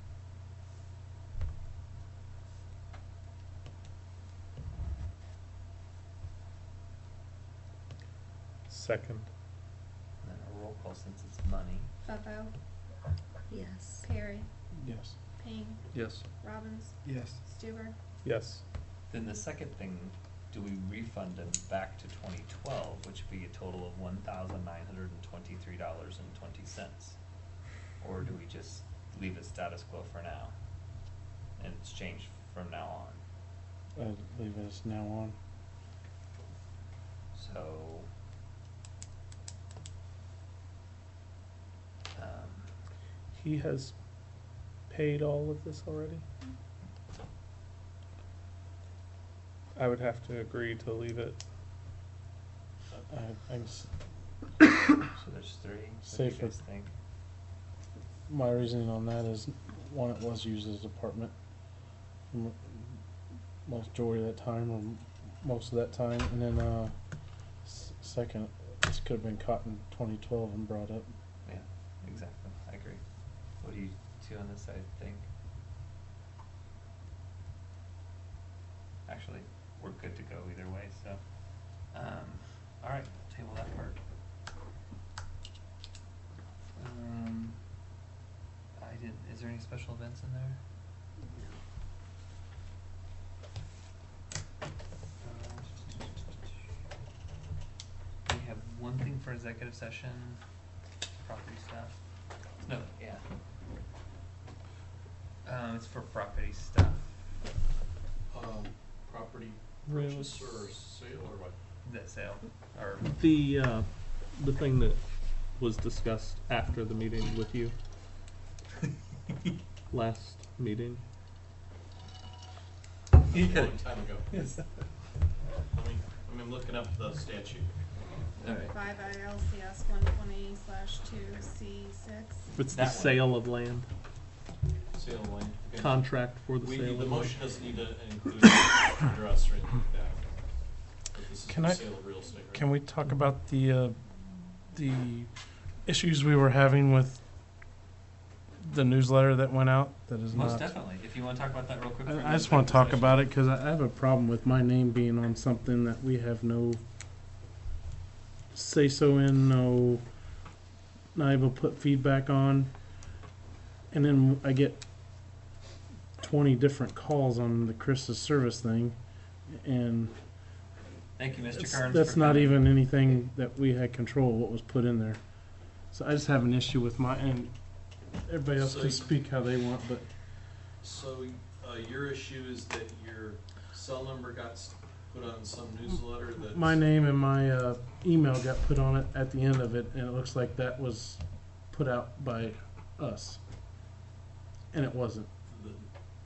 [SPEAKER 4] Second.
[SPEAKER 1] And then a roll call since it's money.
[SPEAKER 3] Beppo,
[SPEAKER 11] Yes.
[SPEAKER 3] Perry,
[SPEAKER 8] Yes.
[SPEAKER 3] Payne,
[SPEAKER 13] Yes.
[SPEAKER 3] Robbins,
[SPEAKER 12] Yes.
[SPEAKER 3] Stuber.
[SPEAKER 4] Yes.
[SPEAKER 1] Then the second thing, do we refund them back to 2012, which would be a total of $1,923.20? Or do we just leave it status quo for now? And it's changed from now on.
[SPEAKER 8] I'd leave it as now on.
[SPEAKER 1] So,
[SPEAKER 4] He has paid all of this already? I would have to agree to leave it.
[SPEAKER 8] I guess
[SPEAKER 1] so there's three. What do you
[SPEAKER 8] Safer.
[SPEAKER 1] guys think?
[SPEAKER 8] my reasoning on that is, one, it was used as a department majority of that time, or most of that time, and then second, this could have been caught in 2012 and brought up.
[SPEAKER 1] Yeah, exactly. I agree. What do you two on this side think? Actually, we're good to go either way, so. All right, table that part. Is there any special events in there? We have one thing for executive session, property stuff. No, yeah. It's for property stuff.
[SPEAKER 5] Property
[SPEAKER 4] Really?
[SPEAKER 5] purchase or sale or what?
[SPEAKER 1] The sale, or
[SPEAKER 4] The thing that was discussed after the meeting with you, last meeting.
[SPEAKER 5] A long time ago.
[SPEAKER 1] Yes.
[SPEAKER 5] I'm looking up the statute.
[SPEAKER 1] All right.
[SPEAKER 3] 5 ILCS 120/2C6.
[SPEAKER 4] It's
[SPEAKER 1] That
[SPEAKER 4] the
[SPEAKER 1] one.
[SPEAKER 4] sale of land,
[SPEAKER 5] Sale of land. Okay.
[SPEAKER 4] contract for the
[SPEAKER 5] We,
[SPEAKER 4] sale
[SPEAKER 5] the
[SPEAKER 4] of land.
[SPEAKER 5] motion doesn't need to include address or anything like that. But this is
[SPEAKER 8] Can
[SPEAKER 5] for
[SPEAKER 8] I-
[SPEAKER 5] sale of real estate, right?
[SPEAKER 8] Can we talk about the issues we were having with the newsletter that went out? That is
[SPEAKER 1] Most
[SPEAKER 8] not.
[SPEAKER 1] definitely. If you want to talk about that real quick.
[SPEAKER 8] I just want to talk about it because I have a problem with my name being on something that we have no say so in, not able to put feedback on, and then I get 20 different calls on the Chris's service thing, and
[SPEAKER 1] Thank you, Mr.
[SPEAKER 8] it's-
[SPEAKER 1] Kearns.
[SPEAKER 8] that's
[SPEAKER 1] for
[SPEAKER 8] not
[SPEAKER 1] coming.
[SPEAKER 8] even anything that we had control of what was put in there. So I just have an issue with my, and everybody else
[SPEAKER 5] So
[SPEAKER 8] can speak how they want, but
[SPEAKER 5] So, your issue is that your cell number got put on some newsletter that.
[SPEAKER 8] my name and my email got put on it at the end of it, and it looks like that was put out by us. And it wasn't.
[SPEAKER 5] The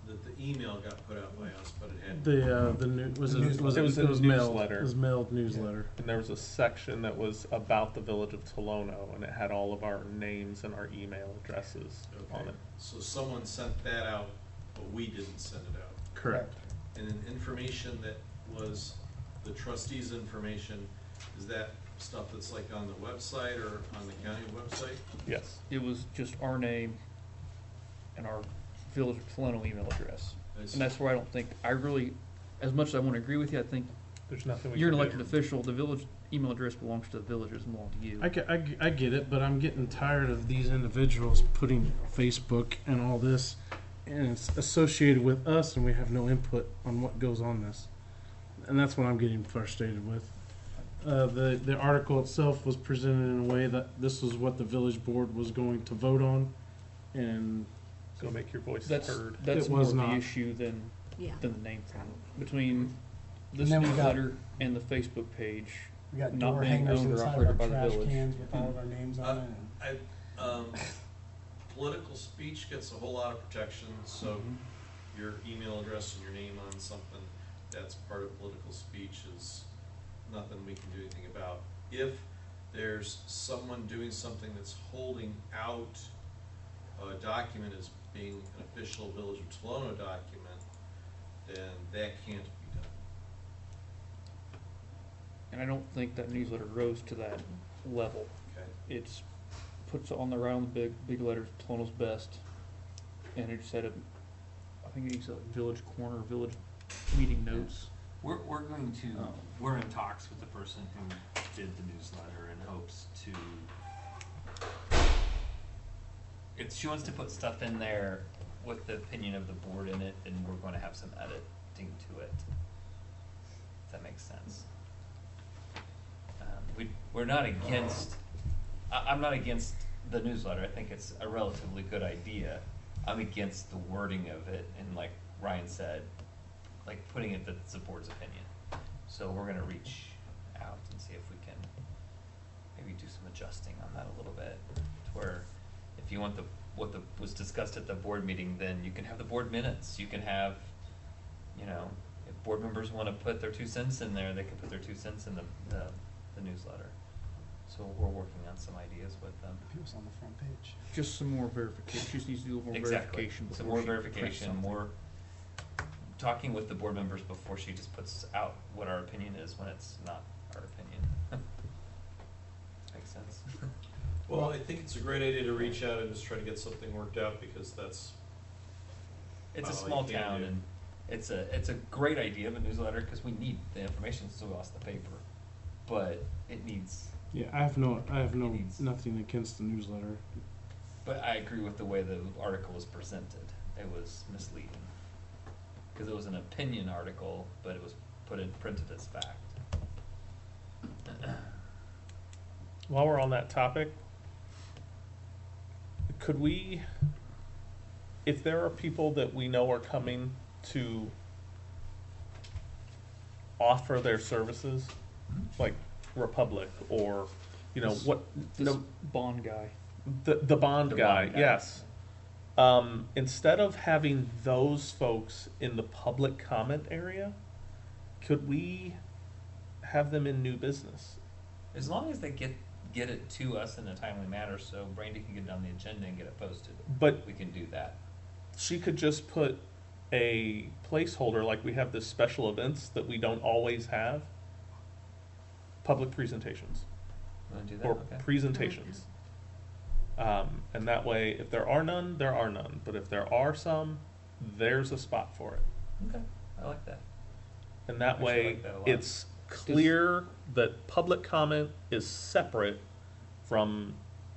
[SPEAKER 5] that the email got put out by us, but it had.
[SPEAKER 8] The new, was it, was
[SPEAKER 4] It was a
[SPEAKER 8] mailed.
[SPEAKER 4] newsletter.
[SPEAKER 8] It was mailed newsletter.
[SPEAKER 4] And there was a section that was about the village of Tolono, and it had all of our names and our email addresses on
[SPEAKER 5] Okay,
[SPEAKER 4] it.
[SPEAKER 5] so someone sent that out, but we didn't send it out.
[SPEAKER 8] Correct.
[SPEAKER 5] And then information that was the trustees' information, is that stuff that's like on the website or on the county website?
[SPEAKER 4] Yes.
[SPEAKER 13] It was just our name and our Village of Tolono email address.
[SPEAKER 5] It's-
[SPEAKER 13] And that's where I don't think, I really, as much as I want to agree with you, I think
[SPEAKER 4] There's nothing we
[SPEAKER 13] you're an
[SPEAKER 4] can
[SPEAKER 13] elected
[SPEAKER 4] do.
[SPEAKER 13] official, the village email address belongs to the village, it doesn't belong to you.
[SPEAKER 8] I get it, but I'm getting tired of these individuals putting Facebook and all this, and it's associated with us, and we have no input on what goes on this. And that's what I'm getting frustrated with. The article itself was presented in a way that this was what the village board was going to vote on, and
[SPEAKER 4] Go make your voice
[SPEAKER 13] That's,
[SPEAKER 4] heard.
[SPEAKER 13] that's
[SPEAKER 8] It
[SPEAKER 13] more
[SPEAKER 8] was
[SPEAKER 13] of the
[SPEAKER 8] not.
[SPEAKER 13] issue than
[SPEAKER 11] Yeah.
[SPEAKER 13] the name thing. Between this
[SPEAKER 12] And then we got-
[SPEAKER 13] newsletter and the Facebook page,
[SPEAKER 12] We got
[SPEAKER 13] not
[SPEAKER 12] door
[SPEAKER 13] being
[SPEAKER 12] hangers
[SPEAKER 13] owned or
[SPEAKER 12] inside of our
[SPEAKER 13] operated by the
[SPEAKER 12] trash
[SPEAKER 13] village.
[SPEAKER 12] cans with all of our names on it. and-
[SPEAKER 5] Political speech gets a whole lot of protection, so your email address and your name on something, that's part of political speech, is nothing we can do anything about. If there's someone doing something that's holding out a document as being an official Village of Tolono document, then that can't be done.
[SPEAKER 13] and I don't think that newsletter rose to that level.
[SPEAKER 5] Okay.
[SPEAKER 13] It's puts on the round big letters, Tolono's best, and it said, I think it said like Village Corner, Village Meeting Notes.
[SPEAKER 1] We're going to,
[SPEAKER 13] Oh.
[SPEAKER 1] we're in talks with the person who did the newsletter in hopes to, she wants to put stuff in there with the opinion of the board in it, and we're going to have some editing to it. If that makes sense. We're not against, I'm not against the newsletter. I think it's a relatively good idea. I'm against the wording of it, and like Ryan said, like putting it that it's the board's opinion. So we're gonna reach out and see if we can maybe do some adjusting on that a little bit. To where if you want what was discussed at the board meeting, then you can have the board minutes. You can have, if board members wanna put their 2 cents in there, they can put their 2 cents in the newsletter. So we're working on some ideas with them.
[SPEAKER 12] It was on the front page.
[SPEAKER 13] Just some more verification, she just needs to do more
[SPEAKER 1] Exactly.
[SPEAKER 13] verification.
[SPEAKER 1] Some
[SPEAKER 13] before
[SPEAKER 1] more
[SPEAKER 13] she prints
[SPEAKER 1] verification,
[SPEAKER 13] something.
[SPEAKER 1] more talking with the board members before she just puts out what our opinion is when it's not our opinion. Makes sense.
[SPEAKER 5] Well, I think it's a great idea to reach out and just try to get something worked out, because that's.
[SPEAKER 1] It's a
[SPEAKER 5] all
[SPEAKER 1] small
[SPEAKER 5] you can
[SPEAKER 1] town,
[SPEAKER 5] do.
[SPEAKER 1] and it's a great idea of a newsletter because we need the information so we lost the paper, but it needs.
[SPEAKER 8] yeah, I have
[SPEAKER 1] Needs-
[SPEAKER 8] nothing against the newsletter.
[SPEAKER 1] But I agree with the way the article was presented. It was misleading because it was an opinion article, but it was printed as fact.
[SPEAKER 4] While we're on that topic, could we, if there are people that we know are coming to offer their services, like Republic or, what,
[SPEAKER 13] This bond guy.
[SPEAKER 4] the bond
[SPEAKER 1] The
[SPEAKER 4] guy,
[SPEAKER 1] bond guy.
[SPEAKER 4] yes. Instead of having those folks in the public comment area, could we have them in new business?
[SPEAKER 1] As long as they get it to us in a timely manner, so Brandy can get it on the agenda and get it posted.
[SPEAKER 4] But
[SPEAKER 1] We can do that.
[SPEAKER 4] she could just put a placeholder, like we have this special events that we don't always have. Public presentations
[SPEAKER 1] Want to do that?
[SPEAKER 4] or
[SPEAKER 1] Okay.
[SPEAKER 4] presentations. And that way, if there are none, there are none. But if there are some, there's a spot for it.
[SPEAKER 1] Okay. I like that.
[SPEAKER 4] And that
[SPEAKER 1] Actually,
[SPEAKER 4] way,
[SPEAKER 1] like that a lot.
[SPEAKER 4] it's clear that public comment is separate from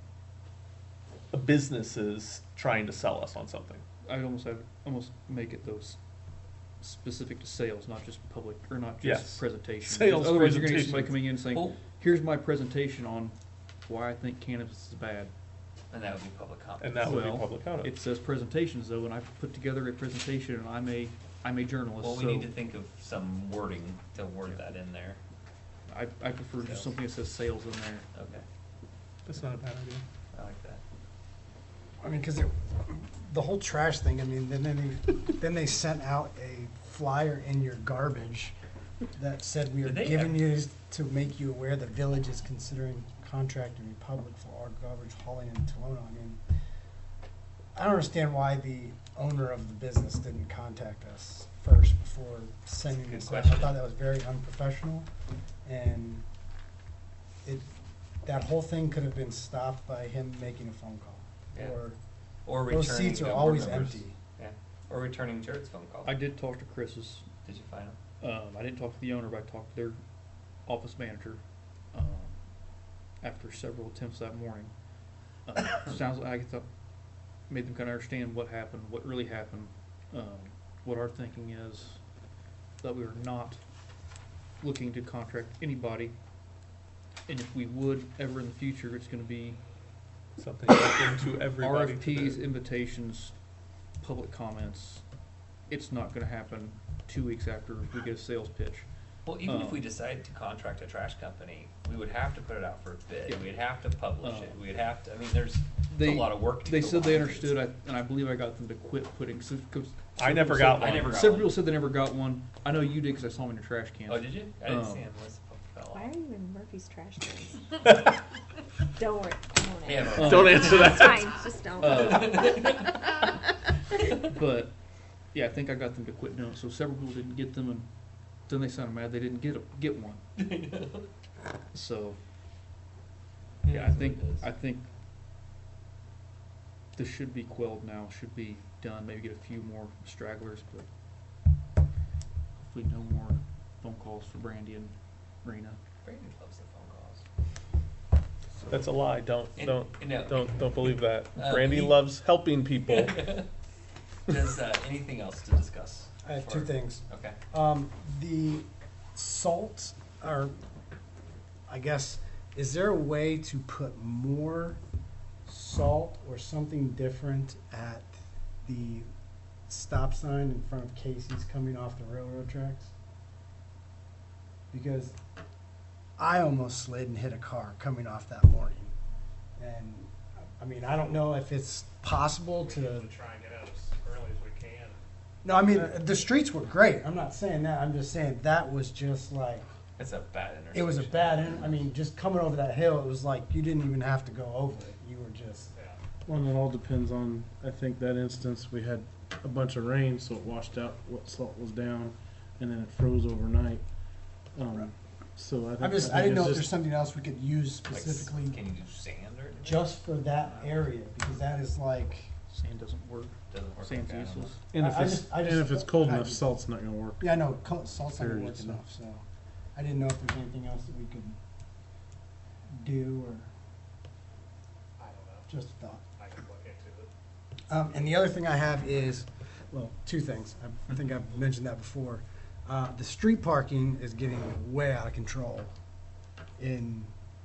[SPEAKER 4] businesses trying to sell us on something.
[SPEAKER 13] I'd almost make it those specific to sales, not just public, or not just
[SPEAKER 4] Yes.
[SPEAKER 13] presentation.
[SPEAKER 4] Sales
[SPEAKER 13] Because otherwise you're gonna get somebody
[SPEAKER 4] presentations.
[SPEAKER 13] coming in saying,
[SPEAKER 1] Well-
[SPEAKER 13] here's my presentation on why I think cannabis is bad.
[SPEAKER 1] And that would be public comment.
[SPEAKER 4] And that would be
[SPEAKER 13] Well,
[SPEAKER 4] public comment.
[SPEAKER 13] It says presentations though, and I put together a presentation, and I'm a journalist,
[SPEAKER 1] Well, we
[SPEAKER 13] so
[SPEAKER 1] need to think of some wording to word that in there.
[SPEAKER 13] I prefer
[SPEAKER 1] Sales.
[SPEAKER 13] just something that says sales in there.
[SPEAKER 1] Okay.
[SPEAKER 4] That's not a bad idea.
[SPEAKER 1] I like that.
[SPEAKER 12] I mean, because the whole trash thing, I mean, then they sent out a flyer in your garbage that said we are
[SPEAKER 1] Did they
[SPEAKER 12] giving you to make you aware the village is considering contracting Republic for our garbage hauling in Tolono. I mean, I don't understand why the owner of the business didn't contact us first before sending
[SPEAKER 1] Good
[SPEAKER 12] this out.
[SPEAKER 1] question.
[SPEAKER 12] I thought that was very unprofessional, and that whole thing could have been stopped by him making a phone call.
[SPEAKER 1] Yeah.
[SPEAKER 12] Or
[SPEAKER 1] Or
[SPEAKER 12] those
[SPEAKER 1] returning
[SPEAKER 12] seats are
[SPEAKER 1] the board
[SPEAKER 12] always
[SPEAKER 1] members.
[SPEAKER 12] empty.
[SPEAKER 1] Yeah. Or returning Jared's phone call.
[SPEAKER 13] I did talk to Chris's.
[SPEAKER 1] Did you find him?
[SPEAKER 13] I didn't talk to the owner, but I talked to their office manager after several attempts that morning. Sounds like I thought made them kind of understand what happened, what really happened, what our thinking is, that we are not looking to contract anybody, and if we would ever in the future, it's going to be
[SPEAKER 4] Something open to everybody.
[SPEAKER 13] RFPs, invitations, public comments. It's not going to happen 2 weeks after we get a sales pitch.
[SPEAKER 1] Well, even if we decided to contract a trash company, we would have to put it out for a bid.
[SPEAKER 13] Yeah.
[SPEAKER 1] We'd have to publish it. We'd have to. I mean, there's
[SPEAKER 13] They-
[SPEAKER 1] a lot of work. To
[SPEAKER 13] They
[SPEAKER 1] go
[SPEAKER 13] said they
[SPEAKER 1] behind it.
[SPEAKER 13] understood, and I believe I got them to quit putting.
[SPEAKER 4] I never got one.
[SPEAKER 1] I never got
[SPEAKER 13] Several
[SPEAKER 1] one.
[SPEAKER 13] people said they never got one. I know you did because I saw them in your trash can.
[SPEAKER 1] Oh, did you? I didn't see him. Unless it fell
[SPEAKER 11] Why
[SPEAKER 1] off.
[SPEAKER 11] are you in Murphy's trash cans? Don't worry. I won't answer.
[SPEAKER 1] Yeah,
[SPEAKER 4] Don't answer that.
[SPEAKER 11] It's fine. Just don't.
[SPEAKER 13] But yeah, I think I got them to quit doing it. So several people didn't get them, and then they sounded mad they didn't get one. So yeah, I think this should be quelled now. Should be done. Maybe get a few more stragglers, but hopefully no more phone calls for Brandy and Rena.
[SPEAKER 1] Brandon loves the phone calls.
[SPEAKER 4] That's a lie. Don't believe that. Brandy
[SPEAKER 1] he-
[SPEAKER 4] loves helping people.
[SPEAKER 1] Does anything else to discuss?
[SPEAKER 12] I have two things.
[SPEAKER 1] Okay.
[SPEAKER 12] The salt, or I guess, is there a way to put more salt or something different at the stop sign in front of Casey's coming off the railroad tracks? Because I almost slid and hit a car coming off that morning. And, I mean, I don't know if it's possible
[SPEAKER 10] We
[SPEAKER 12] to...
[SPEAKER 10] usually try and get out as early as we can.
[SPEAKER 12] No, I mean, the streets were great. I'm not saying that. I'm just saying that was just like...
[SPEAKER 1] It's a bad intersection.
[SPEAKER 12] It was a bad... I mean, just coming over that hill, it was like you didn't even have to go over it. You were just...
[SPEAKER 10] Yeah.
[SPEAKER 8] Well, it all depends on, I think that instance, we had a bunch of rain, so it washed out what salt was down, and then it froze overnight. So I think
[SPEAKER 12] I didn't know if
[SPEAKER 8] it's
[SPEAKER 12] there's something else we could use
[SPEAKER 1] Like,
[SPEAKER 12] specifically
[SPEAKER 1] can you do sand or anything?
[SPEAKER 12] just for that area, because that is like...
[SPEAKER 13] Sand doesn't work.
[SPEAKER 1] Doesn't work.
[SPEAKER 13] Sand's
[SPEAKER 1] like that, I don't
[SPEAKER 13] useless.
[SPEAKER 8] And if
[SPEAKER 12] I
[SPEAKER 8] it's
[SPEAKER 12] just-
[SPEAKER 8] and if it's cold
[SPEAKER 12] I
[SPEAKER 8] enough,
[SPEAKER 12] just-
[SPEAKER 8] salt's not going to work.
[SPEAKER 12] Yeah, I know, salt's not
[SPEAKER 8] Period,
[SPEAKER 12] work
[SPEAKER 8] so.
[SPEAKER 12] enough, so... I didn't know if there's anything else that we could do, or
[SPEAKER 10] I don't know.
[SPEAKER 12] just a thought.
[SPEAKER 10] I can look into it.
[SPEAKER 12] And the other thing I have is, well, two things. I think I've mentioned that before. The street parking is getting way out of control in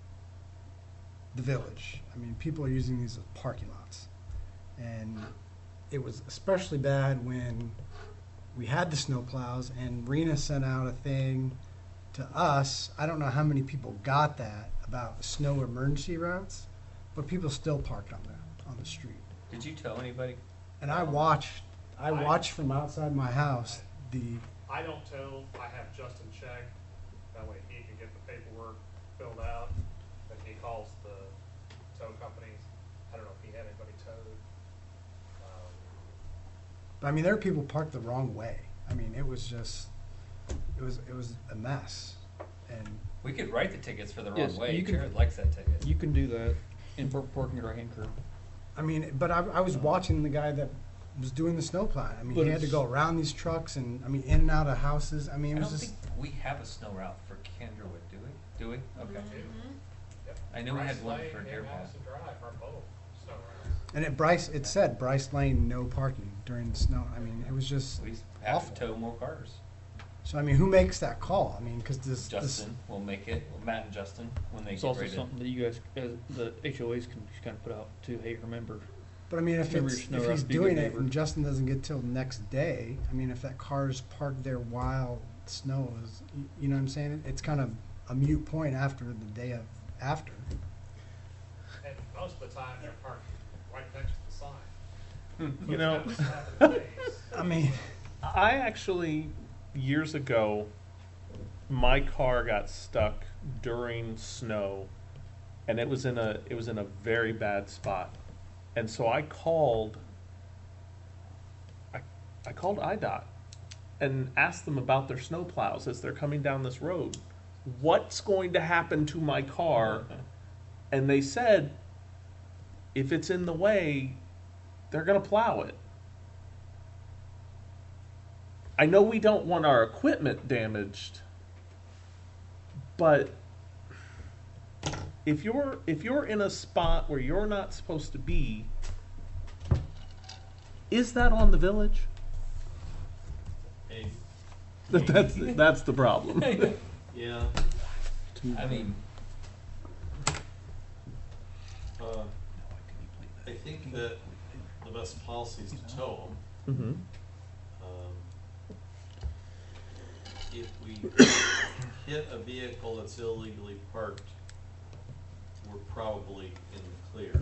[SPEAKER 12] the village. I mean, people are using these as parking lots. And it was especially bad when we had the snow plows and Rena sent out a thing to us. I don't know how many people got that about snow emergency routes, but people still parked on the street.
[SPEAKER 1] Did you tell anybody?
[SPEAKER 12] And I watched from outside my house
[SPEAKER 10] I don't tell, I have Justin check, that way he can get the paperwork filled out, then he calls the tow companies. I don't know if he had anybody towed.
[SPEAKER 12] but I mean, there were people parked the wrong way. I mean, it was a mess. And
[SPEAKER 1] We could write the tickets for the wrong
[SPEAKER 13] Yes,
[SPEAKER 1] way.
[SPEAKER 13] you can-
[SPEAKER 1] Jared likes that ticket.
[SPEAKER 13] You can do that in parking your right-hand curb.
[SPEAKER 12] I mean, but I was watching the guy that was doing the snow plowing. I mean,
[SPEAKER 13] But
[SPEAKER 12] he had to
[SPEAKER 13] it's-
[SPEAKER 12] go around these trucks and, I mean, in and out of houses. I mean,
[SPEAKER 1] I
[SPEAKER 12] it was
[SPEAKER 1] don't
[SPEAKER 12] just,
[SPEAKER 1] think we have a snow route for Kendrawood, do we? Do we? Okay.
[SPEAKER 10] Yep.
[SPEAKER 1] I knew we had
[SPEAKER 10] Bryce
[SPEAKER 1] one
[SPEAKER 10] Lane
[SPEAKER 1] for
[SPEAKER 10] and
[SPEAKER 1] Deer Park.
[SPEAKER 10] Madison Drive are both snow routes.
[SPEAKER 12] and it said Bryce Lane, no parking during the snow. I mean, it was just
[SPEAKER 1] We have
[SPEAKER 12] awful.
[SPEAKER 1] to tow more cars.
[SPEAKER 12] So, I mean, who makes that call? I mean, because this,
[SPEAKER 1] Justin will make it. Well, Matt and Justin when they
[SPEAKER 13] It's
[SPEAKER 1] get
[SPEAKER 13] also
[SPEAKER 1] ready to.
[SPEAKER 13] something that you guys, the HOAs can just kind of put out too. Hey, remember,
[SPEAKER 12] but I mean, if
[SPEAKER 13] Remember
[SPEAKER 12] it's,
[SPEAKER 13] your snow
[SPEAKER 12] if
[SPEAKER 13] routes,
[SPEAKER 12] he's
[SPEAKER 13] be a good
[SPEAKER 12] doing it
[SPEAKER 13] neighbor.
[SPEAKER 12] and Justin doesn't get till the next day, I mean, if that car's parked there while snow is, you know what I'm saying? It's kind of a mute point after the day of after.
[SPEAKER 10] And most of the time, they're parked right next to the sign.
[SPEAKER 4] You know,
[SPEAKER 12] I mean,
[SPEAKER 4] I actually, years ago, my car got stuck during snow, and it was in a very bad spot, and so I called IDOT and asked them about their snow plows as they're coming down this road. What's going to happen to my car? And they said, if it's in the way, they're going to plow it. I know we don't want our equipment damaged, but if you're in a spot where you're not supposed to be, is that on the village? That's the problem.
[SPEAKER 5] Yeah.
[SPEAKER 1] I mean,
[SPEAKER 5] I think that the best policy is to tow them.
[SPEAKER 4] Mm-hmm.
[SPEAKER 5] If we hit a vehicle that's illegally parked, we're probably in the clear.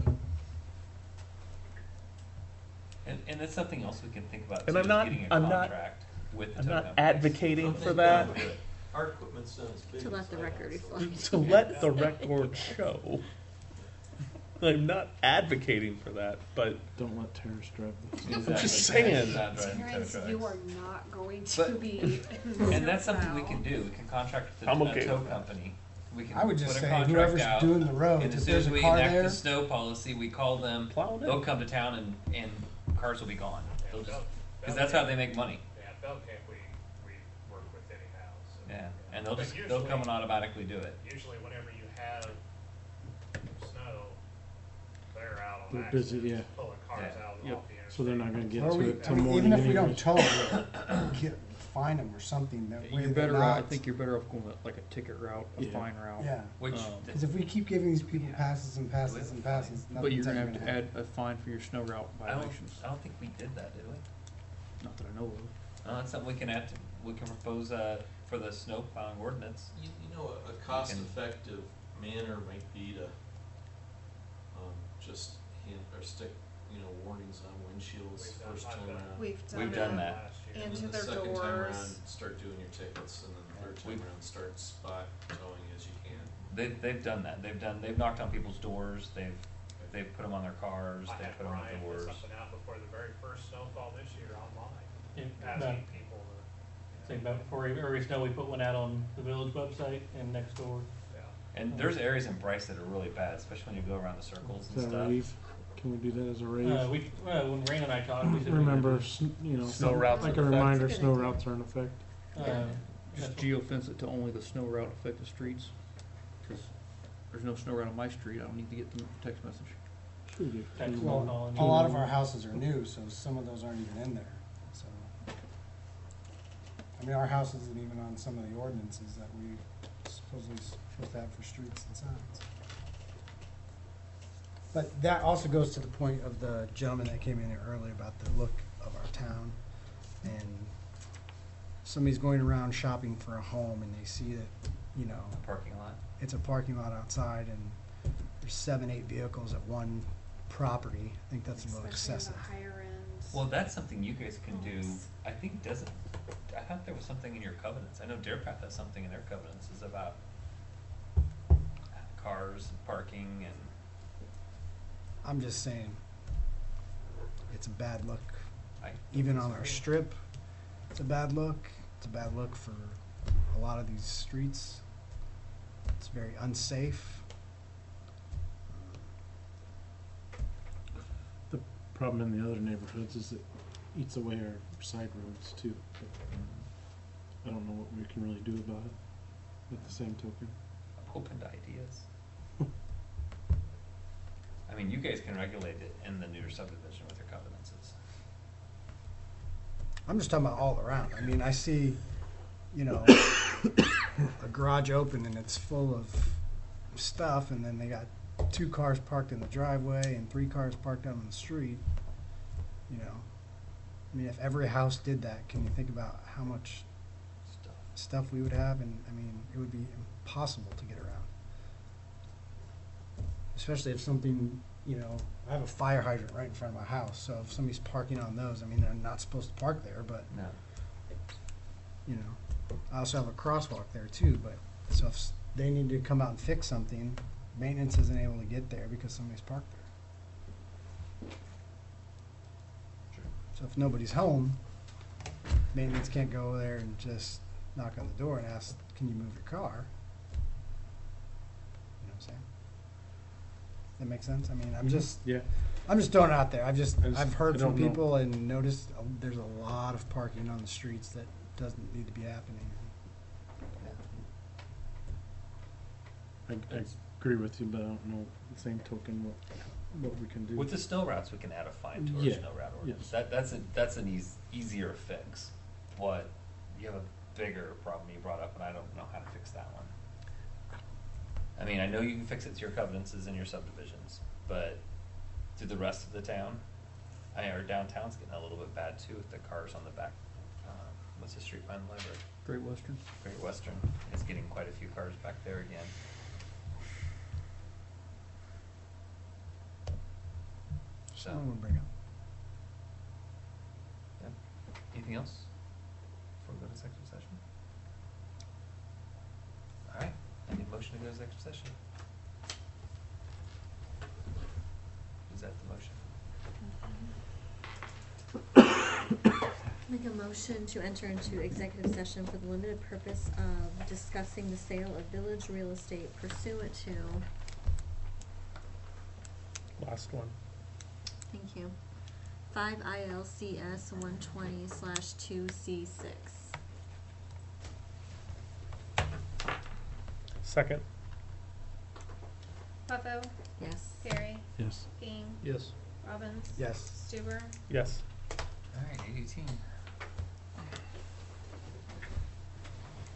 [SPEAKER 1] and that's something else we can think about.
[SPEAKER 4] And
[SPEAKER 1] too,
[SPEAKER 4] I'm not-
[SPEAKER 1] is getting a
[SPEAKER 4] I'm not-
[SPEAKER 1] contract with the
[SPEAKER 4] I'm
[SPEAKER 1] tow
[SPEAKER 4] not
[SPEAKER 1] companies.
[SPEAKER 4] advocating
[SPEAKER 5] Something
[SPEAKER 4] for that.
[SPEAKER 5] Our equipment's done as big
[SPEAKER 11] To let
[SPEAKER 5] as
[SPEAKER 11] the
[SPEAKER 5] I
[SPEAKER 11] record
[SPEAKER 5] am, so-
[SPEAKER 11] reflect.
[SPEAKER 4] To let the record show. I'm not advocating for that, but
[SPEAKER 8] Don't let terrorists drive this.
[SPEAKER 1] Exactly.
[SPEAKER 4] just saying.
[SPEAKER 1] Not driving tow
[SPEAKER 3] Terrence,
[SPEAKER 1] trucks.
[SPEAKER 3] you are not going to
[SPEAKER 1] But-
[SPEAKER 3] be.
[SPEAKER 1] And that's something we can do. We can contract with
[SPEAKER 4] I'm
[SPEAKER 1] a
[SPEAKER 4] okay
[SPEAKER 1] tow
[SPEAKER 4] with that.
[SPEAKER 1] company. We can
[SPEAKER 12] I would just
[SPEAKER 1] put a
[SPEAKER 12] say
[SPEAKER 1] contract
[SPEAKER 12] whoever's
[SPEAKER 1] out,
[SPEAKER 12] doing the roads,
[SPEAKER 1] and as
[SPEAKER 12] if
[SPEAKER 1] soon
[SPEAKER 12] there's
[SPEAKER 1] as
[SPEAKER 12] a
[SPEAKER 1] we
[SPEAKER 12] car
[SPEAKER 1] enact
[SPEAKER 12] there,
[SPEAKER 1] the snow policy, we call them.
[SPEAKER 4] Plow it in.
[SPEAKER 1] They'll come to town and cars will be gone.
[SPEAKER 10] Yeah,
[SPEAKER 1] Because that's how they make money.
[SPEAKER 10] Yeah, Bellcamp we work with anyhow. So,
[SPEAKER 1] Yeah, and they'll
[SPEAKER 10] But
[SPEAKER 1] they'll come and
[SPEAKER 10] usually-
[SPEAKER 1] automatically do it.
[SPEAKER 10] Usually whenever you have snow, they're out on
[SPEAKER 8] They're busy,
[SPEAKER 10] accident,
[SPEAKER 8] yeah.
[SPEAKER 10] pulling cars
[SPEAKER 1] Yeah.
[SPEAKER 10] out
[SPEAKER 8] Yep.
[SPEAKER 10] off the interstate.
[SPEAKER 8] So they're not gonna get
[SPEAKER 12] or
[SPEAKER 8] to
[SPEAKER 12] we,
[SPEAKER 8] it
[SPEAKER 12] I
[SPEAKER 8] till
[SPEAKER 12] mean,
[SPEAKER 8] morning
[SPEAKER 12] even if we don't
[SPEAKER 8] anyways.
[SPEAKER 12] tow it, fine them or something. That way
[SPEAKER 13] You're
[SPEAKER 12] they're
[SPEAKER 13] better off, I
[SPEAKER 12] not-
[SPEAKER 13] think you're better off going with like a ticket route, a
[SPEAKER 8] Yeah.
[SPEAKER 13] fine route.
[SPEAKER 12] Yeah,
[SPEAKER 1] Which
[SPEAKER 12] because if we keep giving these people passes and passes and passes,
[SPEAKER 13] But you're
[SPEAKER 12] nothing's
[SPEAKER 13] gonna
[SPEAKER 12] ever
[SPEAKER 13] have to
[SPEAKER 12] happen.
[SPEAKER 13] add a fine for your snow route violations.
[SPEAKER 1] I don't think we did that, did we?
[SPEAKER 13] Not that I know of.
[SPEAKER 1] That's something we can add to, we can propose for the snow plowing ordinance.
[SPEAKER 5] You know, a cost-effective manner might be to just hint or stick, warnings on windshields
[SPEAKER 10] We've done-
[SPEAKER 5] first
[SPEAKER 10] I've
[SPEAKER 5] time
[SPEAKER 10] done-
[SPEAKER 5] around.
[SPEAKER 1] We've done that.
[SPEAKER 10] last year.
[SPEAKER 5] And
[SPEAKER 3] Into
[SPEAKER 5] then the
[SPEAKER 3] their
[SPEAKER 5] second time
[SPEAKER 3] doors.
[SPEAKER 5] around, start doing your tickets, and then the third time
[SPEAKER 1] We've-
[SPEAKER 5] around, start spot towing as you can.
[SPEAKER 1] They've done that. They've knocked on people's doors. They've put them on their cars.
[SPEAKER 10] I
[SPEAKER 1] They
[SPEAKER 10] had
[SPEAKER 1] put them on
[SPEAKER 10] Brian
[SPEAKER 1] the
[SPEAKER 10] put
[SPEAKER 1] doors.
[SPEAKER 10] something out before the very first snowfall this year online,
[SPEAKER 7] Yeah,
[SPEAKER 10] asking people to,
[SPEAKER 7] Say about before every snow, we put one out on the village website and next door.
[SPEAKER 10] yeah.
[SPEAKER 1] And there's areas in Bryce that are really bad, especially when you go around the circles
[SPEAKER 8] Is
[SPEAKER 1] and
[SPEAKER 8] that a
[SPEAKER 1] stuff.
[SPEAKER 8] rave? Can we do that as a rave?
[SPEAKER 7] When Rain and I talked, we said. we
[SPEAKER 8] Remember,
[SPEAKER 7] could
[SPEAKER 4] Snow
[SPEAKER 8] something
[SPEAKER 4] routes
[SPEAKER 8] like
[SPEAKER 4] in
[SPEAKER 8] a
[SPEAKER 4] effect.
[SPEAKER 8] reminder,
[SPEAKER 11] That's a good
[SPEAKER 8] snow
[SPEAKER 11] idea.
[SPEAKER 8] routes are in effect.
[SPEAKER 7] do,
[SPEAKER 13] Just
[SPEAKER 7] that's-
[SPEAKER 13] geofence it to only the snow route affected streets, because there's no snow route on my street, I don't need to get the text message.
[SPEAKER 8] Sure do.
[SPEAKER 7] Text
[SPEAKER 12] Well,
[SPEAKER 7] phone call and-
[SPEAKER 12] a lot of our houses are new, so some of those aren't even in there, so. I mean, our house isn't even on some of the ordinances that we supposedly supposed to have for streets and signs. But that also goes to the point of the gentleman that came in here earlier about the look of our town. And somebody's going around shopping for a home and they see that,
[SPEAKER 1] Parking lot.
[SPEAKER 12] it's a parking lot outside and there's 7-8 vehicles at one property. I think that's a little
[SPEAKER 3] Especially in
[SPEAKER 12] excessive.
[SPEAKER 3] the higher end.
[SPEAKER 1] Well, that's something you guys can do.
[SPEAKER 3] homes.
[SPEAKER 1] I think I thought there was something in your covenants. I know Deer Path has something in their covenants is about cars, parking, and
[SPEAKER 12] I'm just saying, it's a bad look.
[SPEAKER 1] I
[SPEAKER 12] Even on our strip, it's a bad look. It's a bad look for a lot of these streets. It's very unsafe.
[SPEAKER 8] The problem in the other neighborhoods is it eats away our side roads too. But I don't know what we can really do about it at the same token.
[SPEAKER 1] I'm open to ideas. I mean, you guys can regulate it in the newer subdivision with your covenants.
[SPEAKER 12] I'm just talking about all around. I mean, I see, a garage open and it's full of stuff, and then they got 2 cars parked in the driveway and 3 cars parked out on the street. I mean, if every house did that, can you think about how much stuff we would have? And I mean, it would be impossible to get around. Especially if something you know, I have a fire hydrant right in front of my house, so if somebody's parking on those, I mean, they're not supposed to park there, but,
[SPEAKER 1] No.
[SPEAKER 12] you know, I also have a crosswalk there too, but, so if they need to come out and fix something, maintenance isn't able to get there because somebody's parked there. So if nobody's home, maintenance can't go there and just knock on the door and ask, can you move your car? You know what I'm saying? That makes sense? I mean, I'm just throwing it out there. I've heard from people and noticed there's a lot of parking on the streets that doesn't need to be happening.
[SPEAKER 8] I agree with you, but I don't know, the same token, what we can do.
[SPEAKER 1] With the snow routes, we can add a fine to our
[SPEAKER 8] Yeah,
[SPEAKER 1] snow route ordinance.
[SPEAKER 8] yes.
[SPEAKER 1] That's an easier fix. What, you have a bigger problem you brought up, and I don't know how to fix that one. I mean, I know you can fix it to your covenants in your subdivisions, but to the rest of the town, our downtown's getting a little bit bad too with the cars on the back. What's the street behind the library?
[SPEAKER 13] Great Western.
[SPEAKER 1] Great Western is getting quite a few cars back there again. So,
[SPEAKER 12] Someone will bring up.
[SPEAKER 1] yeah. Anything else before we go to executive session? All right, I need a motion to go to executive session. Is that the motion?
[SPEAKER 11] Make a motion to enter into executive session for the limited purpose of discussing the sale of village real estate pursuant to,
[SPEAKER 4] Last one.
[SPEAKER 11] thank you, 5 ILCS 120/2C6.
[SPEAKER 4] Second.
[SPEAKER 3] Buffo,
[SPEAKER 11] Yes.
[SPEAKER 3] Perry,
[SPEAKER 8] Yes.
[SPEAKER 3] King,
[SPEAKER 13] Yes.
[SPEAKER 3] Robbins,
[SPEAKER 12] Yes.
[SPEAKER 3] Stuber,
[SPEAKER 4] Yes.
[SPEAKER 1] All right, 8:18.